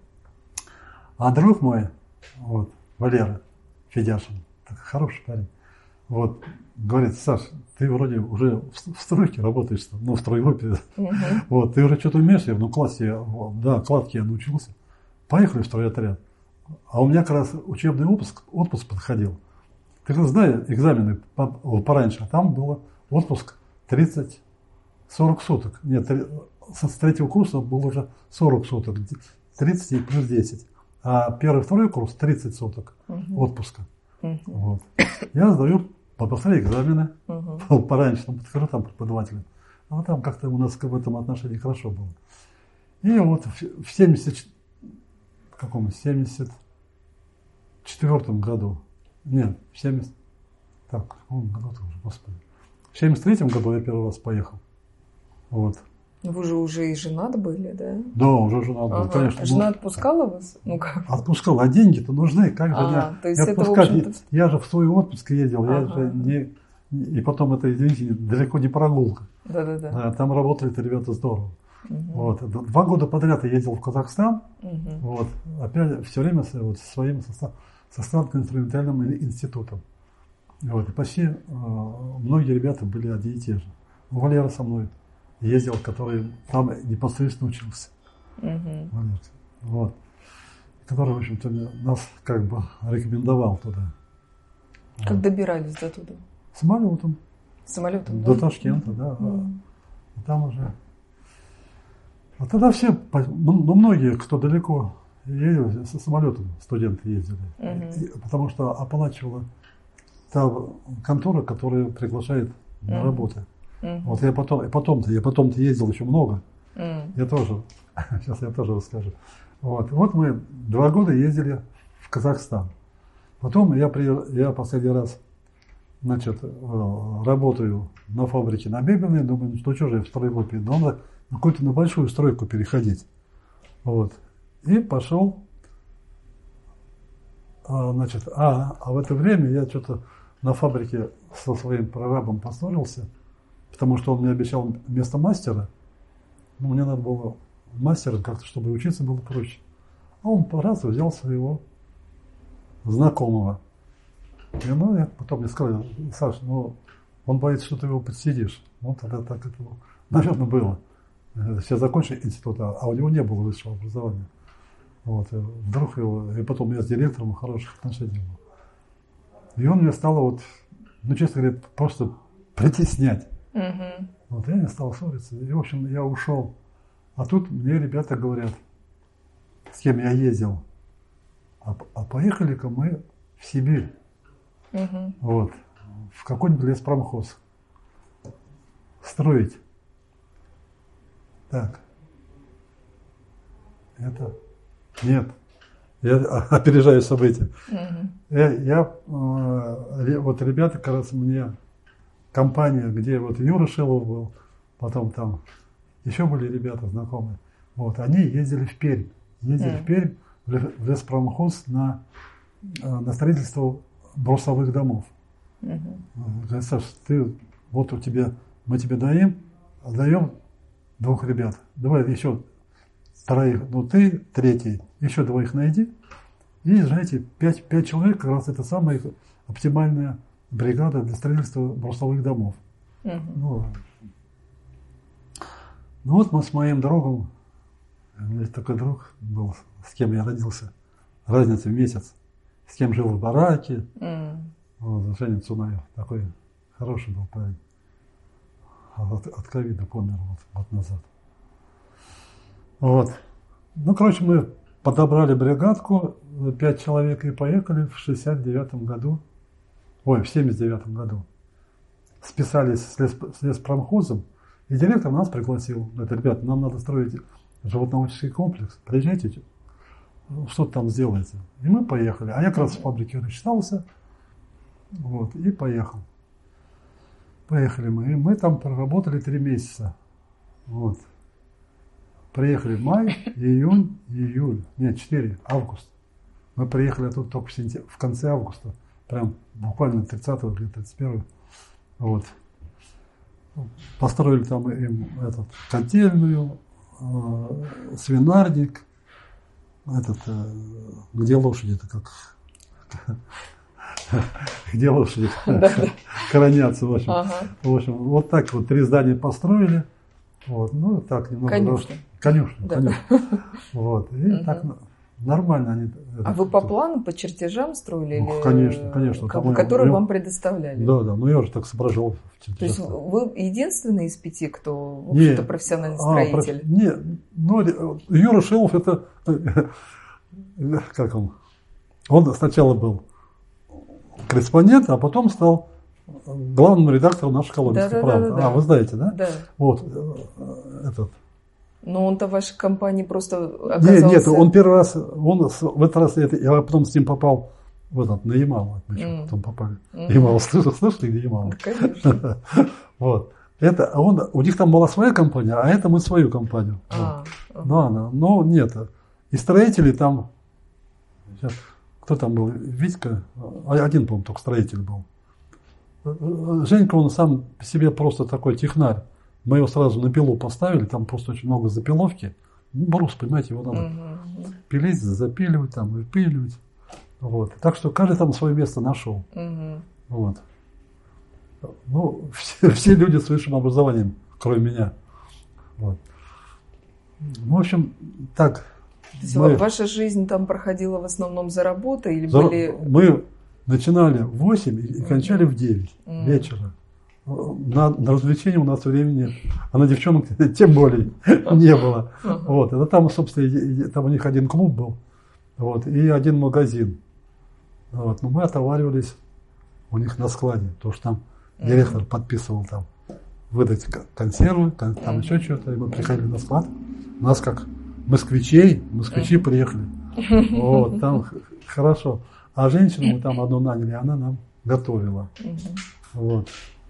А друг мой, вот, Валера Федяшин, хороший парень, вот, говорит: Саш, ты вроде уже в стройке работаешь, ну, в стройгруппе, uh-huh. вот, ты уже что-то умеешь? Я говорю, ну, классе я, да, кладки я научился. Поехали в стройотряд. А у меня как раз учебный отпуск, отпуск подходил. Ты же знаешь, экзамены пораньше, а там было отпуск тридцать-сорок суток. Нет, с третьего курса было уже сорок суток, тридцать и плюс десять. А первый, второй курс тридцать суток uh-huh. отпуска. Uh-huh. Вот. Я сдаю, повторяю экзамены, uh-huh. пораньше, там подхожу там преподавателям. А там как-то у нас в этом отношении хорошо было. И вот в семьдесят каком семьдесят четвёртом году, нет, в семьдесят так, в каком году-то уже, господи, в семьдесят третьем году я первый раз поехал. Вот. Вы же уже и женат были, да? Да, уже женат был, ага. конечно. Жена отпускала вас? Ну как? Отпускала, а деньги-то нужны, как же а, не, не отпускать? Это, я, я же в свой отпуск ездил, ага. я же не, и потом это, извините, далеко не прогулка. Да-да-да. Да, там работали-то ребята здорово. Угу. Вот. Два года подряд я ездил в Казахстан, угу. вот, опять все время с, вот, со своим состав, со станкоинструментальным институтом. Вот, и почти э, многие ребята были одни и те же. Валера со мной ездил, который там непосредственно учился. Uh-huh. Вот. Который, в общем-то, нас как бы рекомендовал туда. Как вот. Добирались до туда? Самолетом. Самолетом, до да? Ташкента, да. Uh-huh. А там уже... А тогда все, ну, многие, кто далеко ездил, со самолетом студенты ездили. Uh-huh. И, потому что оплачивала та контора, которая приглашает uh-huh. на работу. Uh-huh. Вот я потом, потом-то, я потом-то ездил еще много. Uh-huh. Я тоже, сейчас я тоже расскажу. Вот, вот мы два года ездили в Казахстан. Потом я, при, я последний раз, значит, работаю на фабрике на мебельной, думаю, что что же я в стройгруппе, надо на какую-то на большую стройку переходить. Вот. И пошел, значит, а, а в это время я что-то на фабрике со своим прорабом поссорился, потому что он мне обещал место мастера. Ну, мне надо было мастера как-то, чтобы учиться было проще. А он раз взял своего знакомого. И ну, я потом мне сказали: Саш, ну он боится, что ты его подсидишь. Ну тогда так это, наверное, было. Сейчас закончил институт, а у него не было высшего образования. Вот, и вдруг его, и потом я с директором хороших отношений был. И он мне стал вот, ну честно говоря, просто притеснять. Uh-huh. Вот я не стал ссориться. И в общем я ушел. А тут мне ребята говорят, с кем я ездил, а, а поехали-ка мы в Сибирь. Uh-huh. Вот, в какой-нибудь леспромхоз строить. Так. Это... Нет. Я опережаю события. Uh-huh. Я, я э, вот ребята, как раз мне, компания, где вот Юра Шилов был, потом там еще были ребята знакомые, вот, они ездили в Пермь. Ездили uh-huh. в Пермь, в леспромхоз на, на строительство брусовых домов. Uh-huh. Говорят: Саш, ты, вот у тебя, мы тебе даем, даем двух ребят. Давай еще троих, ну ты третий, еще двоих найди. И езжайте, пять, пять человек, как раз это самая оптимальная бригада для строительства брусовых домов. Uh-huh. Ну, ну вот мы с моим другом, у меня такой друг был, с кем я родился, разница в месяц, с кем жил в бараке. Uh-huh. Вот, Женя Цунаев, такой хороший был парень. От, от ковида помер вот год назад. Вот. Ну, короче, мы подобрали бригадку, пять человек, и поехали в шестьдесят девятом году, ой, в семьдесят девятом году. Списались с, лес, с леспромхозом, и директор нас пригласил. Говорит: ребята, нам надо строить животноводческий комплекс, приезжайте, что-то там сделайте. И мы поехали. А я как раз в фабрике рассчитался, вот, и поехал. Поехали мы, и мы там проработали три месяца. Вот. Приехали в май, июнь, июль, нет, четыре, август. Мы приехали тут только в, сентяб... в конце августа, прям буквально тридцатого или тридцать первого. Вот. Построили там им этот, котельную, э, свинарник, этот, э, где лошади-то как... Где лошади коронятся, в общем. Ага. В общем, вот так вот три здания построили. Вот, ну так немного. Конюшня. Конюшня, да. Конюшня. Вот, и угу. так нормально они. А вы по плану, по чертежам строили? Ну, или... Конечно, конечно. Которые я... вам предоставляли? Да, да, ну я уже так соображал. То есть вы единственный из пяти, кто, в общем-то, профессиональный строитель? А, проф... Нет, ну Юра Шилов это, как он, он сначала был корреспондент, а потом стал главным редактором нашей «Коломенской да, правды». Да, да, да. А, вы знаете, да? Да. Вот, этот. Но он-то в вашей компании просто оказался... Нет, нет, он первый раз, он в этот раз, это, я потом с ним попал в этот, на Ямал, мы mm. потом попали. Mm-hmm. Ямал, слышали, слышали, где Ямал? Да, конечно. Вот. Это, он, у них там была своя компания, а это мы свою компанию. А, вот. Но, но нет, и строители там, сейчас, кто там был, Витька, один, по-моему, только строитель был. Женька, он сам по себе просто такой технарь. Мы его сразу на пилу поставили, там просто очень много запиловки. Ну, брус, понимаете, его надо uh-huh. пилить, запиливать, там, выпиливать. Вот. Так что каждый там свое место нашел. Uh-huh. Вот. Ну, все, все люди с высшим образованием, кроме меня. Вот. В общем, так. То есть мы, ваша жизнь там проходила в основном за работой? Или за, были... Мы начинали в восемь и кончали в девять uh-huh. вечера. На, на развлечения у нас времени нет. А на девчонок тем более не было. Uh-huh. Вот. Это там, собственно, там у них один клуб был. Вот, и один магазин. Вот. Но мы отоваривались у них на складе. Потому что там uh-huh. директор подписывал там выдать консервы, там uh-huh. еще что-то. И мы приходили на склад. У нас как москвичей, москвичи uh-huh. приехали. Вот, там хорошо. А женщину мы там одну наняли, она нам готовила. Uh-huh. Вот.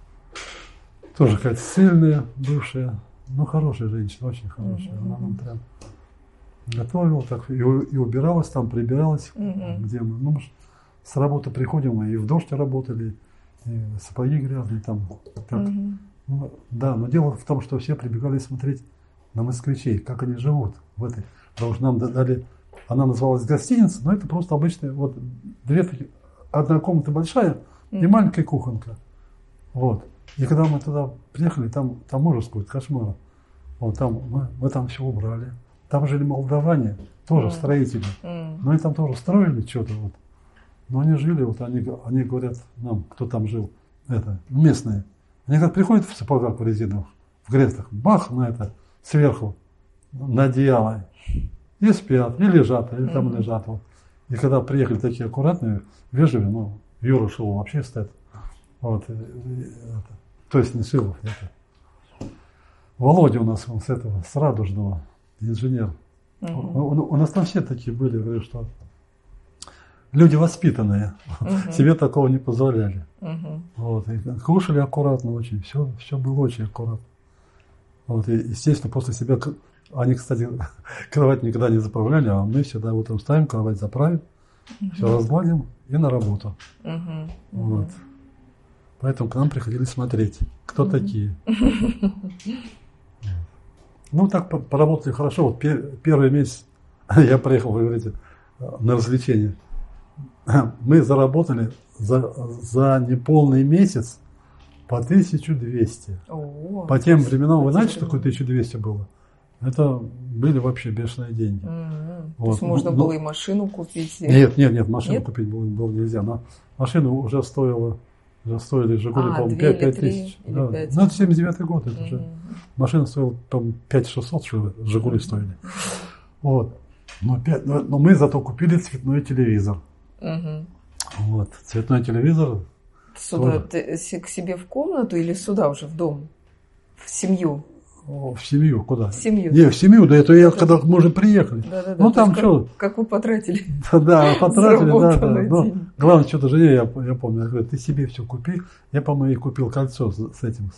Тоже какая-то сильная, бывшая, ну хорошая женщина, очень хорошая. Uh-huh. Она нам прям готовила, так и, и убиралась там, прибиралась, uh-huh. где мы. Ну, мы с работы приходим, мы и в дождь работали, и сапоги грязные там. Так. Uh-huh. Ну, да, но дело в том, что все прибегали смотреть на москвичей, как они живут в этой. Потому что нам дали она называлась гостиница, но это просто обычная, вот две такие, одна комната большая и маленькая кухонка. Вот. И когда мы туда приехали, там, там ужас какой-то, кошмар. Вот там, мы, мы там все убрали. Там жили молдаване, тоже mm. строители. Mm. Но они там тоже строили что-то. Вот. Но они жили, вот они, они говорят нам, кто там жил, это, местные. Они как приходят в сапогах в резиновых, в грестах, бах на это, сверху, на одеяло. И спят, и лежат, или там mm. лежат. Вот. И когда приехали такие аккуратные, вежливые, ну, Юра Шилов вообще стоит. Вот, и, и, это, то есть не Шилов, это. Володя у нас он с этого, с Радужного, инженер. Uh-huh. У, у, у нас там все такие были, говорю, что люди воспитанные, uh-huh. себе такого не позволяли. Uh-huh. Вот, и кушали аккуратно очень, все, все было очень аккуратно. Вот, и, естественно, после себя, они, кстати, кровать никогда не заправляли, а мы всегда утром ставим, кровать заправим, uh-huh. все разгладим и на работу. Uh-huh. Uh-huh. Вот. Поэтому к нам приходили смотреть, кто uh-huh. такие. Ну, так поработали хорошо. Вот первый месяц я приехал, вы говорите, на развлечения. Мы заработали за, за неполный месяц по тысяча двести. О, по тем временам, вы знаете, что такое тысяча двести было? Это были вообще бешеные деньги. Mm-hmm. Вот. То есть можно но, было и машину купить? Нет, нет, нет, машину нет? купить было, было нельзя. Но машина уже стоила, уже стоили «Жигули», а, по-моему, пять тысяч. Да. Ну, это семьдесят девятый год, это mm-hmm. уже. Машина стоила, по-моему, пять тысяч шестьсот, что «Жигули» стоили. Вот. Но, пять, но, но мы зато купили цветной телевизор. Mm-hmm. Вот. Цветной телевизор. Сюда, ты, к себе в комнату или сюда уже, в дом? В семью? В семью, куда? В семью. Не, в семью, да это я, да, когда мы уже приехали. Да, да, да. Ну там что? Как, как вы потратили. Да, потратили, да, да. Но главное, что-то жене, я, я помню, я говорю, ты себе все купи. Я, по-моему, и купил кольцо с, с этим.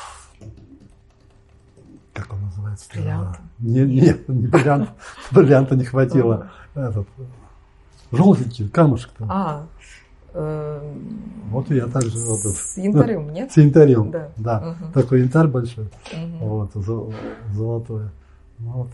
Как он называется? Бриллиант. Не, не, не бриллиант. Бриллианта не хватило. Этот, желтенький камушек там. А, вот и я также. С янтарем, нет? С янтарем, да. да. Угу. Такой янтарь большой, угу. Вот, золотой. Вот.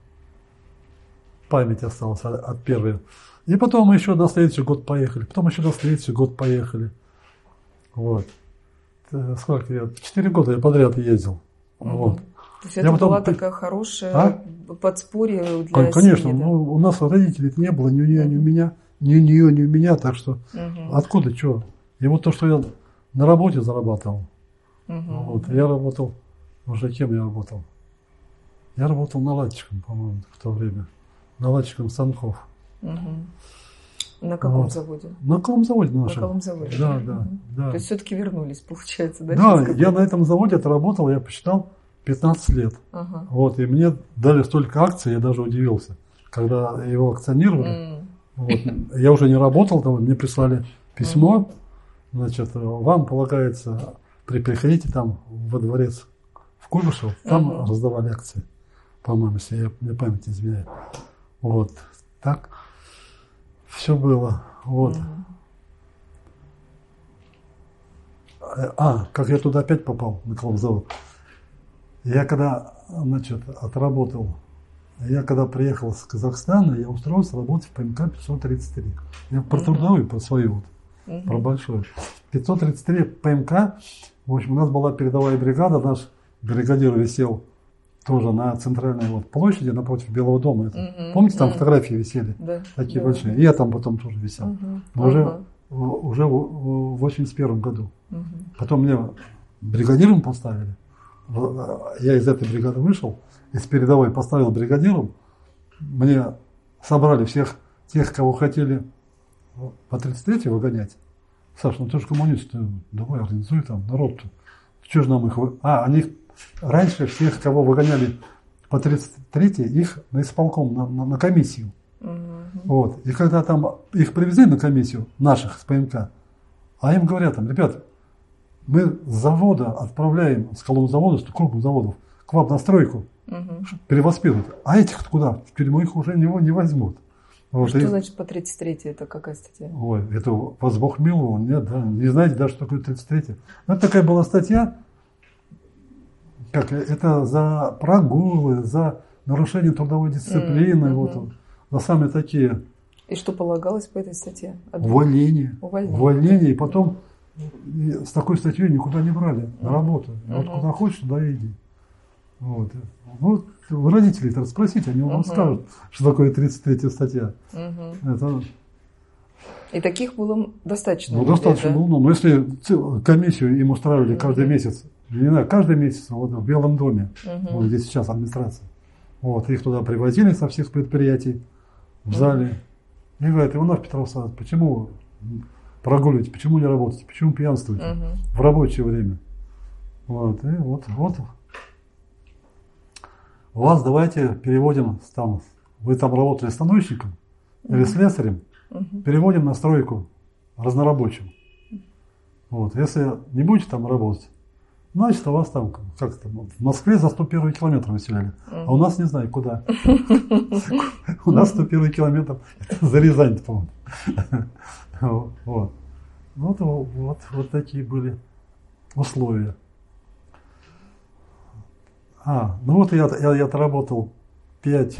Память осталась от, от первой. И потом мы еще на следующий год поехали. Потом еще на следующий год поехали. Вот. Сколько я? Четыре года я подряд ездил. Угу. Вот. То есть это потом... была такая хорошая а? подспорье для Конечно, семьи, да? Ну, у нас родителей не было, ни у нее, ни у меня. Ни у нее, ни у меня, так что угу. откуда, что? И вот то, что я на работе зарабатывал, угу. вот, я работал, уже кем я работал? Я работал наладчиком, по-моему, в то время, наладчиком станков. Угу. На каком вот. заводе? На каком заводе нашем? На каком заводе? Да, угу. да, да. То есть все-таки вернулись, получается, да? Да, я на этом заводе отработал, я посчитал, пятнадцать лет. Ага. Вот, и мне дали столько акций, я даже удивился, когда его акционировали. Mm. Вот. Я уже не работал, там, мне прислали письмо, значит, вам полагается, при, приходите там во дворец в Куйбышев, там uh-huh. раздавали акции, по-моему, если я, мне память не изменяет. Вот, так все было, вот. Uh-huh. А, как я туда опять попал, на Коломзавод. Я когда, значит, отработал, Я когда приехал с Казахстана, я устроился работать в ПМК пятьсот тридцать три. Я про трудовую, про свою, вот, uh-huh. про большую. пятьсот тридцать три ПМК, в общем, у нас была передовая бригада, наш бригадир висел тоже на центральной вот площади напротив Белого дома. Это. Uh-huh. Помните, там uh-huh. фотографии висели? Uh-huh. Такие uh-huh. большие. И я там потом тоже висел. Uh-huh. Но уже, uh-huh. уже в восемьдесят первом году. Uh-huh. Потом мне бригадиром поставили. Я из этой бригады вышел. Из передовой поставил бригадиром, мне собрали всех тех, кого хотели по тридцать третьей выгонять. Саша, ну ты же коммунист, ты давай организуй там народ-то. Что же нам их... Вы... А, они раньше всех, кого выгоняли по тридцать третьей, их на исполком, на, на, на комиссию. Mm-hmm. Вот. И когда там их привезли на комиссию, наших с ПМК, а им говорят, там, ребят, мы с завода отправляем, с Коломзавода, с крупных заводов, к вам на стройку. Угу. Перевоспитывают. А этих куда? В тюрьму их уже не, не возьмут. Вот. Что и... значит по тридцать третьей? Это какая статья? Ой, это вас Бог миловал, нет, да? Не знаете даже, что такое тридцать третья? Ну, это такая была статья, как это за прогулы, за нарушение трудовой дисциплины. Mm-hmm. Вот. за самые такие... И что полагалось по этой статье? Увольнение. Увольнение. Увольнение. И потом с такой статьей никуда не брали на работу. Uh-huh. Вот куда хочешь, туда иди. Вот. Вот родителей-то спросите, они вам uh-huh. скажут, что такое тридцать третья статья. Uh-huh. Это... И таких было достаточно. Ну, людей, достаточно да? было. Но если комиссию им устраивали uh-huh. каждый месяц, не знаю, каждый месяц вот, в Белом доме, uh-huh. вот здесь сейчас администрация, вот, их туда привозили со всех предприятий в зале. Uh-huh. И говорят, Иванов Петр Александрович, почему прогуливаете, почему не работаете, почему пьянствуете uh-huh. в рабочее время? Вот, и вот, вот. Вас давайте переводим, там, вы там работали станочником uh-huh. или слесарем, uh-huh. переводим на стройку разнорабочим. Вот. Если не будете там работать, значит, у вас там, как там, в Москве за сто первый километр выселяли, uh-huh. а у нас не знаю куда. У нас сто первый километр за Рязань, по-моему. Вот. Вот, вот, вот такие были условия. А, ну вот я, я, я отработал пять,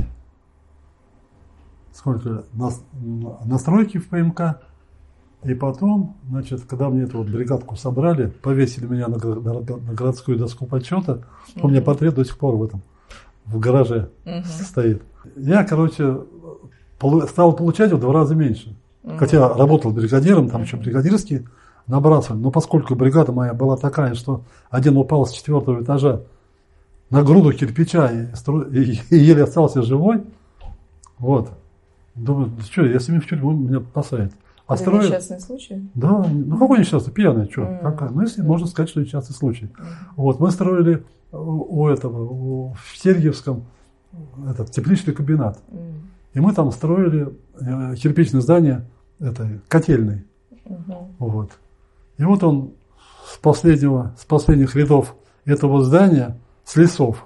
сколько, на, на стройке в ПМК, и потом, значит, когда мне эту вот бригадку собрали, повесили меня на, на, на городскую доску почета, uh-huh. у меня портрет до сих пор в этом, в гараже uh-huh. стоит. Я, короче, полу, стал получать в два раза меньше. Uh-huh. Хотя работал бригадиром, там uh-huh. еще бригадирские набрасывали, но поскольку бригада моя была такая, что один упал с четвертого этажа на груду кирпича и, и, и еле остался живой, вот, думаю, что, если меня в тюрьму, меня посадят. А это строили... несчастный случай? Да, ну какой несчастный, пьяный, что? Mm. Какая? Ну, если mm. можно сказать, что несчастный случай. Mm. Вот, мы строили у этого, у, в Сергиевском этот, тепличный комбинат. Mm. И мы там строили э, кирпичное здание, это, котельное. Mm-hmm. Вот. И вот он с последнего, с последних рядов этого здания, с лесов,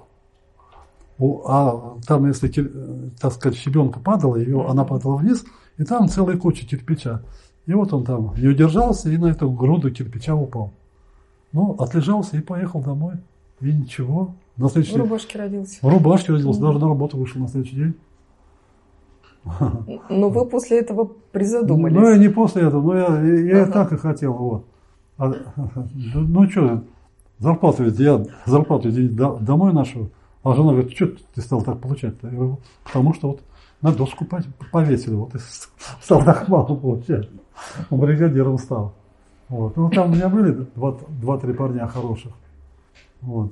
а там, если, так сказать, щебенка падала, ее, mm-hmm. она падала вниз, и там целая куча кирпича. И вот он там не удержался и на эту груду кирпича упал. Ну, отлежался и поехал домой. И ничего. На следующий... В рубашке родился. В рубашке родился, mm-hmm. даже на работу вышел на следующий день. Но вы после этого призадумались. Ну, я не после этого, но я, я ага. так и хотел. Вот. А, ну, что, зарплату ведь я зарплату ведь домой нашу. А жена говорит, что ты стал так получать-то? Я говорю, потому что вот на доску повесили, вот и стал так мало получать. Он бригадиром стал. Вот. Ну, там у меня были два, два-три парня хороших. Вот.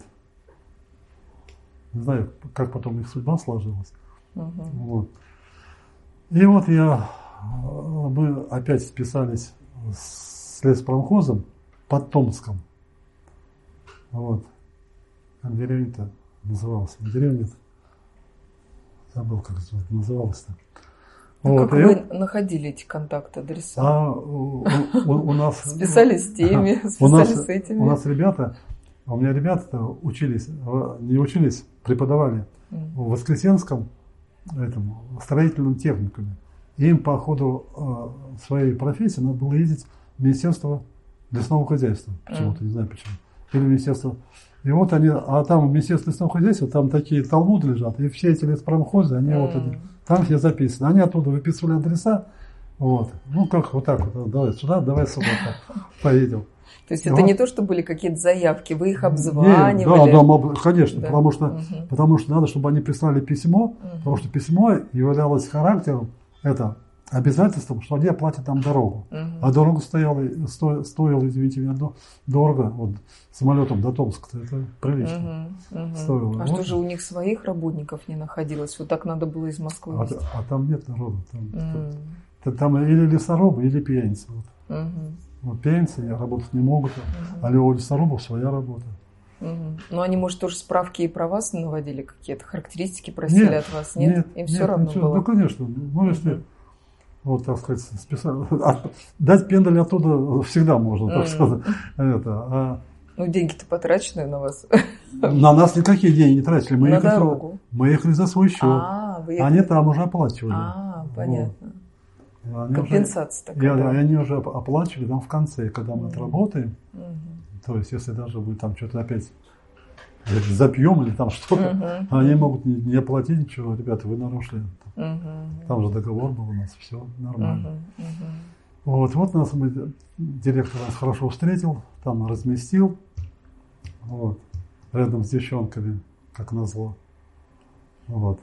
Не знаю, как потом их судьба сложилась. Uh-huh. Вот. И вот я, мы опять списались с леспромхозом под Томском. Вот. Как деревня-то называлась? Деревня, забыл, как это называлось-то. А вот. Как и вы находили эти контакты, адреса? А у, у, у нас... Списались с теми, списались с этими. У нас ребята, у меня ребята учились, не учились, преподавали mm. в Воскресенском этом, строительном техникуме. И им по ходу э, своей профессии надо было ездить в Министерство лесного хозяйства. Почему-то, mm. не знаю почему. Или Министерство... И вот они, а там в Министерстве лесного хозяйства, там такие талмуды лежат, и все эти леспромхозы, они mm. вот они, там все записаны. Они оттуда выписывали адреса, вот. Ну, как вот так вот, давай сюда, давай сюда, так, поедем. То есть и это вот. Не то, что были какие-то заявки, вы их обзванивали? Нет, да, да, конечно, да. Потому, что, угу. потому что надо, чтобы они прислали письмо, угу. потому что письмо являлось характером, это обязательством, что они оплатят нам дорогу. Угу. А дорога стояла, сто, стоила, извините меня, дорого, вот, самолетом до Томска, это прилично угу. Угу. стоило. А вот. Что же у них своих работников не находилось? Вот так надо было из Москвы а, а там нет народа. Там, угу. там или лесорубы, или пьяницы. Вот. Угу. Вот пьяницы работать не могут, угу. а у лесорубов своя работа. Угу. Ну, они, может, тоже справки и про вас наводили какие-то, характеристики просили нет, от вас? Нет? Нет, Им нет, все равно ничего. было? Ну, конечно. Ну, если, угу. вот, так сказать, списать, дать пендаль оттуда всегда можно, так сказать. Это, а... Ну, деньги-то потраченные на вас. На нас никакие деньги не тратили. Мы на ехали, дорогу. Мы ехали за свой счет. А, вы ехали... Они там уже оплачивали. А, понятно. Вот. Компенсация уже, такая. И, они уже оплачивали там в конце, когда мы mm-hmm. отработаем. Mm-hmm. То есть, если даже вы там что-то опять запьем или там что-то. Uh-huh. Они могут не, не оплатить ничего. Ребята, вы нарушили. Uh-huh. Там же договор был у нас, все нормально. Uh-huh. Uh-huh. Вот, вот нас мы, директор нас хорошо встретил, там разместил. Вот, рядом с девчонками, как назло. Вот.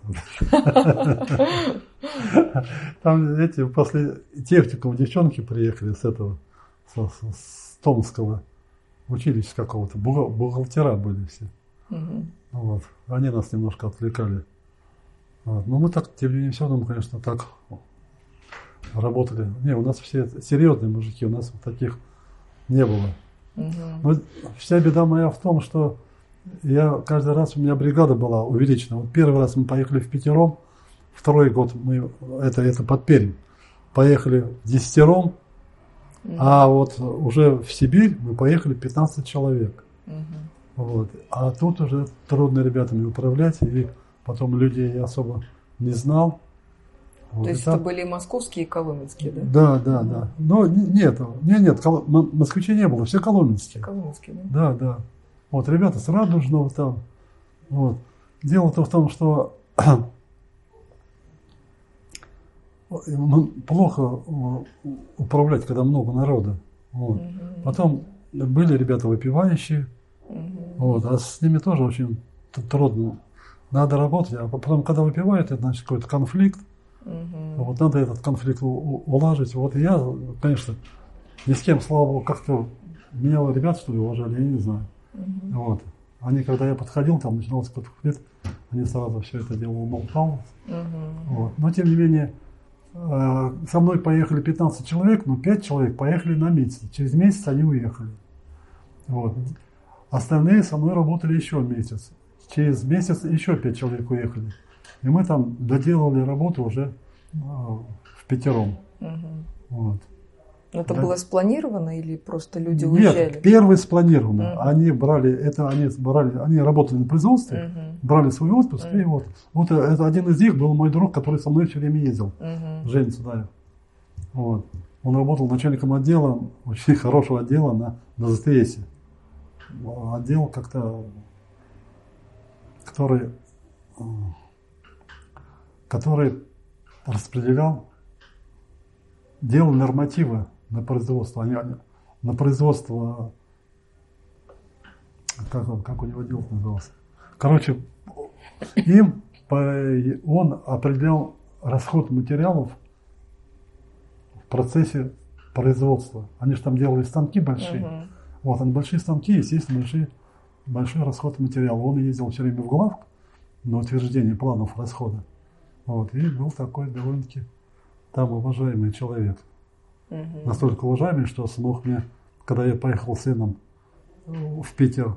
Там эти после техникум девчонки приехали с этого, с, с Томского училища какого-то, бухгалтера были все. Угу. Вот. Они нас немножко отвлекали. Вот. Но мы так, тем не менее, все равно, конечно, так работали. Не, у нас все серьезные мужики, у нас таких не было. Угу. Но вся беда моя в том, что я каждый раз, у меня бригада была увеличена. Вот первый раз мы поехали в пятером, второй год мы, это, это под Пермь, поехали десятером, mm-hmm. а вот уже в Сибирь мы поехали пятнадцать человек. Mm-hmm. Вот. А тут уже трудно ребятами управлять, и потом людей я особо не знал. То вот есть это были московские и коломенские, да? Да, да, mm-hmm. да. Но нет, нет, нет, кол... москвичей не было, все коломенские. Коломенские, да? Да, да. Вот, ребята с Радужного там. Вот. Дело-то в том, что плохо управлять, когда много народа. Вот. Угу. Потом были ребята выпивающие, угу. вот, а с ними тоже очень трудно. Надо работать, а потом, когда выпивают, это значит какой-то конфликт. Угу. Вот, надо этот конфликт улажить. Вот и я, конечно, ни с кем, слава богу, как-то меня ребят, что ли, уважали, я не знаю. Uh-huh. Вот. Они, когда я подходил, там начинался какой-то конфликт, они сразу все это дело умолкало. Uh-huh. Вот. Но, тем не менее, э, со мной поехали пятнадцать человек, но пять человек поехали на месяц. Через месяц они уехали. Вот. Остальные со мной работали еще месяц. Через месяц еще пять человек уехали. И мы там доделали работу уже э, в пятером. Uh-huh. Вот. Это да. было спланировано или просто люди Нет, уезжали? Нет, первый спланировано. Uh-huh. Они брали, это они брали, они работали на производстве, uh-huh. брали свой отпуск, uh-huh. и вот. Вот это один из них был мой друг, который со мной все время ездил. Uh-huh. Женя Судаев. Вот. Он работал начальником отдела, очень хорошего отдела на, на ЗТСе. Отдел как-то, который, который распределял, делал нормативы на производство, они, они, на производство, как, он, как у него дело назывался. Короче, им он определял расход материалов в процессе производства. Они же там делали станки большие. Uh-huh. Вот, они большие станки, естественно, большие, большой расход материала. Он ездил все время в главк на утверждение планов расхода. Вот, и был такой довольно-таки там уважаемый человек. Uh-huh. Настолько уважаемый, что смог мне, когда я поехал с сыном в Питер,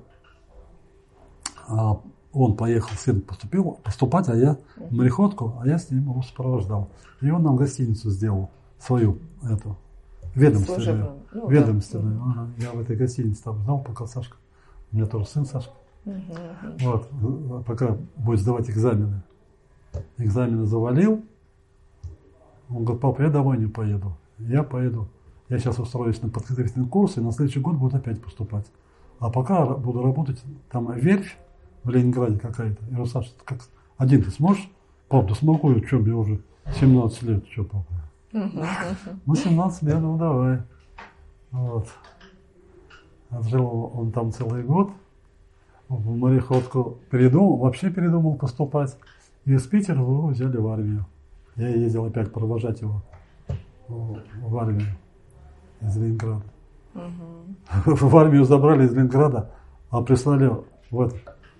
он поехал, сын поступил, поступать, а я в мореходку, а я с ним его сопровождал. И он нам гостиницу сделал, свою, эту, ведомственную. Ну, ведомственную. Да. Ага, я в этой гостинице там знал, пока Сашка, у меня тоже сын Сашка. Uh-huh. Вот, пока будет сдавать экзамены. Экзамены завалил. Он говорит: папа, я домой не поеду. Я поеду. Я сейчас устроюсь на подготовительный курс, и на следующий год буду опять поступать. А пока буду работать, там верфь в Ленинграде какая-то. Я говорю: Саша, ты как один ты сможешь? Пап, да смогу, что, мне уже семнадцать лет, что, папа? Ну, семнадцать лет, ну давай. Вот. Отжил он там целый год. В мореходку передумал, вообще передумал поступать. И из Питера его взяли в армию. Я ездил опять провожать его в армию из Ленинграда. Uh-huh. В армию забрали из Ленинграда, а прислали в этот,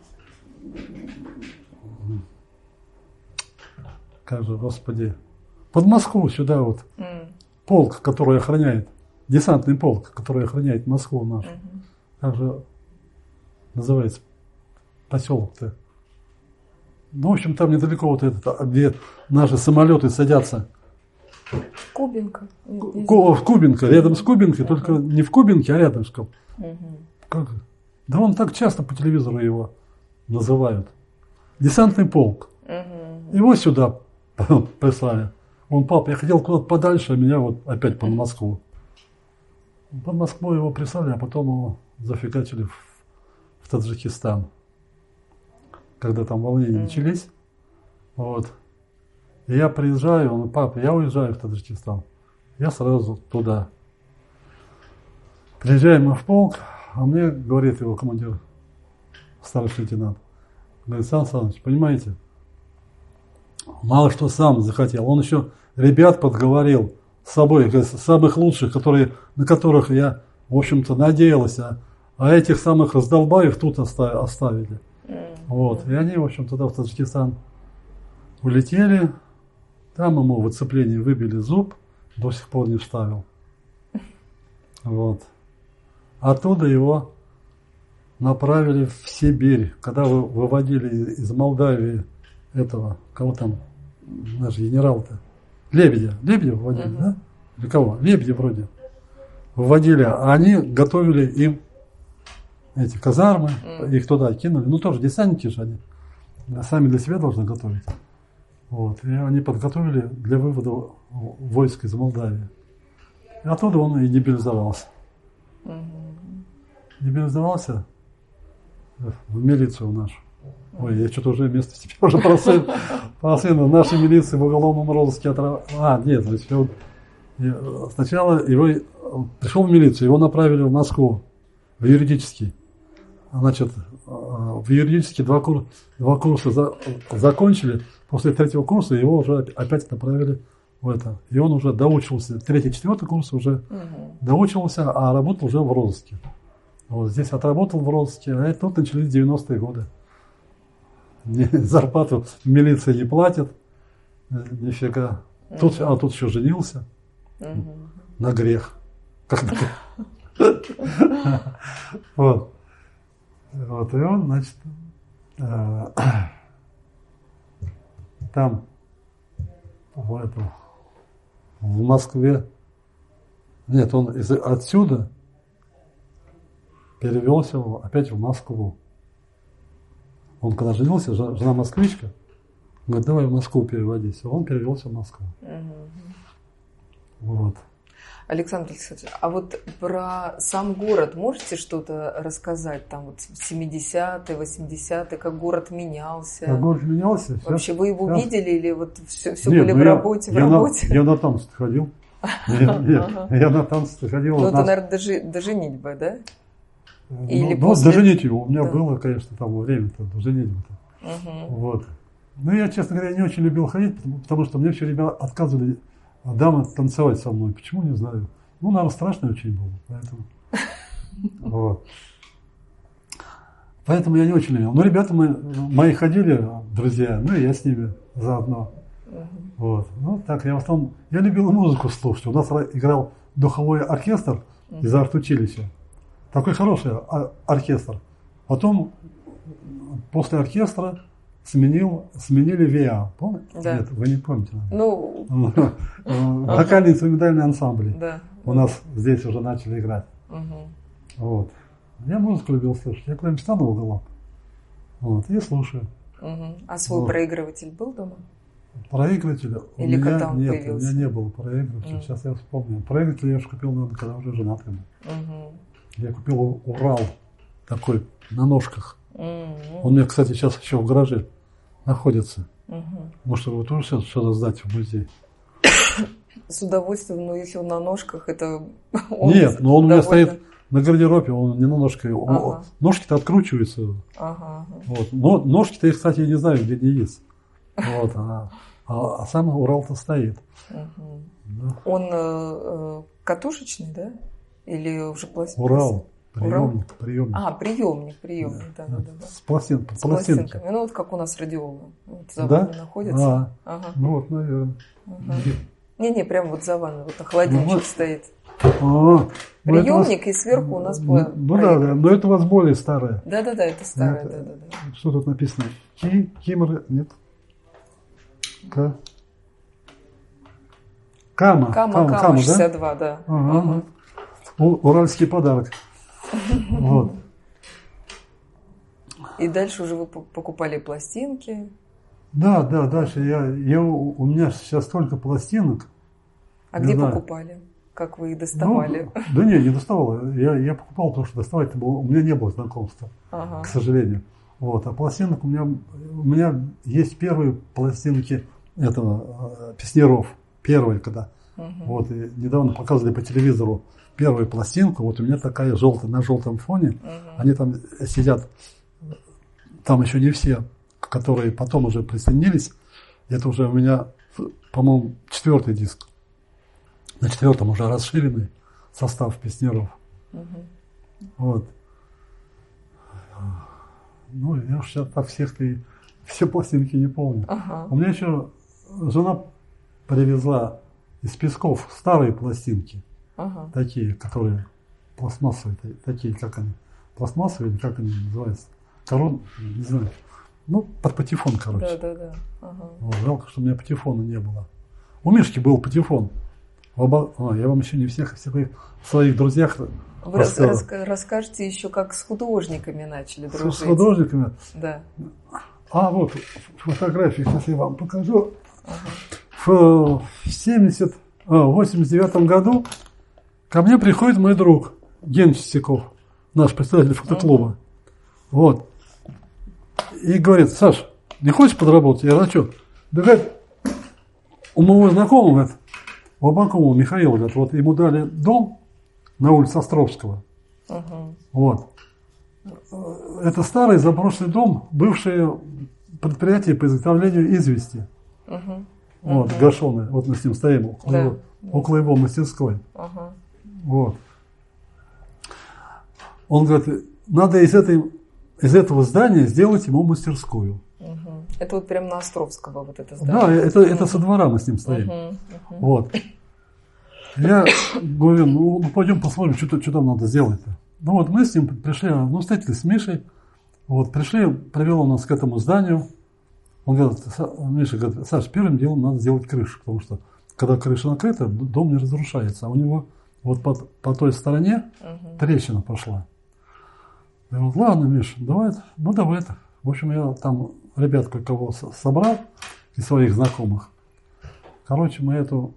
как же, господи, под Москву сюда вот. Uh-huh. Полк, который охраняет, десантный полк, который охраняет Москву нашу. Uh-huh. Как же называется поселок-то? Ну, в общем, там недалеко вот этот, где наши самолеты садятся. Кубинка. В Кубинка, рядом с Кубинкой, uh-huh. только не в Кубинке, а рядом с Кубинкой. Uh-huh. Как? Да вон так часто по телевизору его называют. Десантный полк. Uh-huh. Его сюда прислали. Он: пап, я хотел куда-то подальше, а меня вот опять под Москву. Под Москву его прислали, а потом его зафигачили в, в Таджикистан. когда там волнения mm. начались. Вот. И я приезжаю, он, папа, я уезжаю в Таджикистан. Я сразу туда. Приезжаем мы в полк, а мне говорит его командир, старший лейтенант, говорит: Сан Саныч, понимаете, мало что сам захотел, он еще ребят подговорил с собой, самых лучших, которые, на которых я, в общем-то, надеялся, а этих самых раздолбаев тут оставили. Mm-hmm. Вот. И они, в общем, туда в Таджикистан улетели, там ему в оцеплении выбили зуб, до сих пор не вставил. Вот. Оттуда его направили в Сибирь, когда вы выводили из Молдавии этого, кого там, наш генерал-то, Лебедя, Лебедя выводили, uh-huh. да? Или кого? Лебедя вроде. Выводили, а они готовили им эти казармы, uh-huh. их туда кинули, ну тоже десантники же они, сами для себя должны готовить. Вот. И они подготовили для вывода войск из Молдавии. И оттуда он и демобилизовался. Uh-huh. Демобилизовался в милицию нашу. Ой, я что-то уже место теперь уже просыл. Просыл в нашей милиции в уголовном розыске. Отрав... А, нет, то есть он... сначала его пришел в милицию, его направили в Москву, в юридический. Значит, в юридический два, кур... два курса за... закончили. После третьего курса его уже опять направили в это. И он уже доучился. Третий, четвертый курс уже угу. доучился, а работал уже в розыске. Вот здесь отработал в розыске, а тут начались девяностые годы. Зарплату в милиции не платят, нифига. Тут, а тут еще женился угу. на грех. Вот. Вот, и он, значит, там, в, этом, в Москве, нет, он из, отсюда перевелся опять в Москву. Он когда женился, жена москвичка, говорит: давай в Москву переводись. Он перевелся в Москву. Угу. Вот. Александр Александрович, а вот про сам город можете что-то рассказать? Там вот семидесятые, восьмидесятые, как город менялся? Как город менялся? Вообще сейчас, вы его сейчас... видели или вот все, все Нет, были ну в я, работе, в я работе? На, я на танцы ходил. Я на танцы ходил. Ну это, наверное, до женитьбы, да? Или ну, после... до женитьбы. У меня было, конечно, там время-то, до женитьбы-то. Вот. Но я, честно говоря, не очень любил ходить, потому что мне все время отказывали дамы танцевать со мной. Почему, не знаю. Ну, наверное, страшно очень было, поэтому. Вот. Поэтому я не очень любил. Но ребята мы, мои ходили, друзья, ну и я с ними заодно. Вот. Ну, так, я в основном, я любил музыку слушать. У нас играл духовой оркестр из арт-училища. Такой хороший оркестр. Потом, после оркестра, сменил, сменили ВИА. Помните? Да. Нет, вы не помните. Ну, вокальный инструментальный ансамбль. Да. У нас здесь уже начали играть. Угу. Вот. Я музыку любил слушать. Я куда-нибудь стану в уголок. Вот, и слушаю. Угу. А свой вот. Проигрыватель был дома? Проигрыватель? Или у меня когда он нет, появился? у меня не было проигрывателя. Угу. Сейчас я вспомню. Проигрыватель я уже купил, наверное, когда уже женатый был. Угу. Я купил Урал такой на ножках. Угу. Он у меня, кстати, сейчас еще в гараже находится. Угу. Может, его тоже что-то сдать в музей? С удовольствием, но если он на ножках, это... Он Нет, но он у меня стоит на гардеробе, он не на ножках. Ага. Ножки-то откручиваются. Ага. Вот. Но ножки-то я, кстати, не знаю, где они есть. Вот. А, а, а сам Урал-то стоит. Угу. Да. Он э, катушечный, да? Или уже пластик? Урал. Приемник, приемник. А, приемник, приемник, да, да, да. да. С, пластин, с пластинками. Ну, вот как у нас радиола. Вот за да? вами находится. А, ага. Ну, вот, наверное. Ага. Не-не, прям вот за вами, вот холодильничек ну, вот. Стоит. А, приемник, вас... и сверху у нас... Ну, ну да, да, но это у вас более старое. Да-да-да, это старое, это... да-да-да. Что тут написано? Ки, Кимр, нет? К. Кама. Кама, Кама, Кама, Кама шестьдесят два, да. да? Ага, ага. Уральский подарок. Вот. И дальше уже вы покупали пластинки? Да, да, дальше я, я у меня сейчас столько пластинок. А где знаю. Покупали? Как вы их доставали? Ну, да не, не доставал. Я, я покупал то, что доставать было. У меня не было знакомства, ага. к сожалению. Вот, а пластинок у меня, у меня есть первые пластинки этого Песняров, первые, когда. Uh-huh. Вот, и недавно показывали по телевизору первую пластинку, вот у меня такая желтая, на желтом фоне, uh-huh. они там сидят, там еще не все, которые потом уже присоединились, это уже у меня, по-моему, четвертый диск, на четвертом уже расширенный состав Песняров. Uh-huh. Вот. Ну, я уж сейчас так всех-то и все пластинки не помню. Uh-huh. У меня еще жена привезла из Песков старые пластинки, uh-huh. такие, которые пластмассовые, такие, как они, пластмассовые, или как они называются, корон, не знаю, ну, под патефон, короче. Да, да, да. Uh-huh. Вот, жалко, что у меня патефона не было. У Мишки был патефон. Оба... А, я вам еще не всех, всех своих друзьях Вы рас, рас, расскажете еще, как с художниками начали дружить. С художниками? Да. А, вот фотографии, сейчас я вам покажу. Uh-huh. В семьдесят, а, восемьдесят девятом году ко мне приходит мой друг Ген Чистяков, наш председатель фотоклуба. Uh-huh. Вот. И говорит: Саш, не хочешь подработать? Я говорю: а что? Да, говорит, у моего знакомого, говорит, у Абакумова Михаила, говорит, вот ему дали дом на улице Островского. Uh-huh. Вот. Это старый заброшенный дом, бывшее предприятие по изготовлению извести. Uh-huh. Вот, uh-huh. гашеный. Вот мы с ним стоим около, да. его, около его мастерской. Uh-huh. Вот. Он говорит: надо из, этой, из этого здания сделать ему мастерскую. Uh-huh. Это вот прямо на Островского вот это здание. Да, это, это со двора мы с ним стоим. Uh-huh. Uh-huh. Вот. Я говорю: ну пойдем посмотрим, что, что там надо сделать-то. Ну вот мы с ним пришли, ну встретились с Мишей. Вот, пришли, привел он нас к этому зданию. Он говорит: Миша, говорит, Саш, первым делом надо сделать крышу, потому что когда крыша накрыта, дом не разрушается. А у него вот по, по той стороне uh-huh. трещина пошла. Я говорю: ладно, Миша, давай, ну давай это. В общем, я там ребят кое-кого собрал из своих знакомых. Короче, мы эту...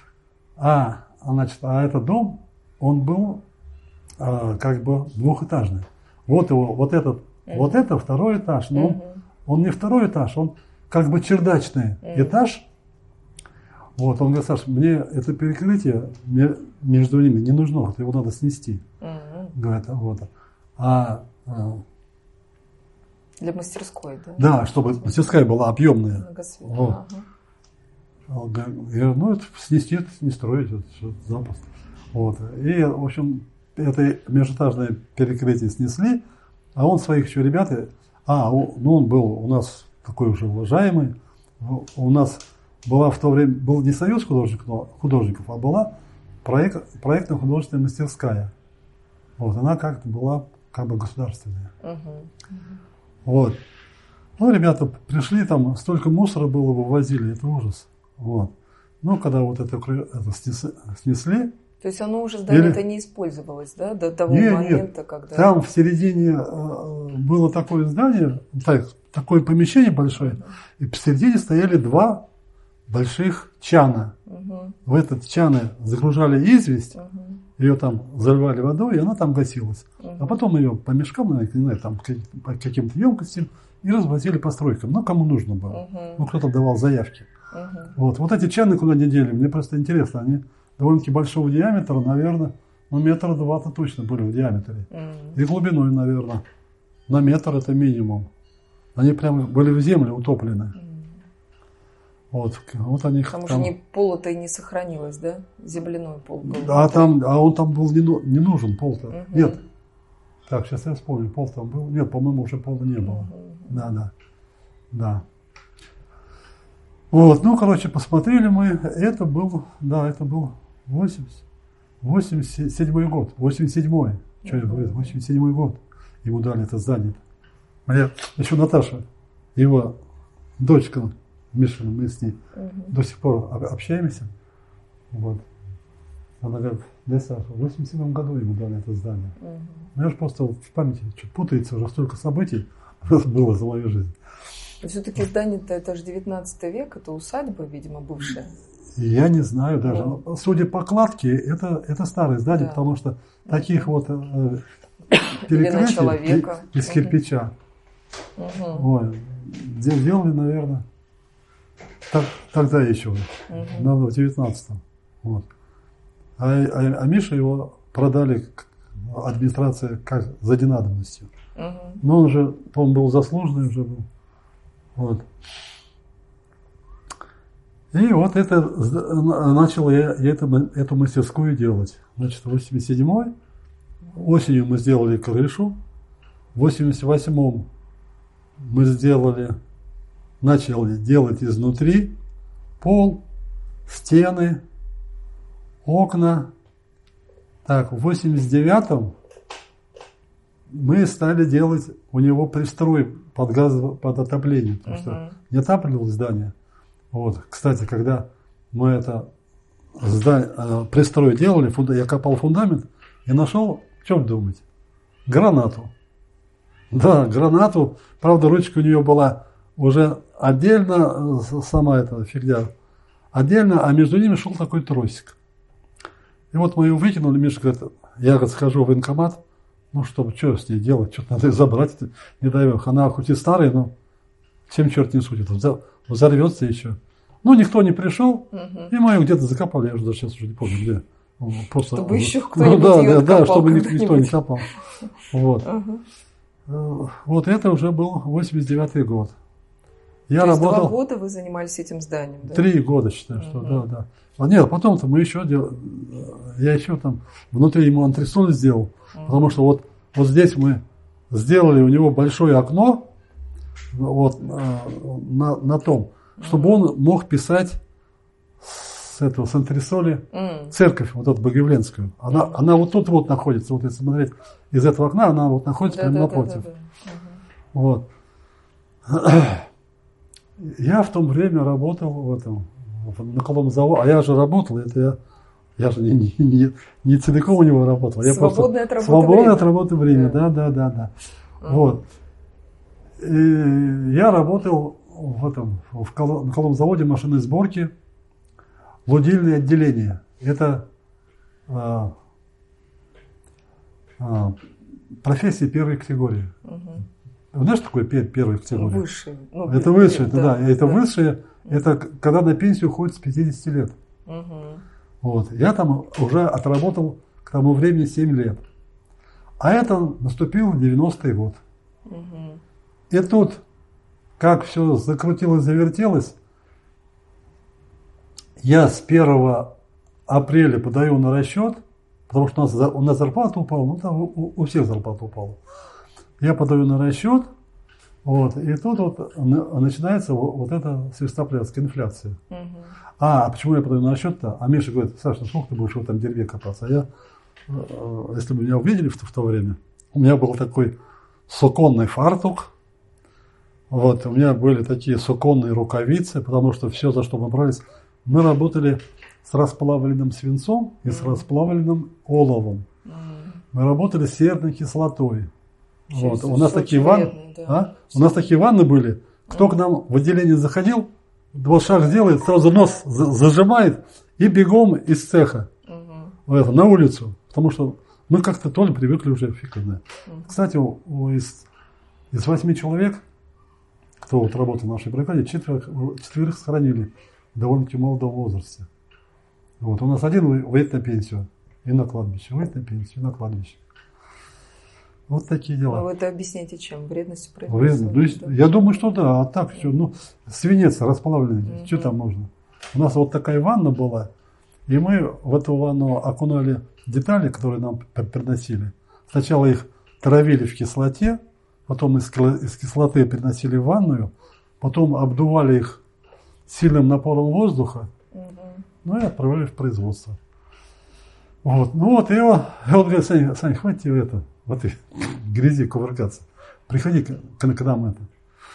А, значит, а этот дом, он был а, как бы двухэтажный. Вот его, вот этот, uh-huh. вот это второй этаж, но uh-huh. он, он не второй этаж, он как бы чердачный uh-huh. этаж. Вот, он говорит: Саш, мне это перекрытие мне, между ними не нужно, вот его надо снести. Uh-huh. Говорит, вот. А, а, для мастерской, да? Да, чтобы мастерская была объемная. Вот. Uh-huh. Я говорю: ну, это снести, это не строить, это запросто. Вот. И, в общем, это межэтажное перекрытие снесли, а он своих еще ребят, а, ну, он был у нас такой уже уважаемый, у нас была в то время, был не союз художников, художников а была проект, проектно-художественная мастерская. Вот, она как-то была как бы государственная. Uh-huh. Uh-huh. Вот. Ну, ребята пришли, там столько мусора было, вывозили, это ужас. Вот. Ну, когда вот это, это снесли, снесли. То есть оно уже здание-то не использовалось, да, до того нет, момента, нет. когда... Там в середине э, было такое здание, так, такое помещение большое, uh-huh. и посередине стояли два больших чана. Uh-huh. В этот чаны загружали известь, uh-huh. ее там заливали водой, и она там гасилась. Uh-huh. А потом ее по мешкам, наверное, не знаю, там, по каким-то емкостям, и развозили по стройкам. Ну, кому нужно было. Uh-huh. Ну, кто-то давал заявки. Uh-huh. Вот. Вот эти чаны куда не дели, мне просто интересно, они довольно-таки большого диаметра, наверное, ну, метра два-то точно были в диаметре. Uh-huh. И глубиной, наверное, на метр это минимум. Они прямо были в землю утоплены. Uh-huh. Вот. Вот они там, там уже не, пола-то и не сохранилось, да? Земляной пол был. А, там, а он там был не, не нужен, пол-то. Uh-huh. Нет. Так, сейчас я вспомню, пол там был. Нет, по-моему, уже пола не было. Uh-huh. Да, да. Да. Вот, ну, короче, посмотрели мы. Это был, да, это был восемьдесят седьмой год. восемьдесят седьмой. Что я говорю? восемьдесят седьмой год. Ему дали это здание. Мне еще Наташа, его дочка Мишина, мы с ней uh-huh. до сих пор общаемся. Вот. Она говорит: да, Саша, в восемьдесят седьмом году ему дали это здание. Uh-huh. У меня же просто в памяти что-то путается, уже столько событий было за мою жизнь. Все-таки здание-то это же девятнадцатый век, это усадьба, видимо, бывшая. Я не знаю даже. Mm. Судя по кладке, это, это старое здание, да. потому что таких вот э, перекрытий из, из кирпича Угу. Ой, делали, наверное, так, тогда еще, угу. наверное, в девятнадцатом. Вот. А, а, а Миша его продали к администрации как за ненадобностью. Угу. Но он же, по-моему, был заслуженный уже был. Вот. И вот это начал я, я это, эту мастерскую делать. Значит, в восемьдесят седьмой осенью мы сделали крышу, в восемьдесят восьмом мы сделали, начали делать изнутри пол, стены, окна. Так, в восемьдесят девятом мы стали делать у него пристрой под газ, под отопление, потому uh-huh. что не отапливалось здание. Вот, кстати, когда мы это здание, пристрой делали, я копал фундамент и нашел, что вы думаете, гранату. Да, гранату, правда, ручка у нее была уже отдельно, сама эта фигня, отдельно, а между ними шел такой тросик. И вот мы ее выкинули, Миша говорит, я говорит, схожу в военкомат, ну, чтобы, что с ней делать, что-то надо забрать, не дай бог. Она хоть и старая, но чем черт не судит, взорвется еще. Ну, никто не пришел, угу. и мы ее где-то закопали, я уже даже сейчас уже не помню, где. Просто, чтобы еще кто-нибудь ну, да, ее да, откопал, да, чтобы никто не копал. Вот. Угу. Вот это уже был восемьдесят девятый год. Я То работал... есть два года вы занимались этим зданием, да? Три года, считаю, что, угу. да, да. А нет, потом-то мы еще делали, я еще там внутри ему антресоль сделал, угу. потому что вот, вот здесь мы сделали у него большое окно, вот, на, на том, чтобы угу. он мог писать с этого, с антресоли угу. церковь, вот эту Богоявленскую. Она, угу. она вот тут вот находится, вот если смотреть из этого окна, она вот находится да, прямо да, напротив. Да, да, да. Угу. Вот. Я в то время работал в этом, на колонном заводе, а я же работал, это я, я же не, не, не, не целиком у него работал. Я свободное от работы свободное время. от работы время, да, да, да, да. Uh-huh. Вот. И я работал в этом, в колон, на колонном заводе машинной сборки, лудильное отделение. Это а, а, профессия первой категории. Uh-huh. Знаешь, что такое первая категория? Высшие. Ну, это высшее, да, да. Это да. высшее, это когда на пенсию уходит с пятидесяти лет. Угу. Вот. Я там уже отработал к тому времени семь лет. А это наступил девяностый год. Угу. И тут, как все закрутилось, завертелось, я с первого апреля подаю на расчет, потому что у нас, у нас зарплата упала, ну там у, у всех зарплата упала. Я подаю на расчет, вот, и тут вот начинается вот, вот эта свистопляска, инфляция. Угу. А, а почему я подаю на расчет-то? А Миша говорит, Саша, ну сколько ты будешь в этом дерьме копаться? А я, если бы меня увидели в, в то время, у меня был такой суконный фартук, вот, у меня были такие суконные рукавицы, потому что все, за что мы брались, мы работали с расплавленным свинцом и с расплавленным оловом. Угу. Мы работали с серной кислотой. Вот. У нас такие ванны, да. а? У нас такие ванны были. Кто mm. к нам в отделение заходил, два шага сделает, сразу нос зажимает и бегом из цеха mm-hmm. в это, на улицу. Потому что мы как-то тоже привыкли уже фиг знает. Mm-hmm. Кстати, у, у, из, из восьми человек, кто вот работал в нашей бригаде, четверых, четверых сохранили в довольно-таки молодом возрасте. Вот. У нас один выйдет на пенсию и на кладбище, выйдет на пенсию и на кладбище. Вот такие дела. А вы это объясняете чем? Вредностью производства? Вредно. Да? Я думаю, что да. А так все, ну, свинец расплавленный, mm-hmm. что там можно? У нас вот такая ванна была, и мы в эту ванну окунали детали, которые нам приносили. Сначала их травили в кислоте, потом из кислоты переносили в ванную, потом обдували их сильным напором воздуха, mm-hmm. ну и отправляли в производство. Вот. Ну вот, и он, и он говорит, Саня, Саня, хватит тебе это. В этой грязи кувыркаться. Приходи к, к, к нам это,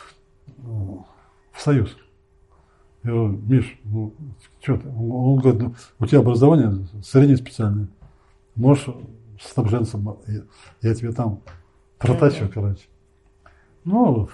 в Союз. Я говорю, Миш, ну, что ты? Он говорит, ну, у тебя образование среднее специальное. Можешь с снабженцем, я, я тебе там протащу, короче. Ну,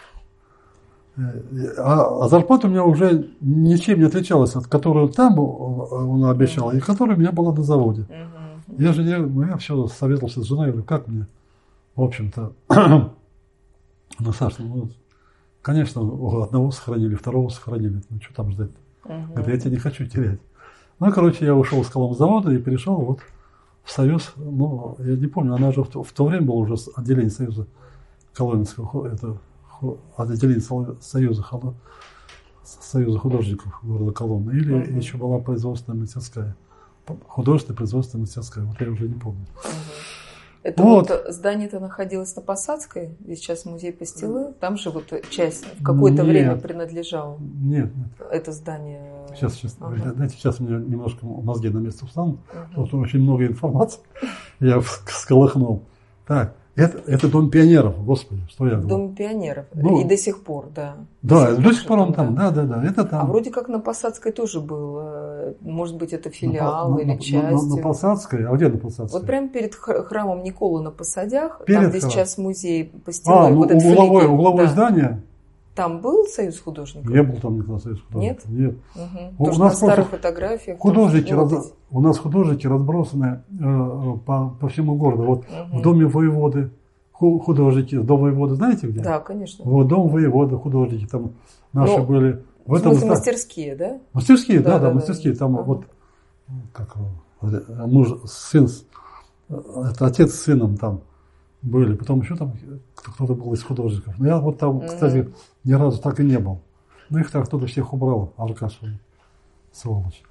а, а зарплата у меня уже ничем не отличалась от которой там он обещал, и которая у меня была на заводе. Я же я, я все советовался с женой, говорю, как мне, в общем-то, Ну, Саша, ну, конечно, одного сохранили, второго сохранили. Ну, что там ждать? Uh-huh. Говорит, я тебя не хочу терять. Ну, короче, я ушел с коломзавода и перешел вот в Союз. Ну, я не помню, она же в то, в то время было уже отделение Союза Коломенского, это отделение Союза, Союза художников города Коломны. Или uh-huh. еще была производственная мастерская. Художественная производственная мастерская. Вот я уже не помню. Uh-huh. Это вот, вот здание-то находилось на Посадской, где сейчас музей Пастилы. Там же вот часть в какое-то нет, время принадлежало. Нет, нет. Это здание. Сейчас, сейчас, ага. знаете, сейчас у меня немножко мозги на место встанут. Ага. Вот очень много информации. Я всколыхнул. Так, это, это Дом пионеров, господи, что я говорю. Дом пионеров. Ну, и до сих пор, да. Да, до сих пор он там, да, да, да. Это там. А вроде как на Посадской тоже был. Может быть, это филиал на, или на, часть. На, на Посадской? А где на Посадской? Вот прямо перед храмом Николы на Посадях, перед там, где храм. Сейчас музей Пастилы. А, ну, вот угловое, угловое да. здание? Там был Союз художников? Не был там никогда Союз художников. Нет? Нет. Угу. У, у нас на старых фотографиях. Художники, раз, у нас художники разбросаны э, по, по всему городу. Вот угу. в доме воеводы художники, дом воеводы знаете где? Да, конечно. Вот дом воеводы художники там наши ну, были. В, в этом смысле мастерские, да? Мастерские, да, да, да, да мастерские. Там ага. вот как муж, сын, это отец с сыном там были. Потом еще там кто-то был из художников. Но я вот там, кстати, mm-hmm. ни разу так и не был. Ну их так кто-то всех убрал, Аркаша, сволочь.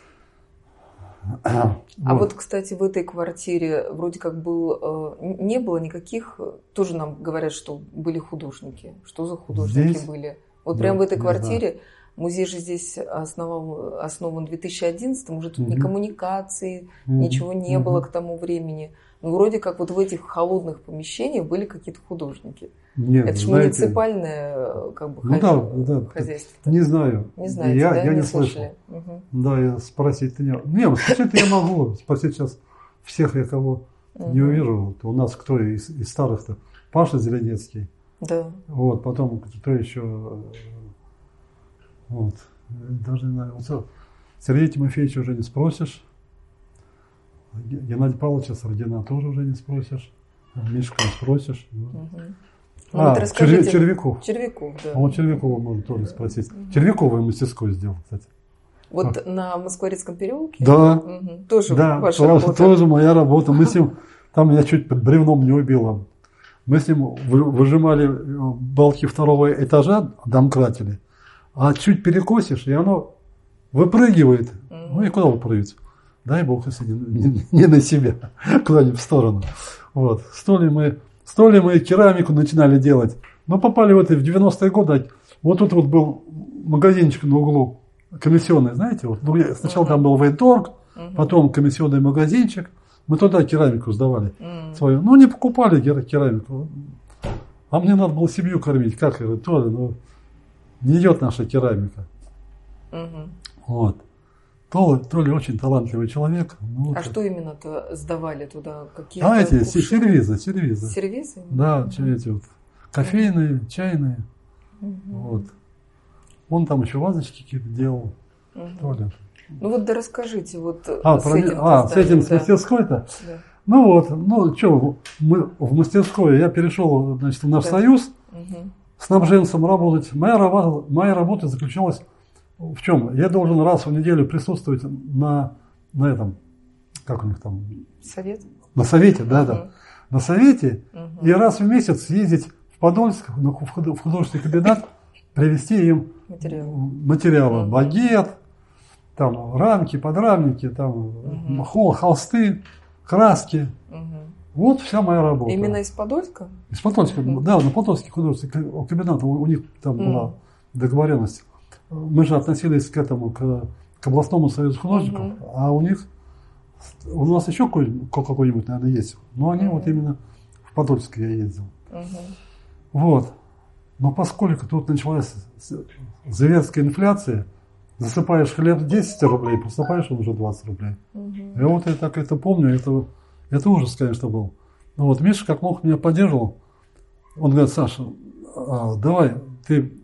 А вот. вот, кстати, в этой квартире вроде как был, не было никаких, тоже нам говорят, что были художники. Что за художники здесь? Были? Вот да, прямо в этой квартире, музей же здесь основал, основан в две тысячи одиннадцатом, уже тут угу. ни коммуникаций, угу. ничего не угу. было к тому времени. Ну, вроде как вот в этих холодных помещениях были какие-то художники. Нет, это же муниципальное как бы, ну, хозя... да, да. хозяйство. Не знаю. Не знаете, я, да? Я не, не слышал. Угу. Да, я спросить-то не могу. Не, спросить-то я могу. Спросить сейчас всех, я кого угу. не увижу. У нас кто из, из старых-то? Паша Зеленецкий. Да. Вот, потом кто еще? Вот. Даже не знаю. Вот, Сергея Тимофеевича уже не спросишь. Геннадия Павловича Сардина тоже уже не спросишь. Мишку не спросишь. Угу. А, вот Червяков. Червяков, Червяков, да. А вот Червякова можно тоже спросить. Угу. Червякова я мастерскую сделал, кстати. Вот а. на Москворецком переулке? Да. Угу. Тоже да, ваша тоже, работа? Тоже моя работа. Мы с ним, там я чуть под бревном не убил. Мы с ним выжимали балки второго этажа, домкратили. А чуть перекосишь, и оно выпрыгивает. Угу. Ну и куда выпрыгивать? Дай бог, если не, не, не на себя, куда-нибудь в сторону. Вот. Столи мы, столи мы керамику начинали делать. Мы попали в это в девяностые годы. Вот тут вот был магазинчик на углу, комиссионный, знаете. Вот. Ну, сначала uh-huh. там был военторг, uh-huh. потом комиссионный магазинчик. Мы туда керамику сдавали uh-huh. свою. Ну, не покупали керамику. А мне надо было семью кормить. Как я говорю, Толя, ну, не идет наша керамика. Uh-huh. Вот. Толя, Толя очень талантливый человек. Ну, а вот. Что именно-то сдавали туда? Какие а эти сервизы, сервизы. Сервизы? Да, mm-hmm. эти вот кофейные, mm-hmm. чайные. Mm-hmm. Вот. Он там еще вазочки какие-то делал. Mm-hmm. Толя. Ну вот да расскажите, вот а, с про... этим. А, с этим, да. С мастерской-то? Да. Ну вот, ну что, мы в мастерской, я перешел, значит, в наш да. союз, mm-hmm. снабженцем работать. Моя работа, моя работа заключалась в чем? Я должен раз в неделю присутствовать на, на этом, как у них там? Совет? На совете, да, uh-huh. да. На совете. Uh-huh. И раз в месяц съездить в Подольск, в художественный кабинет, привезти им материалы. материалы. Uh-huh. Багет, там рамки, подрамники, там uh-huh. хол, холсты, краски. Uh-huh. Вот вся моя работа. Именно из Подольска? Из Подольска, uh-huh. да, на Подольский художественный кабинет. У, у них там uh-huh. была договоренность. Мы же относились к этому, к, к областному союзу художников, uh-huh. а у них, у нас еще какой-нибудь, наверное, есть, но они uh-huh. вот именно в Подольск я ездил. Uh-huh. Вот. Но поскольку тут началась зверская инфляция, засыпаешь хлеб десять рублей, посыпаешь он уже двадцать рублей. Uh-huh. Я вот я так это помню, это, это ужас, конечно, был. Но вот Миша как мог меня поддерживал. Он говорит: Саша, давай ты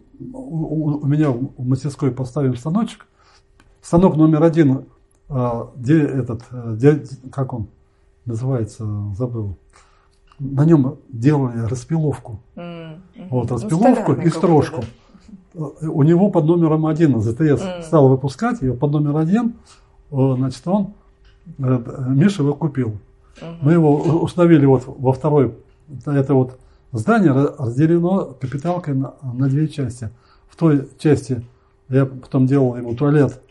у меня в мастерской поставим станочек. Станок номер один, где этот, где, как он называется, забыл. на нем делали распиловку. Mm-hmm. Вот, распиловку ну, и строжку. Да? У него под номером один зэ тэ эс mm-hmm. стал выпускать, ее под номер один, значит, он, Миша его купил. Mm-hmm. Мы его установили вот во второй, это вот здание разделено капиталкой на, на две части. В той части я потом делал ему туалет,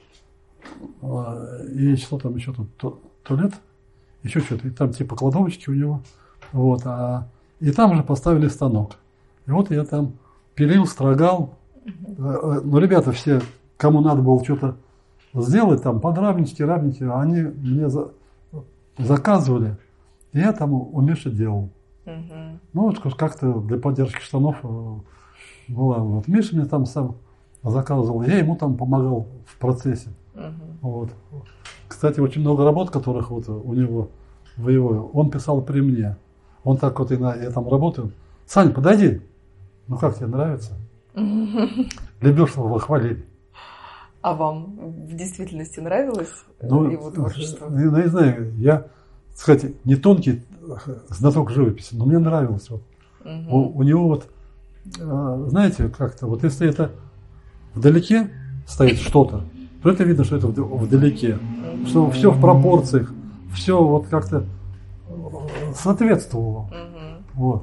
и что там еще тут, туалет, еще что-то, и там типа кладовочки у него, вот, а, и там же поставили станок. И вот я там пилил, строгал, ну, ребята все, кому надо было что-то сделать, там, подрамнички, рамники, они мне за, заказывали, и я там у Миши делал. Uh-huh. Ну, вот как-то для поддержки штанов была. Вот Миша мне там сам заказывал, я ему там помогал в процессе. Uh-huh. Вот. Кстати, очень много работ, которых вот у него в его, он писал при мне. Он так вот, и на, я там работаю. Сань, подойди. Ну как тебе нравится? Uh-huh. Люблю, чтобы вы хвалили. А вам в действительности нравилось ну, его творчество? Ну, не знаю, я, кстати, не тонкий знаток живописи, но мне нравилось. Вот. Uh-huh. у, у него вот, знаете, как-то, вот если это вдалеке стоит что-то, то это видно, что это вдалеке. Uh-huh. Что все в пропорциях, все вот как-то соответствовало. Uh-huh. Вот.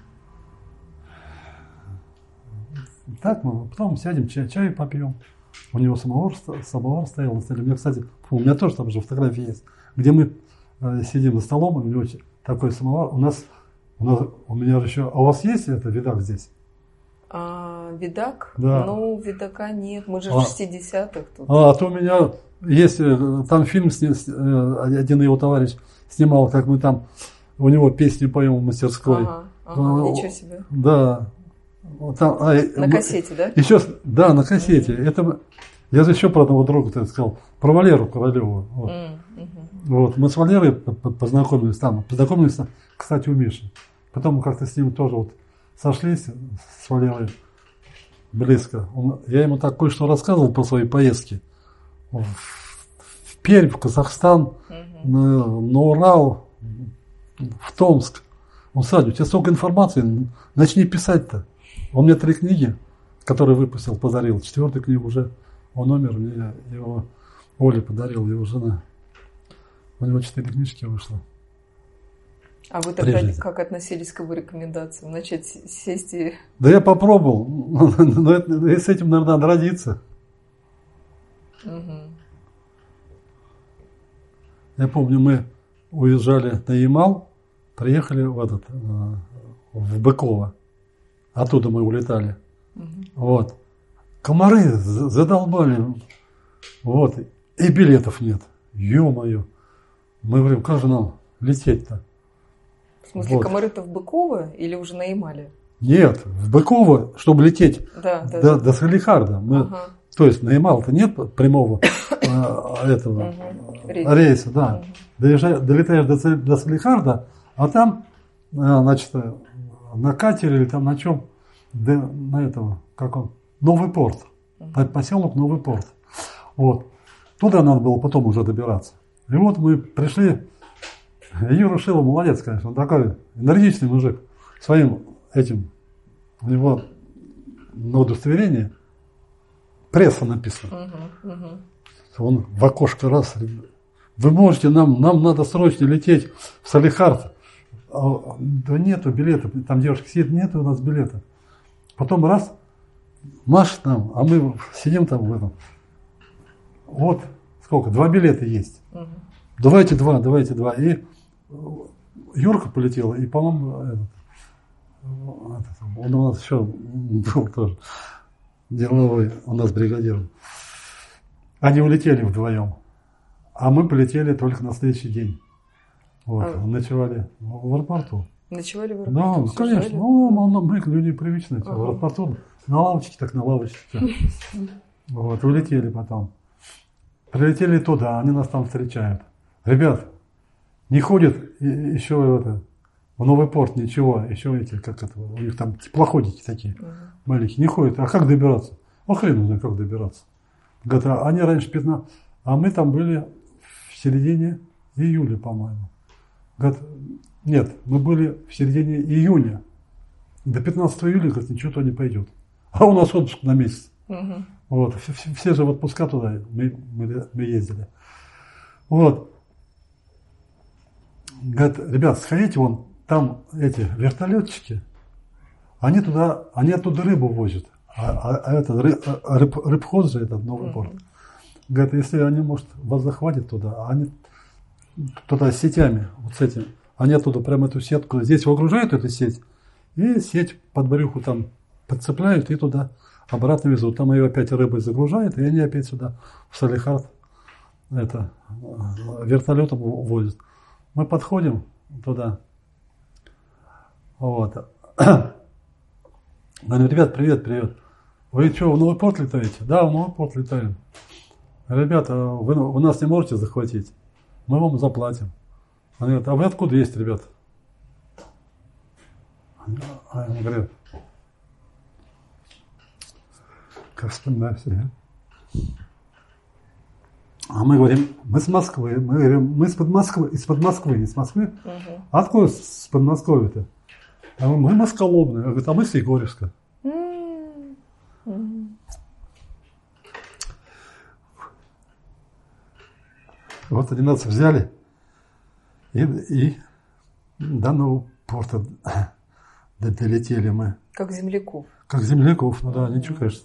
Uh-huh. Так мы потом сядем, чай, чай попьем. У него самовар, самовар стоял на столе. У меня, кстати, у меня тоже там же фотографии есть, где мы э, сидим за столом, у него такой самовар. У нас, у нас, у меня же еще, а у вас есть это видак здесь? А, видак? Да. Ну, видака нет, мы же а, в шестидесятых тут. А, а то у меня есть, там фильм, сни, один его товарищ снимал, как мы там, у него песни поем в мастерской. Ага, ага, ну, ничего себе. Да. Там, а, на кассете, да? Еще, да, на кассете. Mm-hmm. Это, я же еще про одного друга так сказал, про Валеру Королеву. Вот. Mm-hmm. Вот. Мы с Валерой познакомились там, познакомились, кстати, у Миши. Потом мы как-то с ним тоже вот сошлись, с Валерой, близко. Он, я ему так кое-что рассказывал про свои поездки. В, в Пермь, в Казахстан, mm-hmm. на, на Урал, в Томск. Он, Садь, у тебя столько информации, начни писать-то. Он мне три книги, которые выпустил, подарил. Четвертую книгу уже, он умер, мне его Оля подарила, его жена. У него четыре книжки вышло. А вы тогда как относились к его рекомендациям? Начать сесть и... Да я попробовал, но с этим, наверное, надо родиться. Угу. Я помню, мы уезжали на Ямал, приехали в, этот, в Быково. Оттуда мы улетали. Угу. Вот. Комары задолбали. Вот. И билетов нет. Ё-моё. Мы говорим, как же нам лететь-то? В смысле, вот. комары-то в Быково или уже на Ямале? Нет, в Быково, чтобы лететь да, да, до, да. до Салихарда. Мы, ага. То есть на Ямал-то нет прямого этого рейса. Да. Долетаешь до, до Салихарда, а там, значит, на катере или там на чем, на этого, как он, Новый порт, uh-huh. поселок Новый порт. Вот. Туда надо было потом уже добираться. И вот мы пришли, Юра Шилов молодец, конечно, он такой энергичный мужик, своим этим, у него на удостоверении пресса написано. Uh-huh. Uh-huh. Он в окошко раз, вы можете, нам, нам надо срочно лететь в Салихард. А, да нету билета, там девушка сидит, нету у нас билета. Потом раз, машет нам, а мы сидим там в этом. Вот сколько, два билета есть. Угу. Давайте два, давайте два. И Юрка полетела, и, по-моему, этот, он у нас еще был тоже деловой, у нас бригадир. Они улетели вдвоем, а мы полетели только на следующий день. Вот, а. Ночевали в аэропорту. Ночевали в аэропорту? Да, конечно. Ну, мы, мы люди привычные. Ага. В аэропорту на лавочке, так на лавочке. Вот, улетели потом. Прилетели туда, они нас там встречают. Ребят, не ходят еще это, в Новый порт ничего, еще эти, как это, у них там теплоходики такие ага. маленькие, не ходят. А как добираться? А хрен знает, как добираться. Говорят, а они раньше пятнадцать, а мы там были в середине июля, по-моему. Говорит, нет, мы были в середине июня. До пятнадцатого июля, говорит, ничего туда не пойдет. А у нас отпуск на месяц. Угу. Вот, все, все же в отпуска туда мы, мы, мы ездили. Вот. Говорит, ребят, сходите, вон, там эти вертолетчики, они туда, они оттуда рыбу возят. А, а, а это рыб, рыб, рыбхоз же, этот новый порт. Mm-hmm. Говорит, если они, может, вас захватят туда, они туда с сетями, вот с этим, они оттуда прям эту сетку, здесь выгружают эту сеть, и сеть под брюху там подцепляют и туда обратно везут. Там ее опять рыбой загружают, и они опять сюда, в Салехард, это, вертолетом возят. Мы подходим туда. Вот. Говорю, ребят, привет, привет. Вы что, в Новый порт летаете? Да, в Новый порт летаем. Ребята, вы, вы нас не можете захватить? Мы вам заплатим. Они говорят, а вы откуда есть, ребят? Они говорят, как вспоминаю все. А мы говорим, мы с Москвы. Мы говорим, мы из-под Москвы, из-под Москвы, не с Москвы. Угу. А откуда с Подмосковья-то? А мы, мы москолобные. Я говорю, а мы с Егорьевска. Mm-hmm. Вот они нас взяли и, и до Нового порта долетели мы. Как земляков. Как земляков, ну да, ничего, конечно.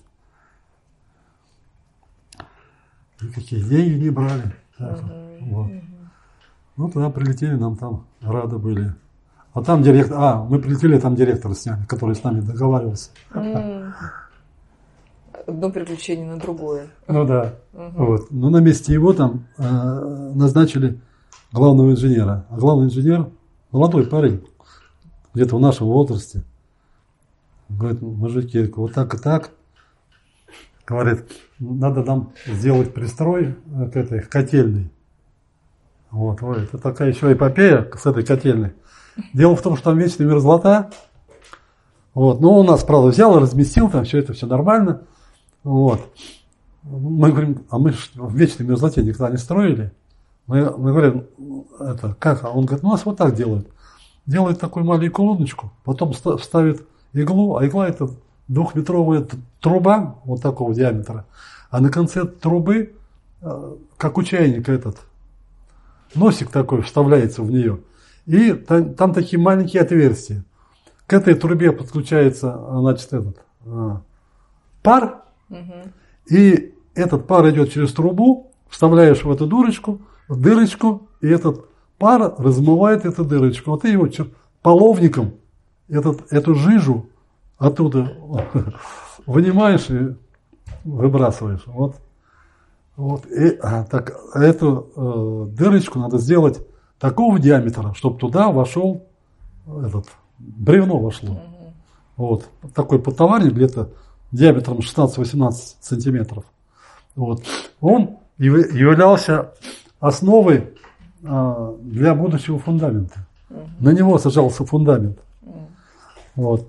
Никакие деньги не брали. Uh-huh. Вот. Uh-huh. Ну, тогда прилетели, нам там рады были. А там директор, а, мы прилетели, там директора сняли, который с нами договаривался. Mm. Одно приключение на другое. Ну да. Uh-huh. Вот. Но на месте его там э, назначили главного инженера. А главный инженер, молодой парень, где-то в нашем возрасте, говорит, мужики, вот так и так. Говорит, надо нам сделать пристрой к этой к котельной. Вот, вот, это такая еще эпопея с этой котельной. Дело в том, что там вечная мерзлота. Вот, но он нас, правда, взял и разместил, там все это все нормально. Вот. Мы говорим, а мы в вечной мерзлоте никогда не строили. Мы, мы говорим, это как? А он говорит, ну, у нас вот так делают. Делают такую маленькую лодочку, потом вставит иглу, а игла это двухметровая труба вот такого диаметра, а на конце трубы, как у чайника этот, носик такой вставляется в нее, и там, там такие маленькие отверстия. К этой трубе подключается, значит, этот пар, угу. И этот пар идет через трубу, вставляешь в эту дырочку, в дырочку, и этот пар размывает эту дырочку. Вот ты его половником этот, эту жижу оттуда вынимаешь и выбрасываешь. Вот. Вот. И, а, так, эту э, дырочку надо сделать такого диаметра, чтобы туда вошел этот, бревно вошло. Mm-hmm. Вот. Такой подтоварник где-то диаметром шестнадцать-восемнадцать сантиметров. Вот. Он являлся основой э, для будущего фундамента. Mm-hmm. На него сажался фундамент. Mm-hmm. Вот.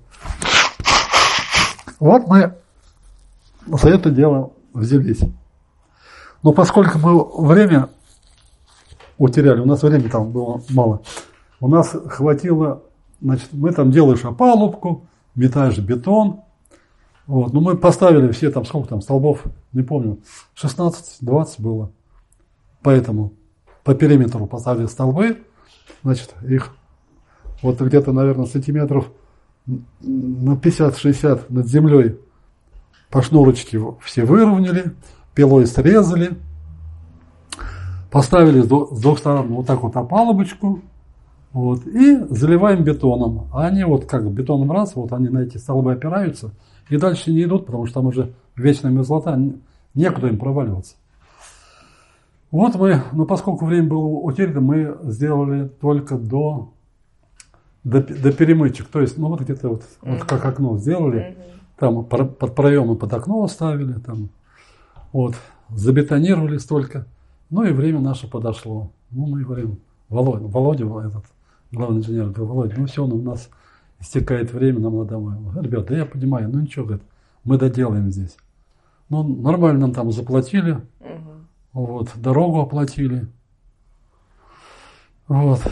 Вот мы за это дело взялись. Но поскольку мы время утеряли, у нас времени там было мало, у нас хватило, значит, мы там делаешь опалубку, метаешь бетон, вот, но мы поставили все там, сколько там столбов, не помню, шестнадцать-двадцать было, поэтому по периметру поставили столбы, значит, их вот где-то, наверное, сантиметров на пятьдесят-шестьдесят над землей по шнурочке все выровняли, пилой срезали, поставили с двух сторон вот так вот опалубочку, вот, и заливаем бетоном. А они вот как бетоном раз, вот они на эти столбы опираются и дальше не идут, потому что там уже вечная мерзлота, некуда им проваливаться. Вот мы, но поскольку время было утеряно, мы сделали только до До, до перемычек, то есть, ну вот где-то вот, mm-hmm. вот как окно сделали, mm-hmm. там под проемы под окно оставили, там, вот, забетонировали столько, ну и время наше подошло. Ну мы говорим, Володя, Володя этот, главный инженер, говорит, Володя, ну все, ну, у нас истекает время, нам надо домой. Ребята, да я понимаю, ну ничего, говорит, мы доделаем здесь. Ну нормально нам там заплатили, mm-hmm. вот, дорогу оплатили, вот.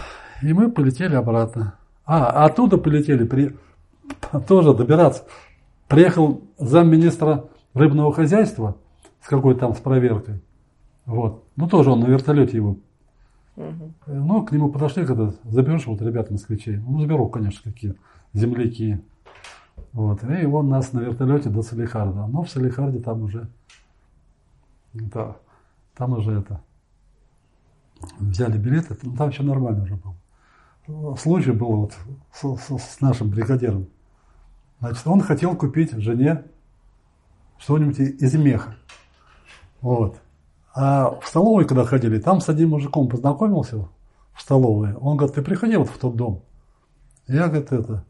И мы полетели обратно. А, оттуда полетели, при... тоже добираться. Приехал замминистра рыбного хозяйства с какой-то там с проверкой. Вот. Ну, тоже он на вертолете его. Угу. Ну, к нему подошли, когда заберешь, вот ребята москвичей. Ну, заберу, конечно, какие земляки. Вот. И он нас на вертолете до Салихарда. Но в Салихарде там уже, да, там уже это, взяли билеты, ну, там еще нормально уже был. Случай был вот с, с, с нашим бригадиром. Значит, он хотел купить жене что-нибудь из меха. Вот. А в столовой, когда ходили, там с одним мужиком познакомился в столовой. Он говорит, ты приходи вот в тот дом. Я, говорит, это,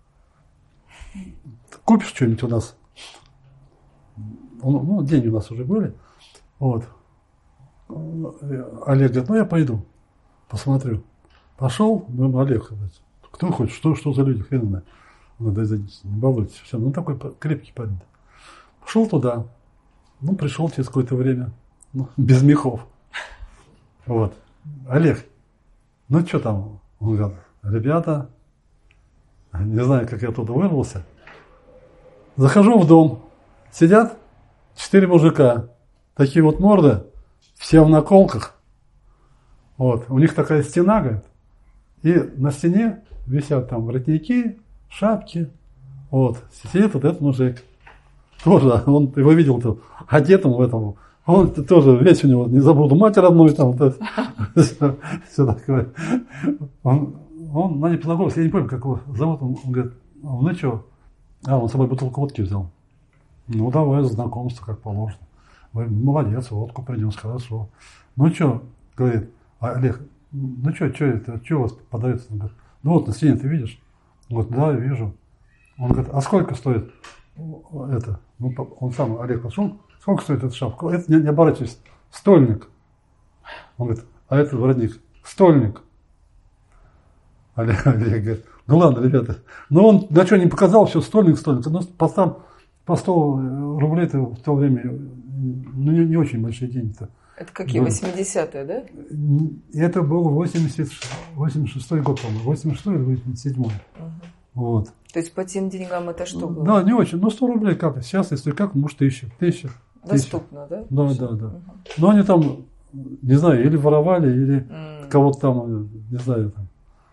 купишь что-нибудь у нас? Он, ну, деньги у нас уже были. Вот. Олег говорит, ну я пойду, посмотрю. Пошел, ну, Олег, говорит, кто хочет, что, что за люди, хрен знает. Он говорит, не балуйтесь, все, ну такой крепкий парень. Пошел туда, ну пришел через какое-то время. Ну, без мехов. Вот. Олег, ну что там? Он говорит, ребята, не знаю, как я оттуда вырвался. Захожу в дом, сидят четыре мужика, такие вот морды, все в наколках. Вот. У них такая стена, говорит, и на стене висят там воротники, шапки. Вот. Сидит вот этот мужик. Тоже, он его видел одетым в этом. Он тоже, весь у него, не забуду, мать родную там, вот это, все такое. Он, он на ней познакомился, я не помню, как его зовут, он, он говорит, ну что, а, он с собой бутылку водки взял. Ну, давай, знакомство, как положено. Говорит, молодец, водку принес, хорошо. Ну что, говорит, Олег, ну что, что это, что у вас подается? Он говорит, ну вот на стене ты видишь? Он говорит, да, вижу. Он говорит, а сколько стоит это? Ну, он сам, Олег, пошел. Сколько стоит эта шапка? Это, не, не оборачивайся, стольник. Он говорит, а это воротник, стольник. Олег, Олег говорит, ну ладно, ребята. Но он на что не показал, все, стольник, стольник. Ну, по, там, по сто рублей-то в то время, ну, не, не очень большие деньги-то. Это какие, восьмидесятые, да? Это был восемьдесят шестой год, по-моему, восемьдесят шестой или восемьдесят седьмой. Угу. Вот. То есть по тем деньгам это что было? Да, не очень. Ну, сто рублей как. Сейчас, если как, может, тысяча. Тысяча. Доступно, да? Да, да, да. Угу. Но они там, не знаю, или воровали, или mm. кого-то там, не знаю, там.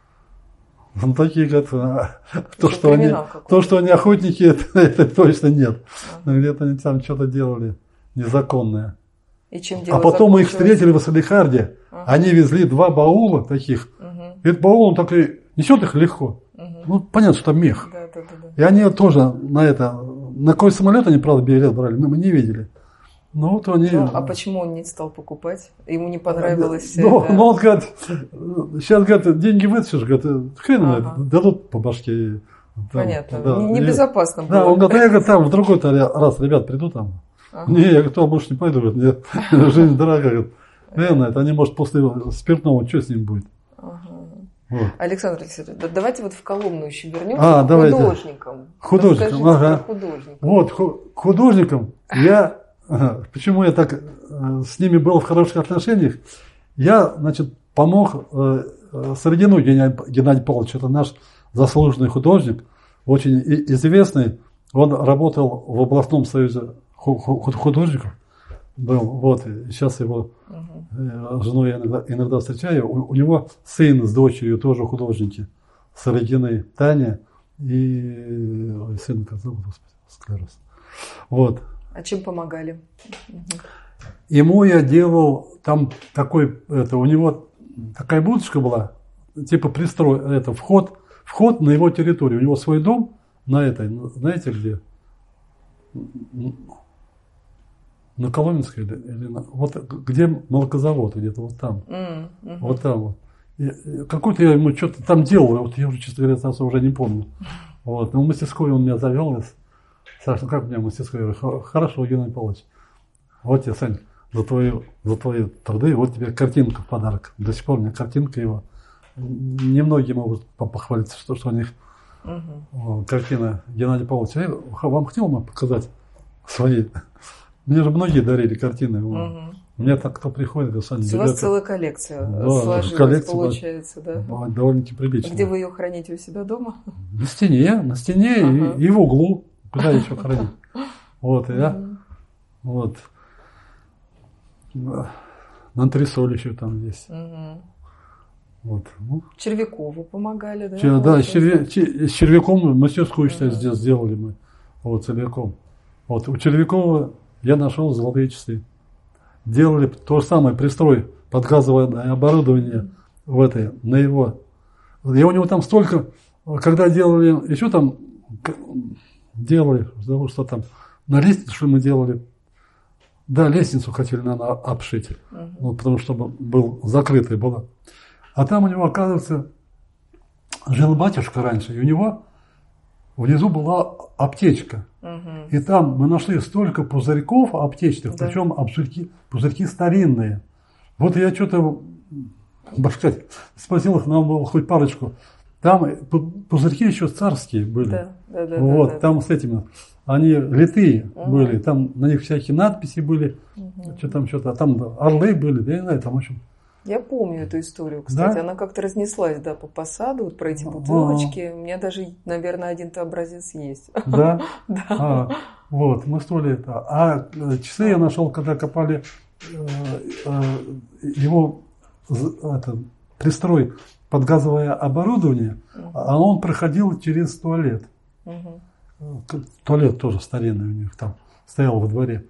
Ну, такие, как то, что они, то, что они охотники, это, это точно нет. Uh-huh. Где-то они там что-то делали незаконное. И чем дело а потом мы их встретили в Салихарде. Uh-huh. Они везли два баула таких. Uh-huh. И этот баул, он так и несет их легко. Uh-huh. Ну, понятно, что там мех. Да, да, да, да. И они тоже на это, на какой самолет они, правда, билет брали, мы, мы не видели. Ну, вот они... Ну, а почему он не стал покупать? Ему не понравилось все ну, это? Ну, он говорит, сейчас, говорит, деньги вытащишь, говорит, хрен ага. дадут по башке. Там, понятно, да, небезопасно и, было. Да, он говорит, я говорит, там в другой-то раз ребят приду там. Ага. Не, я говорю, больше не пойду, говорит, мне жизнь дорогая. Говорит, верно, это они, может, после спиртного, что с ним будет? Ага. Вот. Александр Алексеевич, давайте вот в Коломну еще вернемся а, к давайте. художникам. Художникам, ага. Художникам. Вот, художникам я... Ага. Почему я так э, с ними был в хороших отношениях? Я, значит, помог э, Сорогину Геннадию Павловичу, это наш заслуженный художник, очень известный. Он работал в областном союзе художников, был, вот, сейчас его э, жену я иногда, иногда встречаю. У, у него сын с дочерью тоже художники, Сорогиной Таня и ой, сын, как зовут, господи, склероз. Вот. А чем помогали? Ему я делал там такой, это, у него такая будочка была, типа пристрой, это вход, вход на его территорию. У него свой дом на этой, знаете где? На Коломенской или, или на, вот где молокозавод, где-то вот там, mm-hmm. вот там вот. И, какой-то я ему что-то там делал, вот я уже, честно говоря, уже не помню. Вот, но в мастерскую он меня завел. Саша, ну как у меня мастерская? Я говорю, хорошо, Геннадий Павлович. Вот тебе, Сань, за твои, за твои труды, вот тебе картинка в подарок. До сих пор у меня картинка его. Немногие могут похвалиться, что, что у них угу. картина Геннадия Павловича. Я вам хотел бы показать свои? Мне же многие дарили картины. Угу. У меня так кто приходит, говорит, Саня, у вас целая коллекция да, сложилась, коллекция, получается, да? Довольно-таки прилично. Где вы ее храните у себя дома? На стене, на стене ага. и, и в углу. Куда еще хранить? Вот, и я, вот. На антресоль еще там есть. Угу. Вот. Ну. Червякову помогали, да? Чер, да, с, червя, с червяком мастерскую, считаю, угу. здесь сделали мы. Вот, целиком. Вот, у Червякова я нашел золотые часы. Делали то же самое, пристрой под газовое оборудование в этой, на его. И у него там столько, когда делали, еще там делали, что там, на лестницу, что мы делали, да, лестницу хотели, надо обшить, uh-huh. ну, потому что был закрытый была. А там у него, оказывается, жил батюшка раньше, и у него внизу была аптечка. Uh-huh. И там мы нашли столько пузырьков аптечных, да. Причем пузырьки, пузырьки старинные. Вот я что-то, сказать, спросил их, нам было хоть парочку. Там пузырьки еще царские были. Да, да, да, вот, да, да, там да. С этими, они литые uh-huh. были, там на них всякие надписи были, uh-huh. что там, что-то, а там орлы были, да, я не знаю, там, в общем. Я помню эту историю, кстати, да? Она как-то разнеслась, да, по посаду, вот про эти бутылочки. А-а-а. У меня даже, наверное, один-то образец есть. Да? Да. А, вот, мы стоили это. А часы я нашел, когда копали э, э, его это, пристрой под газовое оборудование, uh-huh. а он проходил через туалет. Uh-huh. Туалет тоже старинный у них там стоял во дворе.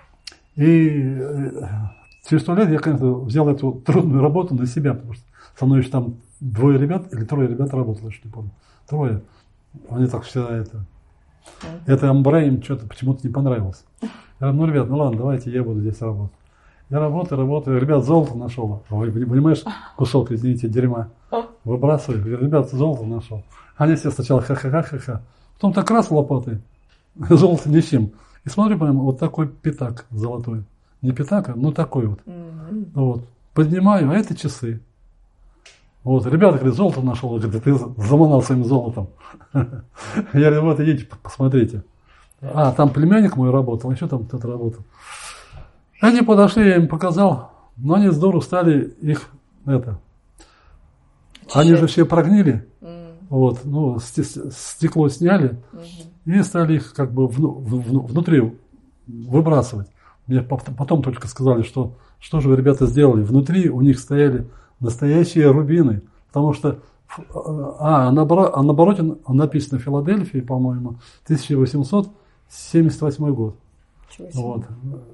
И через туалет я, конечно, взял эту трудную работу на себя, потому что со мной еще там двое ребят или трое ребят работало, еще не помню. Трое. Они так всегда это... Uh-huh. Это амбре им что-то почему-то не понравилось. Я говорю, ну, ребят, ну ладно, давайте я буду здесь работать. Я работаю, работаю. Ребят, золото нашел. Вы понимаешь, кусок, извините, дерьма. Выбрасываю. Я говорю, ребят, золото нашел. Они все сначала ха-ха-ха-ха-ха. Потом так раз лопатой. Золото ничем. И смотрю, прям вот такой пятак золотой. Не пятак, а ну такой вот. Mm-hmm. Вот. Поднимаю, а это часы. Вот. Ребята говорят, золото нашел. Говорят, ты заманал своим золотом. Я говорю, вот идите, посмотрите. А, там племянник мой работал, еще там кто-то работал. Они подошли, я им показал, но они здорово стали их, это, Чищать. Они же все прогнили, mm. вот, ну, стекло сняли mm-hmm. и стали их как бы вну, в, внутри выбрасывать. Мне потом только сказали, что, что же вы, ребята, сделали. Внутри у них стояли настоящие рубины, потому что, а, на, а на обороте написано Филадельфия, по-моему, тысяча восемьсот семьдесят восьмой год. Вот.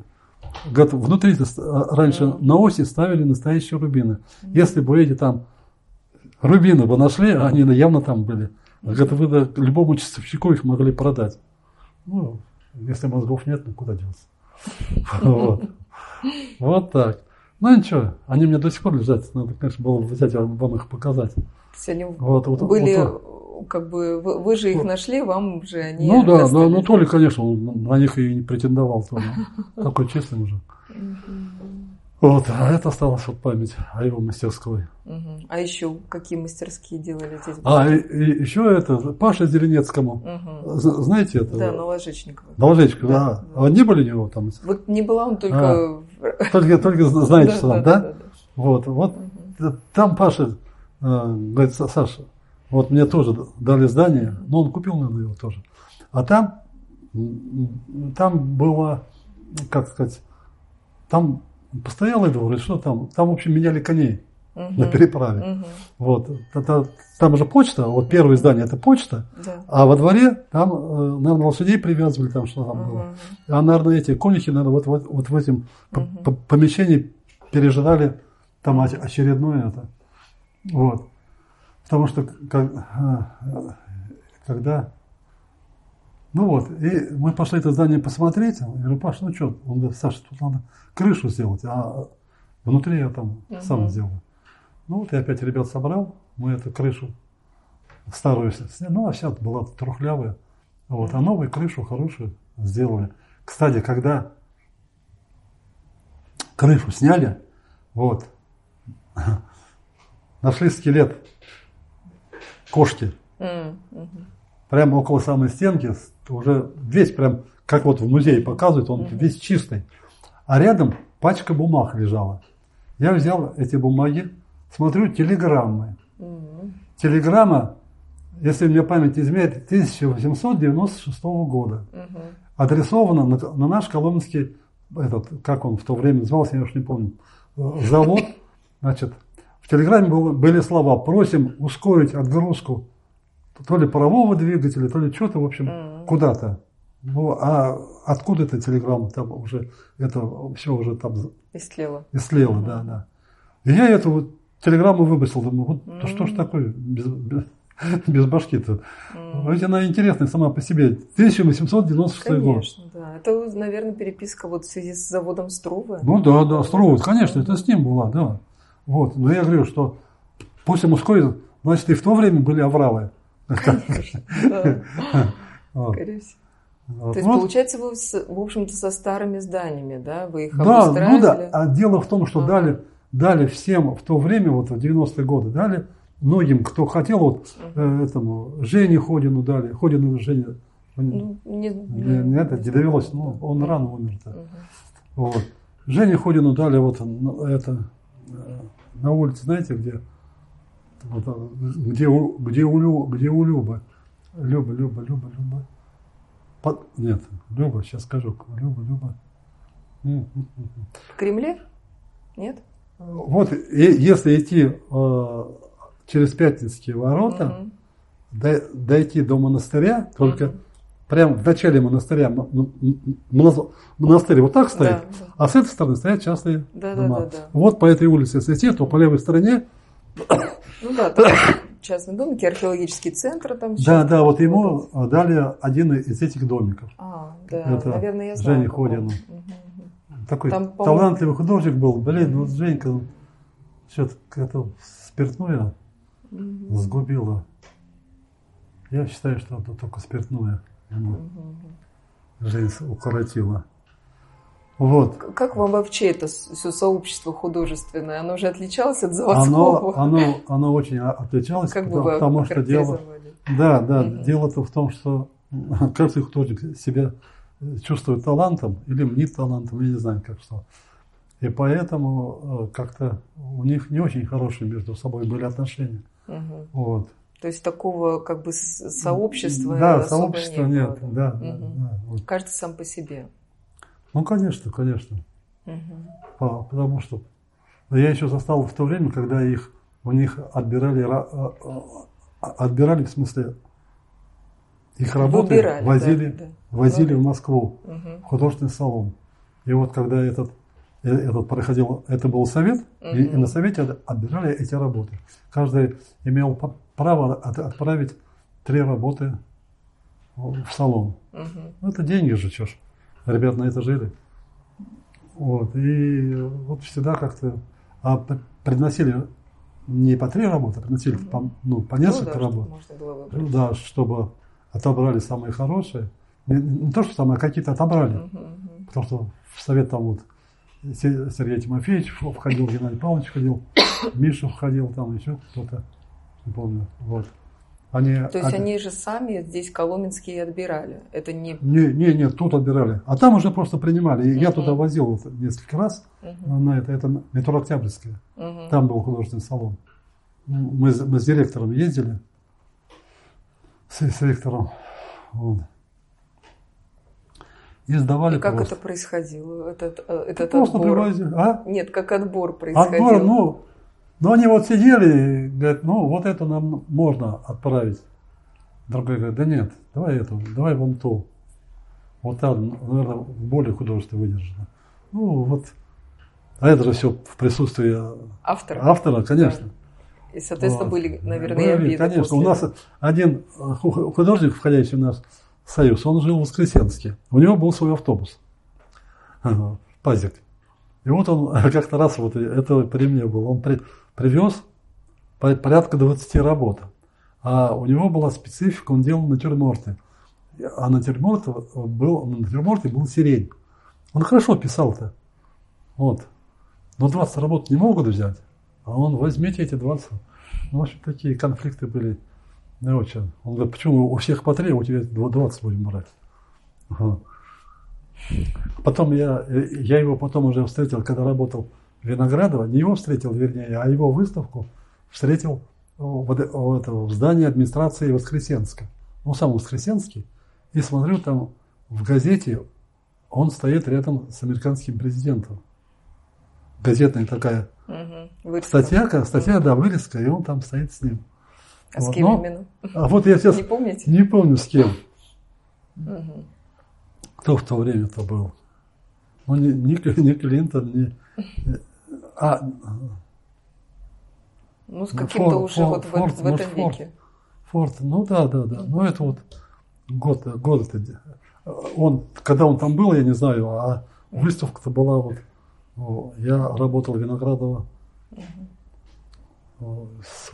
Внутри раньше mm. на оси ставили настоящие рубины. Mm. Если бы эти там рубины бы нашли, они явно там были. Mm. Вы да, любому часовщику их могли продать. Ну, если мозгов нет, ну куда делся. Вот. Вот так. Ну ничего, они у меня до сих пор лежат. Надо, конечно, было взять вам, вам их показать. То есть они вот, вот, были, вот, как бы, вы, вы же их вот. Нашли, вам же они... Ну да, да, ну Толя, конечно, он на них и не претендовал. Такой честный мужик. Вот, а это осталось вот память о его мастерской. Угу. А еще какие мастерские делали здесь? А, и, и еще это, Паша Зеленецкому. Угу. Знаете это? Да, Наложечникова. Наложечникова, да. да. А не были у него там? Вот не была, он только... А, только, только знаете, что там, да? Вот, вот. Там Паша говорит, Саша, вот мне тоже дали здание, но он купил, наверное, его тоже. А там, там было, как сказать, там... Постоялый двор, и что там? Там, в общем, меняли коней uh-huh. на переправе. Uh-huh. Вот. Это, там же почта, вот первое здание это почта, uh-huh. а во дворе там, наверное, лошадей привязывали, там что там uh-huh. было. А, наверное, эти конюхи, наверное, вот, вот, вот в этом uh-huh. помещении пережидали там очередное это. Вот. Потому что как, когда... Ну вот, и мы пошли это здание посмотреть. Я говорю, Паш, ну что? Он говорит, Саша, тут надо крышу сделать, а внутри я там uh-huh. сам сделаю. Ну вот я опять ребят собрал, мы эту крышу старую сняли, ну а сейчас была трухлявая. Вот, а новую крышу хорошую сделали. Кстати, когда крышу сняли, вот, нашли скелет кошки. Uh-huh. Прямо около самой стенки, уже весь прям, как вот в музее показывают, он uh-huh. весь чистый. А рядом пачка бумаг лежала. Я взял эти бумаги, смотрю, телеграммы. Mm-hmm. Телеграмма, если мне память не изменяет, тысяча восемьсот девяносто шестого года. Mm-hmm. Адресована на, на наш коломенский, этот, как он в то время назывался, я уж не помню, завод. Значит, в телеграмме было, были слова: просим ускорить отгрузку то ли парового двигателя, то ли что-то, в общем, mm-hmm. куда-то. Ну, а откуда эта телеграмма? Там уже это все уже там истлело. Истлело, mm-hmm. да, да. И я эту вот телеграмму выбросил, думаю, вот mm-hmm. что ж такое без, без, без башки-то. Mm-hmm. Ведь она интересная сама по себе. тысяча восемьсот девяносто шестой год. Конечно, да. Это, наверное, переписка вот в связи с заводом Струве. Ну да, да, Струве, конечно, это с ним была, да. Вот. Но я говорю, что после мужской, значит, и в то время были авралы. Конечно, да. Скорее всего. Вот. То есть, получается, вы, в общем-то, со старыми зданиями, да? Вы их да, обустраивали? Ну да, а дело в том, что ага. дали, дали всем в то время, вот в девяностые годы, дали многим, кто хотел, вот ага. этому Жене Ходину дали, Ходину Жене, ну, не, не, не, это, не довелось, ну, он ага. рано умер-то. Ага. Вот. Жене Ходину дали вот это, на улице, знаете, где, вот, где, где, у, где у Любы, Люба, Люба, Люба, Люба. Под... Нет, Люба, сейчас скажу. Люба, Люба. В Кремле? Нет? Вот, и, если идти э, через Пятницкие ворота, угу. до, дойти до монастыря, только угу. прямо в начале монастыря, монастырь вот так стоит, да, да. а с этой стороны стоят частные да, дома. Да, да, да. Вот по этой улице, если идти, то по левой стороне... Ну да, там частные домики, археологический центр там. Да, да, вот ему дали один из этих домиков. А, да, это наверное, я знаю. Жене Ходину. Угу, угу. Такой там, талантливый художник был. Блин, ну Женька что-то это спиртное угу. сгубила. Я считаю, что это только спиртное ему угу. жизнь укоротила. Вот. Как вам вообще это все сообщество художественное? Оно же отличалось от заводского? Оно, оно, оно очень отличалось, как потому, бы потому что дело... Да, да, угу. дело-то в том, что каждый художник себя чувствует талантом или мнит талантом, я не знаю, как что. И поэтому как-то у них не очень хорошие между собой были отношения. Угу. Вот. То есть такого как бы сообщества да, сообщества не нет, было. Да, угу. да, да, вот. Каждый сам по себе. Ну, конечно, конечно. Угу. Потому что я еще застал в то время, когда их у них отбирали, отбирали в смысле, их работы Выбирали, возили, да, да. возили ну, в Москву, угу. в художественный салон. И вот когда этот, этот проходил, это был совет, угу. и, и на совете отбирали эти работы. Каждый имел право от, отправить три работы в салон. Угу. Ну, это деньги же, что ж. Ребята на это жили. Вот. И вот всегда как-то а приносили не по три работы, а приносили угу. по, ну, по несколько ну, да, работ. Чтобы да, чтобы отобрали самые хорошие. Не, не то, что самые, а какие-то отобрали. Угу. Потому что в совет там вот Сергей Тимофеевич входил, Геннадий Павлович входил, Миша входил, там еще кто-то, не помню. Вот. Они, То есть а... они же сами здесь коломенские отбирали? Это не... Не, не, нет, тут отбирали. А там уже просто принимали. И uh-huh. я туда возил вот несколько раз uh-huh. на это, это метро Октябрьское. Uh-huh. Там был художественный салон. Мы, мы с директором ездили. С, с директором. Вот. И сдавали. И как просто. это происходило? Этот, этот просто отбор? Привозили. А? Нет, как отбор происходил? Отбор, ну... Но они вот сидели и говорят, ну вот это нам можно отправить. Другой говорит, да нет, давай эту, давай вон ту. Вот там, наверное, более художественно выдержано. Ну вот. А это же все в присутствии автора, автора конечно. Да. И, соответственно, вот. были, наверное, были, и обиды. Конечно, после... у нас один художник, входящий в наш союз, он жил в Воскресенске. У него был свой автобус. Пазик. И вот он как-то раз, вот это при мне был, он при, привез порядка двадцати работ. А у него была специфика, он делал натюрморты. А натюрморт был, на натюрморте был сирень. Он хорошо писал-то. Вот. Но двадцать работ не могут взять. А он, возьмите эти двадцать. Ну, в общем, такие конфликты были не очень. Он говорит, почему у всех по три, а у тебя двадцать будем брать. Ага. Потом я, я его потом уже встретил, когда работал в Виноградово. Не его встретил, вернее, а его выставку встретил в, в, в здании администрации Воскресенска. Ну, сам Воскресенский. И смотрю, там в газете он стоит рядом с американским президентом. Газетная такая угу. статья, статья угу. да, вырезка, и он там стоит с ним. А вот. с кем Но, именно? А вот я сейчас не, помните? не помню с кем. Угу. Кто в то время-то был? Ну, не, не, не Клинтон, не... А, ну, с каким-то Форд, уже Форд, вот Форд, в, в этом Форд, веке. Форд, ну да, да, да. Ну, это вот год, год это... Он, когда он там был, я не знаю, а выставка-то была вот... Я работал в Виноградово угу. с,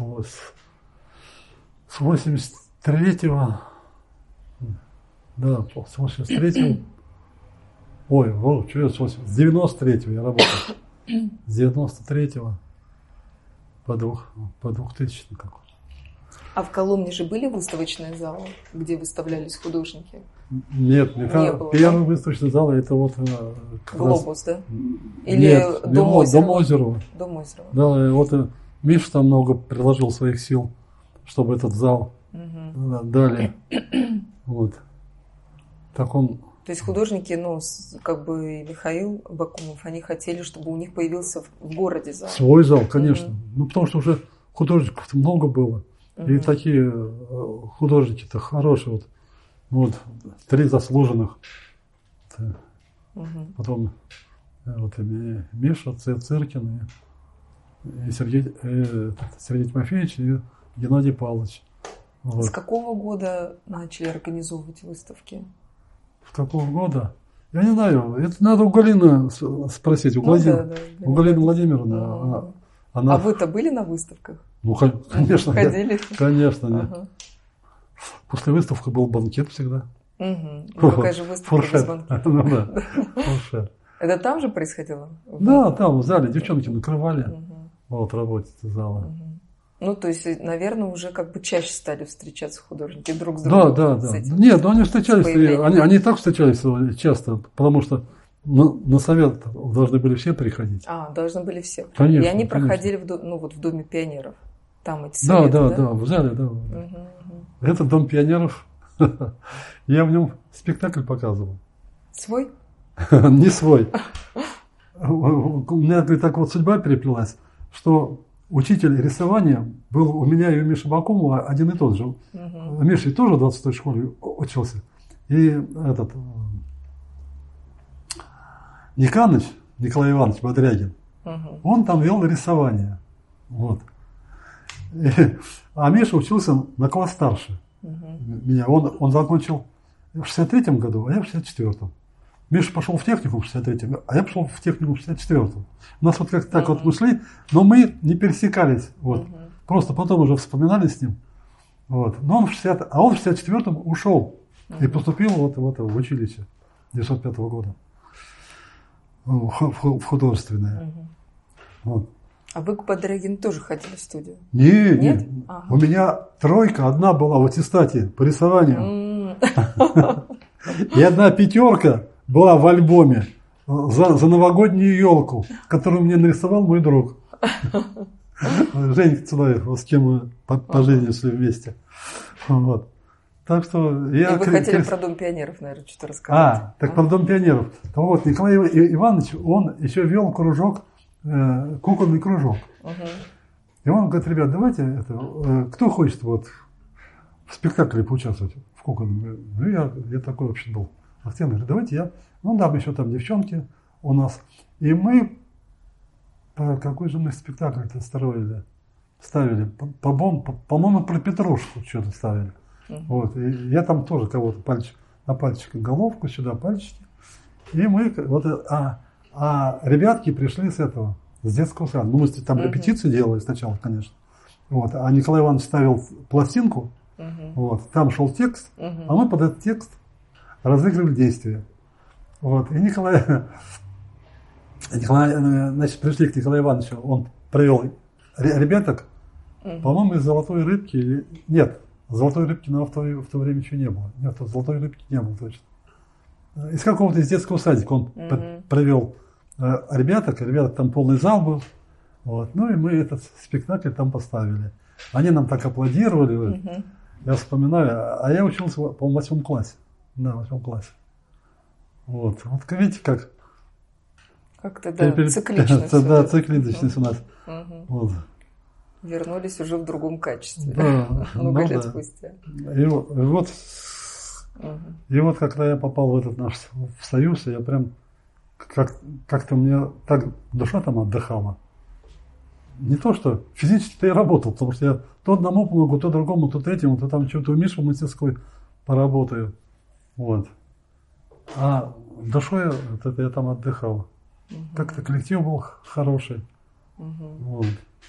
с восемьдесят третьего, да, с восемьдесят третьего, ой, вот, что я с восемьдесят, с девяносто третьего я работал, с девяносто третьего по, двух, по двухтысячный какой. А в Коломне же были выставочные залы, где выставлялись художники? Нет, мне не было, первый да? выставочный зал это вот Глобус, раз... да? Или Нет, Дом Озерова? Дом Озерова. Дом Озерова. Да, вот Миша там много приложил своих сил, чтобы этот зал угу. дали. Вот. Так он. То есть художники, ну, как бы и Михаил Бакумов, они хотели, чтобы у них появился в городе зал. Свой зал, конечно. Угу. Ну, потому что уже художников много было. Угу. И такие художники-то хорошие. Вот. Вот, три заслуженных. Угу. Потом вот, и Миша Циркин, и Сергей, э, Сергей Тимофеевич, и Геннадий Павлович. Вот. С какого года начали организовывать выставки? С какого года? Я не знаю. Это надо у Галины спросить. У, ну, Владим... да, да, у Галины Владимировны. Ага. Она... А вы-то были на выставках? Ну, конечно. Ходили? Я... Конечно, нет. Ага. После выставки был банкет всегда. Угу. Ну, какая же выставка без банкета? Ну, да. Фуршет. Это там же происходило? Да, там в зале девчонки накрывали. Угу. Вот работать зала. Угу. Ну, то есть, наверное, уже как бы чаще стали встречаться художники друг с другом. Да, да, да. Нет, ну они встречались, они, они и так встречались часто, потому что на, на совет должны были все приходить. А, должны были все. Конечно. И они конечно. проходили в, ну, вот в Доме пионеров. Там эти да, советы, да, да, да, в зале, да. Угу, угу. Этот Дом пионеров, я в нем спектакль показывал. Свой? Не свой. У меня так вот судьба переплелась, что учитель рисования был у меня и у Миши Бакумова один и тот же. Угу. Миша тоже в двадцатой школе учился. И этот Никаныч, Николай Иванович Бодрягин, угу. он там вел рисование. Вот. И, а Миша учился на класс старше угу. меня. Он, он закончил в шестьдесят третьем году, а я в шестьдесят четвёртом. Миша пошел в техникум в шестьдесят третьем, а я пошел в техникум в шестьдесят четвёртом. У нас вот как так uh-huh. вот мы шли, но мы не пересекались. Вот. Uh-huh. Просто потом уже вспоминали с ним. Вот. Но он в шестидесятом, а он в шестьдесят четвёртом ушел uh-huh. и поступил вот в это в училище девятьсот пятого года. В, в, в художественное. Uh-huh. Вот. А вы к Бодрягину тоже ходили в студию? Не, нет. нет. Ага. У меня тройка одна была в аттестате по рисованию. И одна пятерка была в альбоме за, за новогоднюю елку, которую мне нарисовал мой друг. Женька Цунаев, с кем мы пожили шли вместе. Вот. Так что я... И вы хотели про Дом пионеров, наверное, что-то рассказать. А, так а? Про Дом пионеров. Так вот, Николай Иванович, он еще вел кружок, э, кукольный кружок. Угу. И он говорит, ребят, давайте, это, э, кто хочет вот в спектакле поучаствовать в кукольном? Ну, я, я такой вообще был. Активно говорит, давайте я, ну да, еще там девчонки у нас. И мы, по, какой же мы спектакль-то строили, ставили, по-моему, по, по, по, про Петрушку что-то ставили. Uh-huh. Вот, и я там тоже кого-то пальчик, на пальчик головку, сюда пальчики. И мы, вот, а, а ребятки пришли с этого, с детского сада. Ну, мы там uh-huh. репетиции делали сначала, конечно. Вот, а Николай Иванович ставил пластинку, uh-huh. вот, там шел текст, uh-huh. а мы под этот текст разыгрывали действия. Вот. И Николай, Николай, значит, пришли к Николаю Ивановичу, он провел ребяток, угу. по-моему, из «Золотой рыбки». Нет, «Золотой рыбки» но в то, в то время еще не было. Нет, «Золотой рыбки» не было точно. из какого-то из детского садика он mm-hmm. провел ребяток, ребяток там полный зал был. Вот. Ну и мы этот спектакль там поставили. Они нам так аплодировали. Mm-hmm. Я вспоминаю, а я учился, по-моему, в восьмом классе. Да, в восьмом классе. Вот. Вот видите, как... Как-то, да, Перед... цикличность. Да, цикличность у нас. Угу. Вот. Вернулись уже в другом качестве. Да, много ну, лет да. спустя. И, и вот, угу. и вот когда я попал в этот наш в Союз, я прям как, как-то мне так душа там отдыхала. Не то, что физически-то я работал, потому что я то одному помогу, то другому, то третьему, то там что-то у Миши в мастерской поработаю. Вот. А душой вот это я там отдыхал. Угу. Как-то коллектив был хороший. Угу. Вот.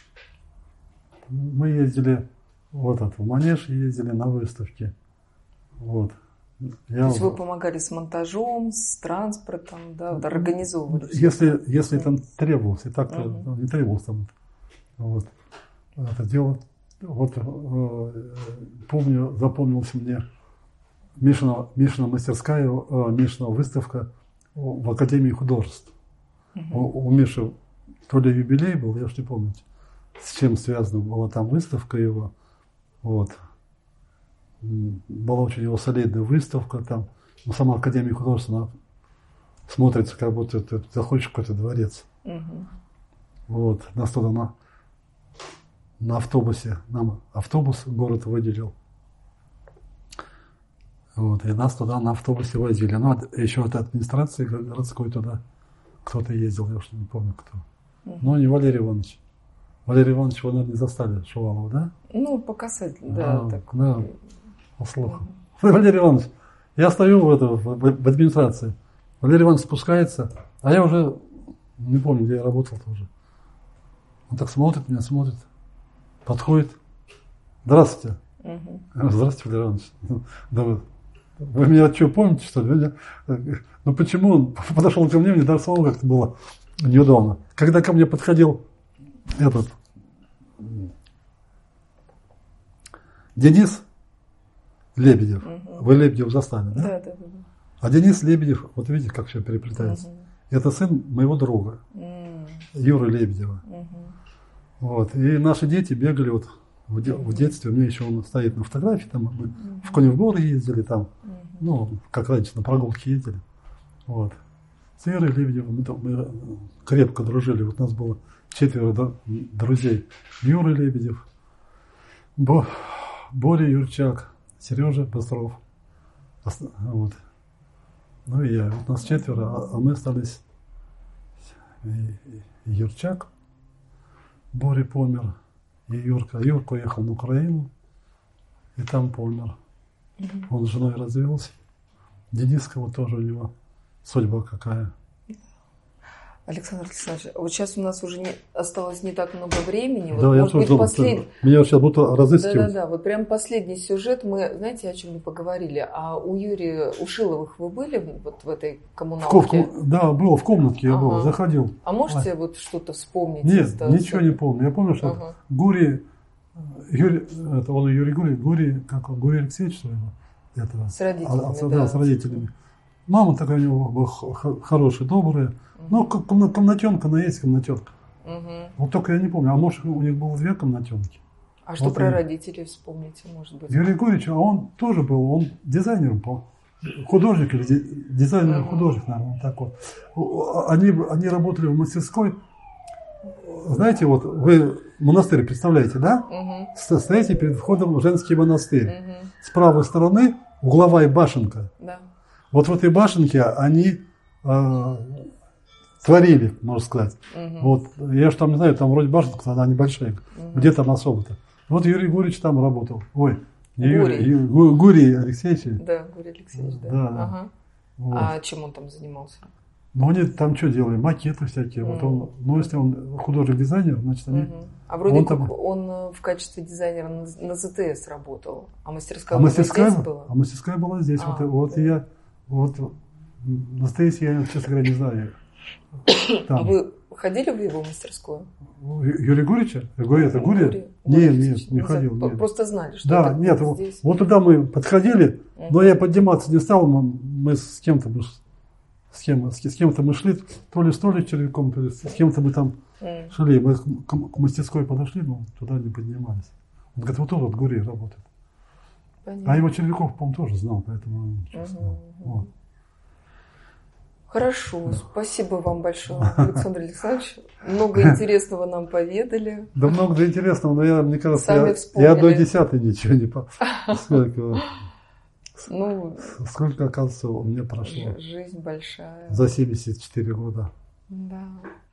Мы ездили вот это, в Манеж, ездили на выставки. Вот. Я... То есть вы помогали с монтажом, с транспортом, да, вот, организовывали? Если, если там требовалось, и так-то угу. не требовалось там. Вот. Это дело, вот э, помню, запомнилось мне Мишина, Мишина мастерская, э, Мишина выставка в Академии художеств. Угу. У, у Миши то ли юбилей был, я уж не помню, с чем связана была там выставка его. Вот. Была очень его солидная выставка там. Но сама Академия художеств, она смотрится, как будто ты заходишь в какой-то дворец. Угу. Вот. Нас туда на, на автобусе, нам автобус город выделил. Вот. И нас туда на автобусе возили. Ну, еще от администрации городской туда кто-то ездил, я уж не помню кто. Угу. Но не Валерий Иванович. Валерий Иванович, вы, наверное, не застали Шувалова, да? Ну, по касательно, да. А, так. Да, по слухам. Угу. Валерий Иванович, я стою в, это, в, в администрации. Валерий Иванович спускается, а я уже не помню, где я работал тоже. Он так смотрит меня, смотрит, подходит. Здравствуйте. Угу. Здравствуйте, Валерий Иванович. Да вы, вы меня что, помните, что ли? Ну почему он подошел ко мне, мне даже самому как-то было неудобно. Когда ко мне подходил этот Денис Лебедев, угу. Вы Лебедев застали, да? Да, да, да. А Денис Лебедев, вот видите, как все переплетается. Угу. Это сын моего друга, угу. Юры Лебедева. Угу. Вот. И наши дети бегали вот в, де- в детстве, у меня еще он стоит на фотографии, там мы угу. в Коневгор ездили, там, угу. ну, как раньше, на прогулки ездили. Вот. С Юрой Лебедевым мы, мы крепко дружили. Вот у нас было четверо друзей. Юра Лебедев, Бо, Боря Юрчак, Сережа Быстров. Вот. Ну и я. Вот нас четверо, а, а мы остались. И, и Юрчак, Боря помер, и Юрка. Юрка уехал на Украину, и там помер. Mm-hmm. Он с женой развелся. Дениска тоже у него судьба какая. Александр Александрович, вот сейчас у нас уже не, осталось не так много времени. Да, вот, я может тоже быть, думал, послед... меня сейчас будто разыскивать. Да-да-да, вот прям последний сюжет. Мы, знаете, о чем мы поговорили? А у Юрия Ушиловых вы были вот в этой коммуналке? В, да, было, в комнатке я ага. был, заходил. А можете а. вот что-то вспомнить? Нет, ничего не помню. Я помню, что ага. Гурий, Юрий, это он Юрий Гурий, Гурий, как он, Гурий Алексеевич, что его? Это, с родителями, а, да. да. С родителями. Мама такая у него была хорошая, добрая. Ну, комнатенка, она есть комнатенка. Угу. Вот только я не помню. А может, у них было две комнатенки. А вот что про они... родителей вспомните, может быть? Юрий Григорьевич, а он тоже был, он дизайнером был. Художник или дизайнер, угу. художник, наверное, такой. Они, они работали в мастерской. Знаете, вот вы монастырь представляете, да? Угу. Стоите перед входом в женский монастырь. Угу. С правой стороны угловая башенка. Да. Вот в этой башенке они э, творили, можно сказать. Угу. Вот, я же там не знаю, там вроде башенка, она небольшая. Угу. Где там особо-то? Вот Юрий Гурьевич там работал. Ой, не Юрий, Юрий, Гу, Гурий Алексеевич. Да, Гурий Алексеевич, да. да, ага. Вот. А чем он там занимался? Ну, они там что делали? Макеты всякие. Mm. Вот он, ну, если он художник-дизайнер, значит, они... Mm-hmm. А вроде он как там... он в качестве дизайнера на, на ЗТС работал, а мастерская, а мастерская здесь была? А мастерская была здесь. А, вот, вот я... Вот на ЗТС я, честно говоря, не знаю. Там. А вы ходили в его мастерскую? Юрия Гурьевича? Это Гурия? Нет, нет, не ходил. Нет. Просто знали, что да, это нет, здесь. Вот туда мы подходили, mm-hmm. но я подниматься не стал, мы с кем-то, с, кем, с кем-то мы шли, то ли с Толей Червяком, то ли с кем-то мы там mm. шли. Мы к, к мастерской подошли, но туда не поднимались. Он говорит, вот тут вот Гурий работает. Понятно. А его Червяков, по-моему, тоже знал, поэтому чувствовал. Угу. Вот. Хорошо, спасибо вам большое, Александр Александрович. Много интересного нам поведали. Да много интересного, но я, мне кажется, я, я одной десятой ничего не по... Сколько, ну, сколько, оказывается, у меня прошло. Жизнь большая. За семьдесят четыре года. Да.